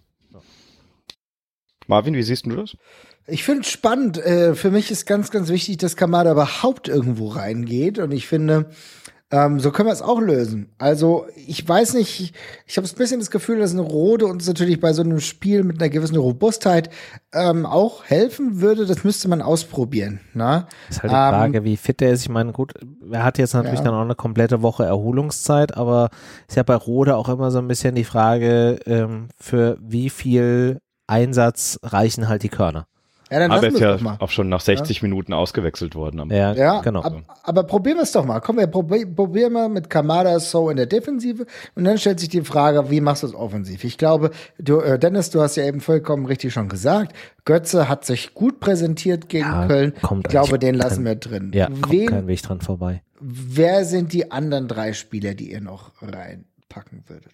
Marvin, wie siehst du das? Ich finde es spannend. Äh, für mich ist ganz, ganz wichtig, dass Kamada überhaupt irgendwo reingeht. Und ich finde, ähm, so können wir es auch lösen. Also ich weiß nicht, ich habe ein bisschen das Gefühl, dass eine Rode uns natürlich bei so einem Spiel mit einer gewissen Robustheit ähm, auch helfen würde. Das müsste man ausprobieren. Na? Das ist halt die Frage, ähm, wie fit er ist. Ich meine, gut, er hat jetzt natürlich ja. dann auch eine komplette Woche Erholungszeit, aber ist ja bei Rode auch immer so ein bisschen die Frage, ähm, für wie viel Einsatz reichen halt die Körner. Ja, dann aber er ist ja mal. auch schon nach sechzig ja. Minuten ausgewechselt worden. Am ja, ja, genau. Ab, aber probieren wir es doch mal. Komm, wir probieren probier mal mit Kamada So in der Defensive und dann stellt sich die Frage, wie machst du es offensiv? Ich glaube, du, äh, Dennis, du hast ja eben vollkommen richtig schon gesagt, Götze hat sich gut präsentiert gegen ja, Köln. Kommt ich glaube, den lassen kein, wir drin. Ja, Wen, kommt kein Weg dran vorbei. wer sind die anderen drei Spieler, die ihr noch reinpacken würdet?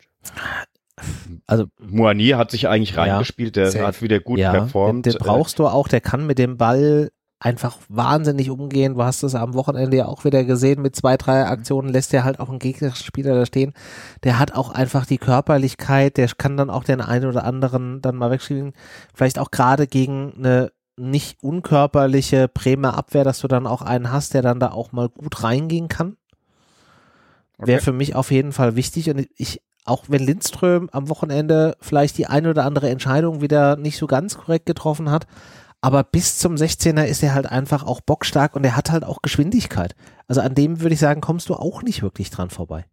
Also Moani hat sich eigentlich reingespielt, der safe. hat wieder gut ja, performt. Den, den brauchst du auch, der kann mit dem Ball einfach wahnsinnig umgehen. Du hast es am Wochenende ja auch wieder gesehen, mit zwei, drei Aktionen lässt er halt auch einen gegnerischen Spieler da stehen. Der hat auch einfach die Körperlichkeit, der kann dann auch den einen oder anderen dann mal wegschieben. Vielleicht auch gerade gegen eine nicht unkörperliche Bremer Abwehr, dass du dann auch einen hast, der dann da auch mal gut reingehen kann. Okay. Wäre für mich auf jeden Fall wichtig. Und ich, auch wenn Lindström am Wochenende vielleicht die eine oder andere Entscheidung wieder nicht so ganz korrekt getroffen hat, aber bis zum sechzehner ist er halt einfach auch bockstark und er hat halt auch Geschwindigkeit. Also an dem würde ich sagen, kommst du auch nicht wirklich dran vorbei.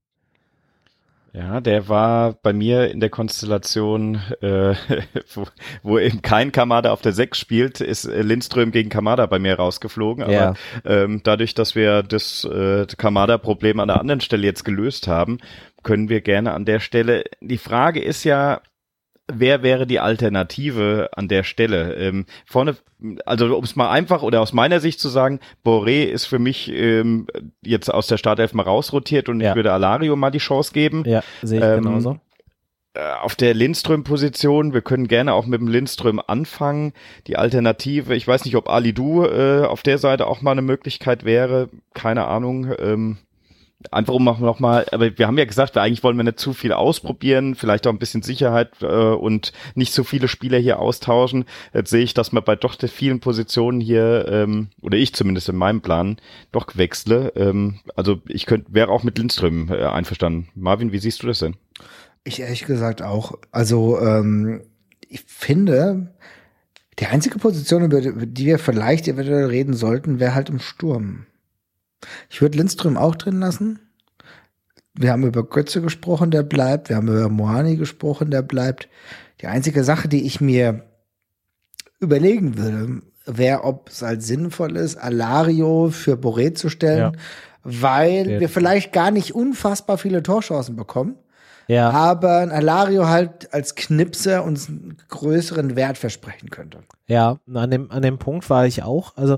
Ja, der war bei mir in der Konstellation, äh, wo, wo eben kein Kamada auf der sechs spielt, ist Lindström gegen Kamada bei mir rausgeflogen. Aber ja. ähm, dadurch, dass wir das äh, Kamada-Problem an der anderen Stelle jetzt gelöst haben, können wir gerne an der Stelle, die Frage ist ja, wer wäre die Alternative an der Stelle? Ähm, vorne, also um es mal einfach oder aus meiner Sicht zu sagen, Boré ist für mich ähm, jetzt aus der Startelf mal rausrotiert und ja. ich würde Alario mal die Chance geben. Ja, sehe ich ähm, genauso. Auf der Lindström-Position, wir können gerne auch mit dem Lindström anfangen. Die Alternative, ich weiß nicht, ob Alidou äh, auf der Seite auch mal eine Möglichkeit wäre, keine Ahnung. Ähm, Einfach um noch mal, aber wir haben ja gesagt, wir eigentlich wollen wir nicht zu viel ausprobieren, vielleicht auch ein bisschen Sicherheit äh, und nicht so viele Spieler hier austauschen. Jetzt sehe ich, dass man bei doch vielen Positionen hier, ähm, oder ich zumindest in meinem Plan, doch wechsle. Ähm, also ich könnte, wäre auch mit Lindström äh, einverstanden. Marvin, wie siehst du das denn? Ich ehrlich gesagt auch. Also ähm, ich finde, die einzige Position, über die wir vielleicht eventuell reden sollten, wäre halt im Sturm. Ich würde Lindström auch drin lassen. Wir haben über Götze gesprochen, der bleibt. Wir haben über Moani gesprochen, der bleibt. Die einzige Sache, die ich mir überlegen würde, wäre, ob es halt sinnvoll ist, Alario für Boré zu stellen, ja. weil ja. wir vielleicht gar nicht unfassbar viele Torchancen bekommen. Ja. Aber ein Alario halt als Knipser uns einen größeren Wert versprechen könnte. Ja, an dem, an dem Punkt war ich auch. Also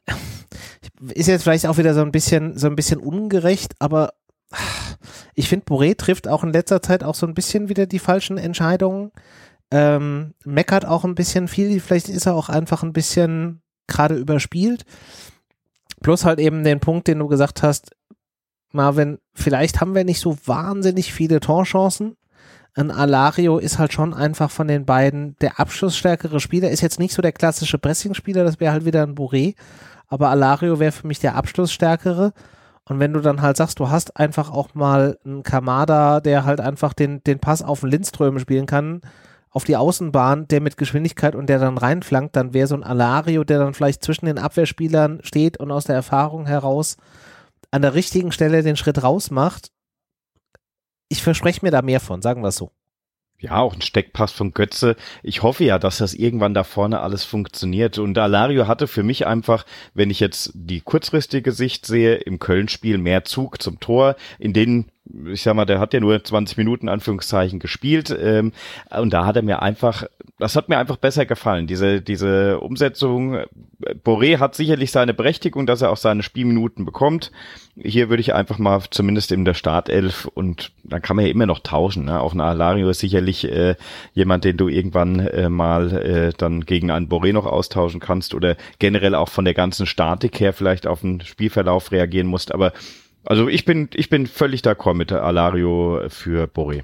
ist jetzt vielleicht auch wieder so ein bisschen, so ein bisschen ungerecht, aber ich finde, Boré trifft auch in letzter Zeit auch so ein bisschen wieder die falschen Entscheidungen. Ähm, meckert auch ein bisschen viel. Vielleicht ist er auch einfach ein bisschen gerade überspielt. Plus halt eben den Punkt, den du gesagt hast, Marvin, vielleicht haben wir nicht so wahnsinnig viele Torchancen. Ein Alario ist halt schon einfach von den beiden der abschlussstärkere Spieler. Ist jetzt nicht so der klassische Pressing-Spieler, das wäre halt wieder ein Boré. Aber Alario wäre für mich der abschlussstärkere. Und wenn du dann halt sagst, du hast einfach auch mal einen Kamada, der halt einfach den, den Pass auf den Lindström spielen kann, auf die Außenbahn, der mit Geschwindigkeit und der dann reinflankt, dann wäre so ein Alario, der dann vielleicht zwischen den Abwehrspielern steht und aus der Erfahrung heraus an der richtigen Stelle den Schritt raus macht. Ich verspreche mir da mehr von, sagen wir es so. Ja, auch ein Steckpass von Götze. Ich hoffe ja, dass das irgendwann da vorne alles funktioniert. Und Alario hatte für mich einfach, wenn ich jetzt die kurzfristige Sicht sehe, im Köln-Spiel mehr Zug zum Tor, in denen, ich sag mal, der hat ja nur zwanzig Minuten Anführungszeichen gespielt. Ähm, und da hat er mir einfach, das hat mir einfach besser gefallen. Diese, diese Umsetzung, Boré hat sicherlich seine Berechtigung, dass er auch seine Spielminuten bekommt. Hier würde ich einfach mal zumindest in der Startelf, und dann kann man ja immer noch tauschen, ne? Auch ein Alario ist sicherlich äh, jemand, den du irgendwann äh, mal äh, dann gegen einen Boré noch austauschen kannst oder generell auch von der ganzen Statik her vielleicht auf den Spielverlauf reagieren musst. Aber also ich bin ich bin völlig d'accord mit der Alario für Boré.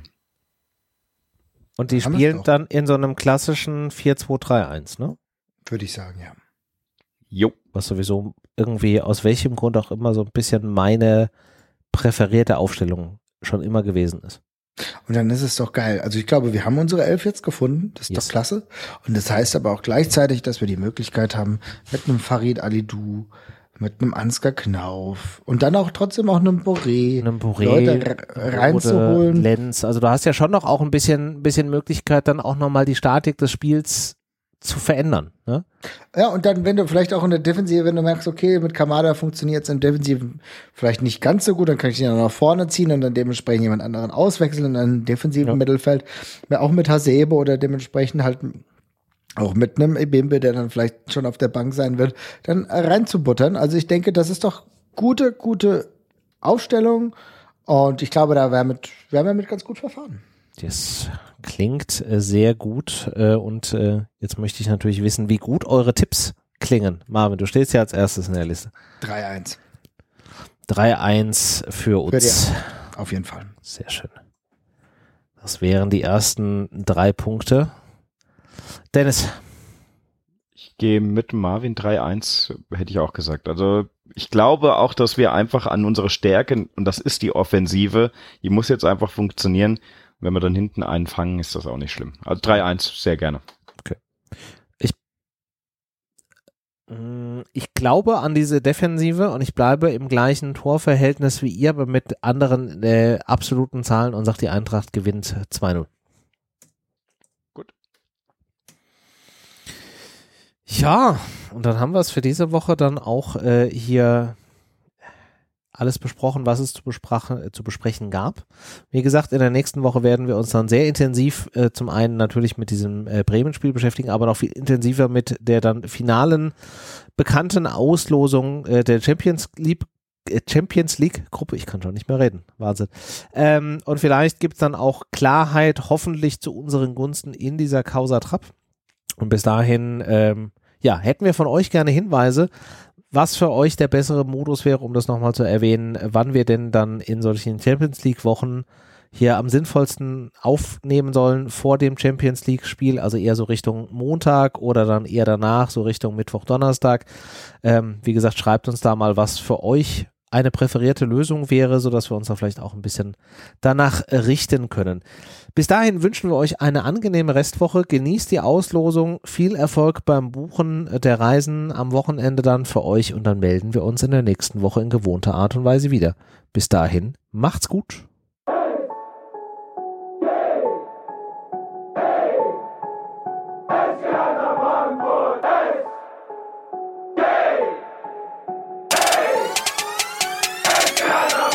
Und die spielen dann in so einem klassischen vier zwei drei eins, ne? Würde ich sagen, ja. Jo. Was sowieso irgendwie aus welchem Grund auch immer so ein bisschen meine präferierte Aufstellung schon immer gewesen ist. Und dann ist es doch geil. Also ich glaube, wir haben unsere Elf jetzt gefunden. Das ist yes. doch klasse. Und das heißt aber auch gleichzeitig, dass wir die Möglichkeit haben, mit einem Farid Alidou, mit einem Ansgar Knauf und dann auch trotzdem auch einem Boré, einem Boré Leute reinzuholen. Lenz. Also du hast ja schon noch auch ein bisschen, bisschen Möglichkeit, dann auch nochmal die Statik des Spiels zu verändern. Ne? Ja, und dann, wenn du vielleicht auch in der Defensive, wenn du merkst, okay, mit Kamada funktioniert es im Defensiven vielleicht nicht ganz so gut, dann kann ich ihn dann nach vorne ziehen und dann dementsprechend jemand anderen auswechseln in einem defensiven ja. Mittelfeld. Auch mit Hasebe oder dementsprechend halt auch mit einem Ebimbe, der dann vielleicht schon auf der Bank sein wird, dann reinzubuttern. Also ich denke, das ist doch gute, gute Aufstellung. Und ich glaube, da werden wir mit ganz gut verfahren. Das klingt äh, sehr gut. Äh, und äh, jetzt möchte ich natürlich wissen, wie gut eure Tipps klingen. Marvin, du stehst ja als erstes in der Liste. drei eins. drei eins für uns. Für die, auf jeden Fall. Sehr schön. Das wären die ersten drei Punkte. Dennis. Ich gehe mit Marvin drei eins, hätte ich auch gesagt. Also ich glaube auch, dass wir einfach an unsere Stärken, und das ist die Offensive, die muss jetzt einfach funktionieren. Wenn wir dann hinten einen fangen, ist das auch nicht schlimm. Also drei eins, sehr gerne. Okay. Ich, mh, ich glaube an diese Defensive und ich bleibe im gleichen Torverhältnis wie ihr, aber mit anderen äh, absoluten Zahlen und sage, die Eintracht gewinnt zwei null. Ja, und dann haben wir es für diese Woche dann auch äh, hier alles besprochen, was es zu, besprachen, äh, zu besprechen gab. Wie gesagt, in der nächsten Woche werden wir uns dann sehr intensiv äh, zum einen natürlich mit diesem äh, Bremen-Spiel beschäftigen, aber noch viel intensiver mit der dann finalen bekannten Auslosung äh, der Champions League äh, Champions League Gruppe. Ich kann schon nicht mehr reden. Wahnsinn. Ähm, und vielleicht gibt es dann auch Klarheit, hoffentlich zu unseren Gunsten in dieser Causa Trapp. Und bis dahin, ähm, ja, hätten wir von euch gerne Hinweise, was für euch der bessere Modus wäre, um das nochmal zu erwähnen, wann wir denn dann in solchen Champions League Wochen hier am sinnvollsten aufnehmen sollen vor dem Champions League Spiel, also eher so Richtung Montag oder dann eher danach, so Richtung Mittwoch, Donnerstag. Ähm, wie gesagt, schreibt uns da mal, was für euch eine präferierte Lösung wäre, sodass wir uns da vielleicht auch ein bisschen danach richten können. Bis dahin wünschen wir euch eine angenehme Restwoche. Genießt die Auslosung. Viel Erfolg beim Buchen der Reisen am Wochenende dann für euch und dann melden wir uns in der nächsten Woche in gewohnter Art und Weise wieder. Bis dahin, macht's gut. Yeah!